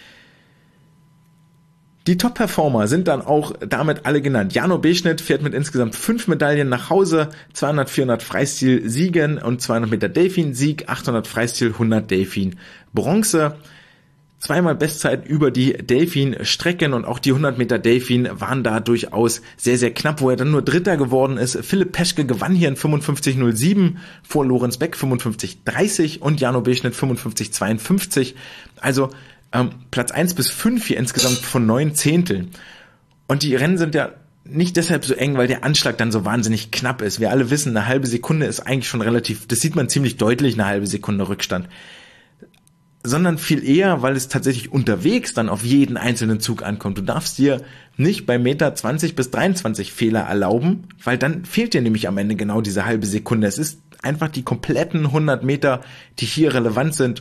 Die Top-Performer sind dann auch damit alle genannt. Jano Beschnitt fährt mit insgesamt fünf Medaillen nach Hause, zweihundert, vierhundert Freistil Siegen und zweihundert Meter Delfin Sieg, achthundert Freistil, hundert Delfin Bronze. Zweimal Bestzeit über die Delfin-Strecken, und auch die hundert Meter Delfin waren da durchaus sehr, sehr knapp, wo er dann nur Dritter geworden ist. Philipp Peschke gewann hier in fünfundfünfzig null sieben vor Lorenz Beck fünfundfünfzig dreißig und Jano Beschnitt fünfundfünfzig zweiundfünfzig. Also ähm, Platz eins bis fünf hier insgesamt von neun Zehnteln. Und die Rennen sind ja nicht deshalb so eng, weil der Anschlag dann so wahnsinnig knapp ist. Wir alle wissen, eine halbe Sekunde ist eigentlich schon relativ, das sieht man ziemlich deutlich, eine halbe Sekunde Rückstand. Sondern viel eher, weil es tatsächlich unterwegs dann auf jeden einzelnen Zug ankommt. Du darfst dir nicht bei Meter zwanzig bis dreiundzwanzig Fehler erlauben, weil dann fehlt dir nämlich am Ende genau diese halbe Sekunde. Es ist einfach die kompletten hundert Meter, die hier relevant sind,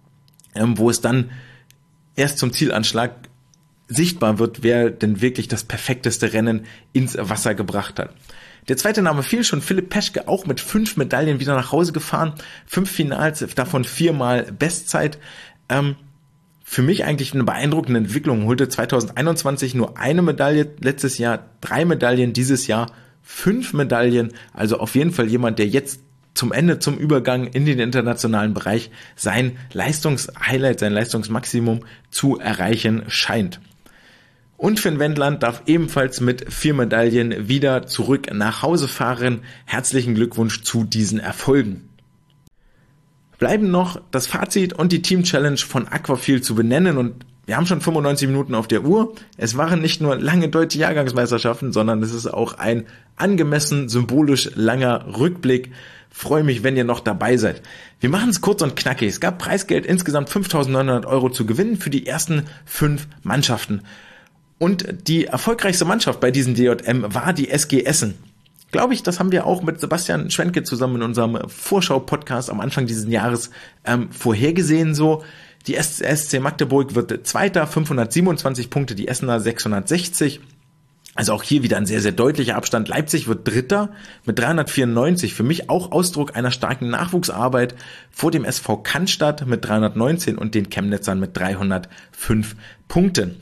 wo es dann erst zum Zielanschlag sichtbar wird, wer denn wirklich das perfekteste Rennen ins Wasser gebracht hat. Der zweite Name fiel schon, Philipp Peschke, auch mit fünf Medaillen wieder nach Hause gefahren. Fünf Finals, davon viermal Bestzeit. Ähm, für mich eigentlich eine beeindruckende Entwicklung. Holte zweitausendeinundzwanzig nur eine Medaille, letztes Jahr drei Medaillen, dieses Jahr fünf Medaillen. Also auf jeden Fall jemand, der jetzt zum Ende, zum Übergang in den internationalen Bereich sein Leistungshighlight, sein Leistungsmaximum zu erreichen scheint. Und Finn Wendland darf ebenfalls mit vier Medaillen wieder zurück nach Hause fahren. Herzlichen Glückwunsch zu diesen Erfolgen. Bleiben noch das Fazit und die Team Challenge von Aquafil zu benennen, und wir haben schon fünfundneunzig Minuten auf der Uhr. Es waren nicht nur lange deutsche Jahrgangsmeisterschaften, sondern es ist auch ein angemessen symbolisch langer Rückblick. Freue mich, wenn ihr noch dabei seid. Wir machen es kurz und knackig. Es gab Preisgeld insgesamt fünftausendneunhundert Euro zu gewinnen für die ersten fünf Mannschaften. Und die erfolgreichste Mannschaft bei diesem D J M war die S G Essen. Glaube ich, das haben wir auch mit Sebastian Schwenke zusammen in unserem Vorschau-Podcast am Anfang dieses Jahres ähm, vorhergesehen so. Die S C Magdeburg wird Zweiter, fünfhundertsiebenundzwanzig Punkte, die Essener sechshundertsechzig. Also auch hier wieder ein sehr, sehr deutlicher Abstand. Leipzig wird Dritter mit dreihundertvierundneunzig. Für mich auch Ausdruck einer starken Nachwuchsarbeit vor dem S V Cannstatt mit dreihundertneunzehn und den Chemnitzern mit dreihundertfünf Punkten.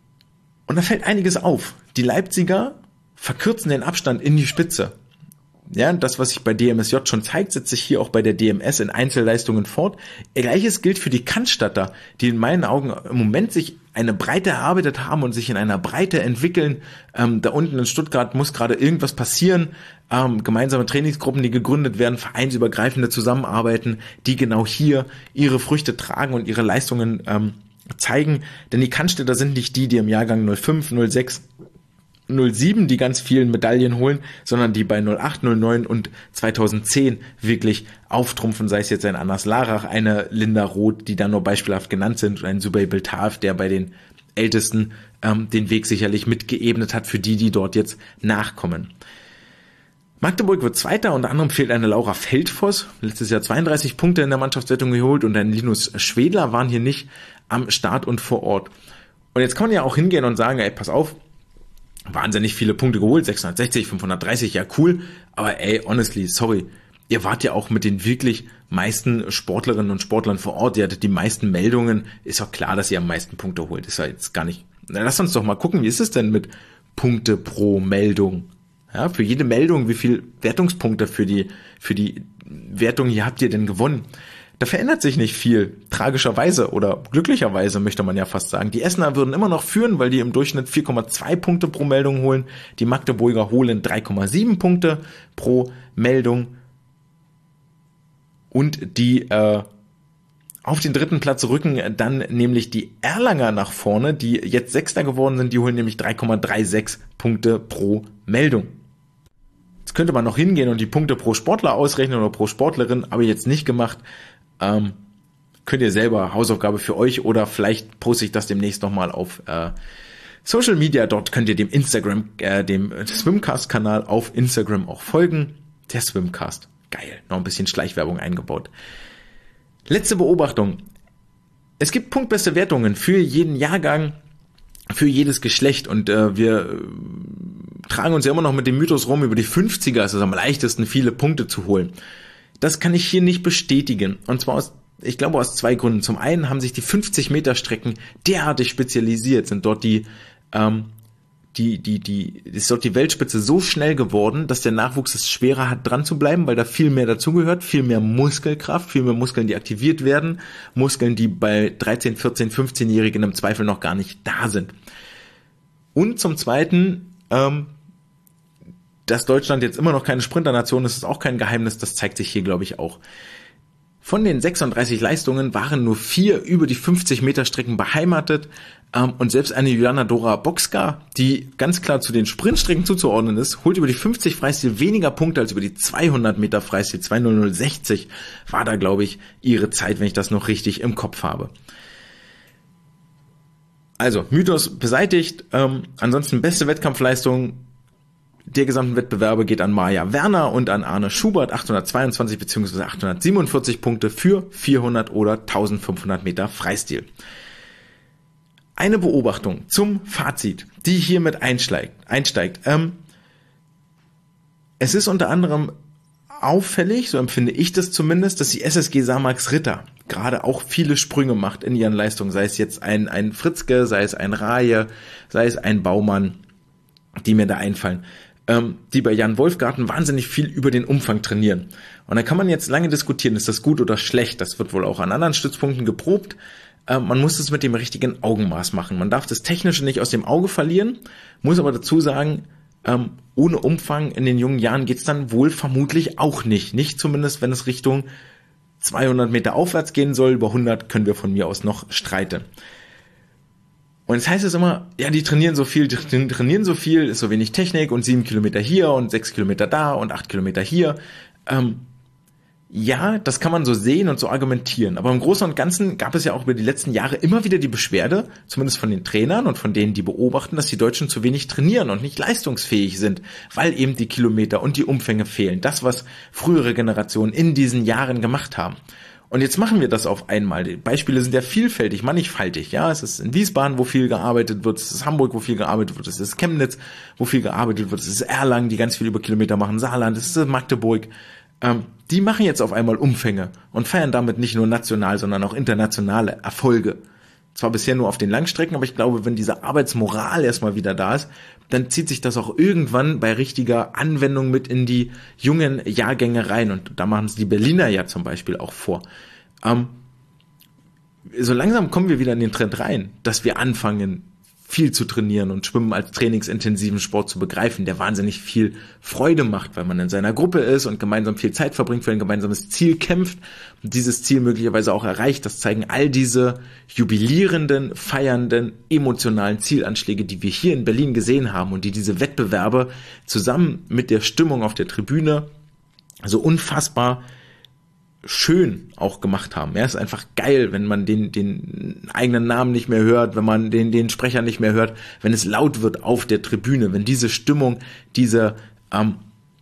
Und da fällt einiges auf. Die Leipziger verkürzen den Abstand in die Spitze. Ja, das, was sich bei D M S J schon zeigt, setzt sich hier auch bei der D M S in Einzelleistungen fort. Gleiches gilt für die Cannstatter, die in meinen Augen im Moment sich eine Breite erarbeitet haben und sich in einer Breite entwickeln. Ähm, da unten in Stuttgart muss gerade irgendwas passieren. Ähm, gemeinsame Trainingsgruppen, die gegründet werden, vereinsübergreifende Zusammenarbeiten, die genau hier ihre Früchte tragen und ihre Leistungen ähm, zeigen. Denn die Cannstatter sind nicht die, die im Jahrgang null fünf, null sechs, null sieben die ganz vielen Medaillen holen, sondern die bei null acht, null neun und zweitausendzehn wirklich auftrumpfen, sei es jetzt ein Anas Larach, eine Linda Roth, die da nur beispielhaft genannt sind, und ein Subay Beltaev, der bei den Ältesten ähm, den Weg sicherlich mitgeebnet hat für die, die dort jetzt nachkommen. Magdeburg wird Zweiter, unter anderem fehlt eine Laura Feldfoss, letztes Jahr zweiunddreißig Punkte in der Mannschaftswertung geholt, und ein Linus Schwedler waren hier nicht am Start und vor Ort. Und jetzt kann man ja auch hingehen und sagen, ey, pass auf, wahnsinnig viele Punkte geholt, sechshundertsechzig, fünfhundertdreißig, ja cool, aber ey, honestly, sorry, ihr wart ja auch mit den wirklich meisten Sportlerinnen und Sportlern vor Ort, ihr hattet die meisten Meldungen, ist doch klar, dass ihr am meisten Punkte holt, ist ja jetzt gar nicht, na, lass uns doch mal gucken, wie ist es denn mit Punkte pro Meldung? Ja, für jede Meldung, wie viel Wertungspunkte für die, für die Wertung hier habt ihr denn gewonnen? Da verändert sich nicht viel, tragischerweise oder glücklicherweise möchte man ja fast sagen. Die Essener würden immer noch führen, weil die im Durchschnitt vier Komma zwei Punkte pro Meldung holen. Die Magdeburger holen drei Komma sieben Punkte pro Meldung. Und die äh, auf den dritten Platz rücken dann nämlich die Erlanger nach vorne, die jetzt Sechster geworden sind. Die holen nämlich drei Komma sechsunddreißig Punkte pro Meldung. Jetzt könnte man noch hingehen und die Punkte pro Sportler ausrechnen oder pro Sportlerin, habe ich jetzt nicht gemacht. Ähm, könnt ihr selber, Hausaufgabe für euch, oder vielleicht poste ich das demnächst nochmal auf äh, Social Media. Dort könnt ihr dem Instagram, äh, dem Swimcast-Kanal auf Instagram auch folgen. Der Swimcast. Geil. Noch ein bisschen Schleichwerbung eingebaut. Letzte Beobachtung. Es gibt punktbeste Wertungen für jeden Jahrgang, für jedes Geschlecht, und äh, wir äh, tragen uns ja immer noch mit dem Mythos rum, über die fünfziger ist es am leichtesten, viele Punkte zu holen. Das kann ich hier nicht bestätigen. Und zwar aus, ich glaube, aus zwei Gründen. Zum einen haben sich die fünfzig Meter Strecken derartig spezialisiert, sind dort die, ähm, die, die, die, ist dort die Weltspitze so schnell geworden, dass der Nachwuchs es schwerer hat, dran zu bleiben, weil da viel mehr dazugehört, viel mehr Muskelkraft, viel mehr Muskeln, die aktiviert werden, Muskeln, die bei dreizehn, vierzehn, fünfzehnjährigen im Zweifel noch gar nicht da sind. Und zum Zweiten, ähm, dass Deutschland jetzt immer noch keine Sprinternation ist, ist auch kein Geheimnis, das zeigt sich hier, glaube ich, auch. Von den sechsunddreißig Leistungen waren nur vier über die fünfzig Meter Strecken beheimatet, ähm, und selbst eine Juliana Dora Boxka, die ganz klar zu den Sprintstrecken zuzuordnen ist, holt über die fünfzig Freistil weniger Punkte als über die zweihundert Meter Freistil. zwei null null sechzig war da, glaube ich, ihre Zeit, wenn ich das noch richtig im Kopf habe. Also, Mythos beseitigt, ähm, ansonsten beste Wettkampfleistung der gesamten Wettbewerbe geht an Maja Werner und an Arne Schubert, achthundertzweiundzwanzig bzw. achthundertsiebenundvierzig Punkte für vierhundert oder eintausendfünfhundert Meter Freistil. Eine Beobachtung zum Fazit, die hiermit einsteigt. einsteigt. Ähm, es ist unter anderem auffällig, so empfinde ich das zumindest, dass die S S G Samax Ritter gerade auch viele Sprünge macht in ihren Leistungen, sei es jetzt ein, ein Fritzke, sei es ein Raje, sei es ein Baumann, die mir da einfallen, ähm, die bei Jan Wolfgarten wahnsinnig viel über den Umfang trainieren. Und da kann man jetzt lange diskutieren, ist das gut oder schlecht, das wird wohl auch an anderen Stützpunkten geprobt. Ähm, man muss es mit dem richtigen Augenmaß machen. Man darf das Technische nicht aus dem Auge verlieren, muss aber dazu sagen, ähm, ohne Umfang in den jungen Jahren geht's dann wohl vermutlich auch nicht. Nicht zumindest, wenn es Richtung zweihundert Meter aufwärts gehen soll, über hundert können wir von mir aus noch streiten. Und jetzt heißt es immer, ja, die trainieren so viel, die trainieren so viel, ist so wenig Technik und sieben Kilometer hier und sechs Kilometer da und acht Kilometer hier. Ähm, ja, das kann man so sehen und so argumentieren. Aber im Großen und Ganzen gab es ja auch über die letzten Jahre immer wieder die Beschwerde, zumindest von den Trainern und von denen, die beobachten, dass die Deutschen zu wenig trainieren und nicht leistungsfähig sind, weil eben die Kilometer und die Umfänge fehlen. Das, was frühere Generationen in diesen Jahren gemacht haben. Und jetzt machen wir das auf einmal. Die Beispiele sind ja vielfältig, mannigfaltig. Ja, es ist in Wiesbaden, wo viel gearbeitet wird. Es ist Hamburg, wo viel gearbeitet wird. Es ist Chemnitz, wo viel gearbeitet wird. Es ist Erlangen, die ganz viel über Kilometer machen. Saarland, es ist Magdeburg. Ähm, die machen jetzt auf einmal Umfänge und feiern damit nicht nur national, sondern auch internationale Erfolge. zwar bisher nur auf den Langstrecken, aber ich glaube, wenn diese Arbeitsmoral erstmal wieder da ist, dann zieht sich das auch irgendwann bei richtiger Anwendung mit in die jungen Jahrgänge rein. Und da machen es die Berliner ja zum Beispiel auch vor. Ähm, so langsam kommen wir wieder in den Trend rein, dass wir anfangen, viel zu trainieren und Schwimmen als trainingsintensiven Sport zu begreifen, der wahnsinnig viel Freude macht, weil man in seiner Gruppe ist und gemeinsam viel Zeit verbringt, für ein gemeinsames Ziel kämpft und dieses Ziel möglicherweise auch erreicht. Das zeigen all diese jubilierenden, feiernden, emotionalen Zielanschläge, die wir hier in Berlin gesehen haben und die diese Wettbewerbe zusammen mit der Stimmung auf der Tribüne so unfassbar schön auch gemacht haben. Ja, es ist einfach geil, wenn man den den eigenen Namen nicht mehr hört, wenn man den den Sprecher nicht mehr hört, wenn es laut wird auf der Tribüne, wenn diese Stimmung, diese ähm,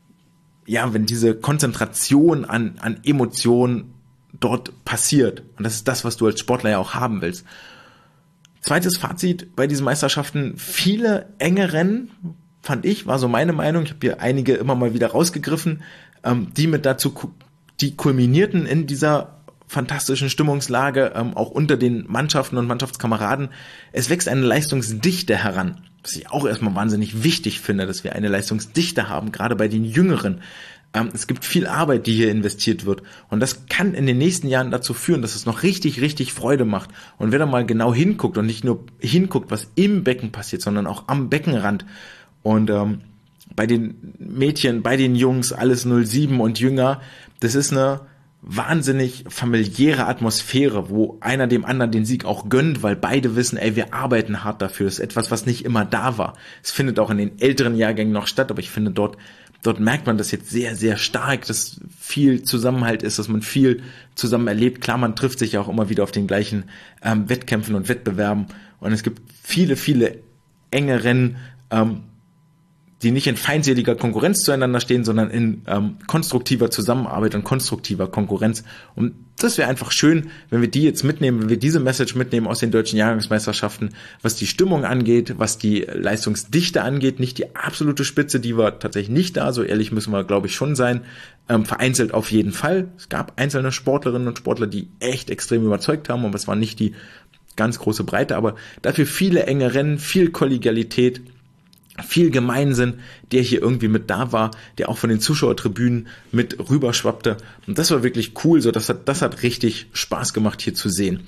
ja, wenn diese Konzentration an an Emotionen dort passiert. Und das ist das, was du als Sportler ja auch haben willst. Zweites Fazit bei diesen Meisterschaften: viele enge Rennen, fand ich, war so meine Meinung. Ich habe hier einige immer mal wieder rausgegriffen, ähm, die mit dazu die kulminierten in dieser fantastischen Stimmungslage, ähm, auch unter den Mannschaften und Mannschaftskameraden. Es wächst eine Leistungsdichte heran, was ich auch erstmal wahnsinnig wichtig finde, dass wir eine Leistungsdichte haben, gerade bei den Jüngeren. Ähm, es gibt viel Arbeit, die hier investiert wird, und das kann in den nächsten Jahren dazu führen, dass es noch richtig, richtig Freude macht. Und wer da mal genau hinguckt und nicht nur hinguckt, was im Becken passiert, sondern auch am Beckenrand und ähm, bei den Mädchen, bei den Jungs, alles null sieben und jünger, das ist eine wahnsinnig familiäre Atmosphäre, wo einer dem anderen den Sieg auch gönnt, weil beide wissen, ey, wir arbeiten hart dafür. Das ist etwas, was nicht immer da war. Es findet auch in den älteren Jahrgängen noch statt, aber ich finde, dort dort merkt man das jetzt sehr, sehr stark, dass viel Zusammenhalt ist, dass man viel zusammen erlebt. Klar, man trifft sich ja auch immer wieder auf den gleichen ähm, Wettkämpfen und Wettbewerben, und es gibt viele, viele enge Rennen, ähm, die nicht in feindseliger Konkurrenz zueinander stehen, sondern in ähm, konstruktiver Zusammenarbeit und konstruktiver Konkurrenz. Und das wäre einfach schön, wenn wir die jetzt mitnehmen, wenn wir diese Message mitnehmen aus den deutschen Jahrgangsmeisterschaften, was die Stimmung angeht, was die Leistungsdichte angeht, nicht die absolute Spitze, die war tatsächlich nicht da, so ehrlich müssen wir, glaube ich, schon sein, ähm, vereinzelt auf jeden Fall. Es gab einzelne Sportlerinnen und Sportler, die echt extrem überzeugt haben, aber es war nicht die ganz große Breite, aber dafür viele enge Rennen, viel Kollegialität, viel Gemeinsinn, der hier irgendwie mit da war, der auch von den Zuschauertribünen mit rüberschwappte. Und das war wirklich cool, so das hat, das hat richtig Spaß gemacht, hier zu sehen.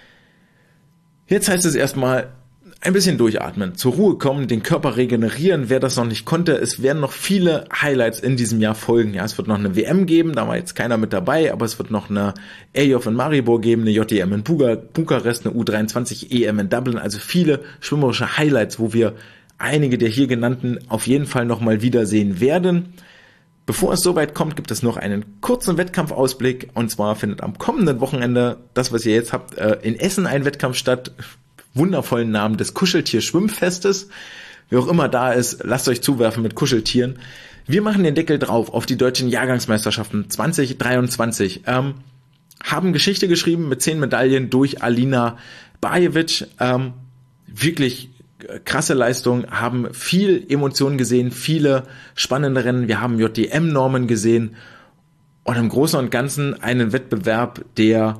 Jetzt heißt es erstmal ein bisschen durchatmen, zur Ruhe kommen, den Körper regenerieren, wer das noch nicht konnte. Es werden noch viele Highlights in diesem Jahr folgen. Ja, es wird noch eine W M geben, da war jetzt keiner mit dabei, aber es wird noch eine A J in Maribor geben, eine J D M in Bukarest, eine U dreiundzwanzig E M in Dublin, also viele schwimmerische Highlights, wo wir einige der hier genannten auf jeden Fall nochmal wiedersehen werden. Bevor es soweit kommt, gibt es noch einen kurzen Wettkampfausblick, und zwar findet am kommenden Wochenende, das was ihr jetzt habt, in Essen ein Wettkampf statt, wundervollen Namen des Kuscheltier-Schwimmfestes. Wer auch immer da ist, lasst euch zuwerfen mit Kuscheltieren. Wir machen den Deckel drauf auf die deutschen Jahrgangsmeisterschaften zwanzig dreiundzwanzig. Ähm, haben Geschichte geschrieben mit zehn Medaillen durch Alina Bajevic. Ähm, wirklich krasse Leistung, haben viel Emotionen gesehen, viele spannende Rennen. Wir haben J D M-Normen gesehen und im Großen und Ganzen einen Wettbewerb, der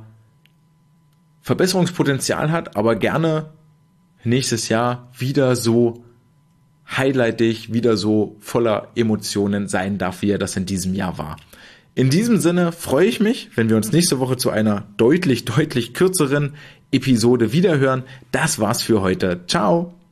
Verbesserungspotenzial hat, aber gerne nächstes Jahr wieder so highlightig, wieder so voller Emotionen sein darf, wie er das in diesem Jahr war. In diesem Sinne freue ich mich, wenn wir uns nächste Woche zu einer deutlich, deutlich kürzeren Episode wiederhören. Das war's für heute. Ciao!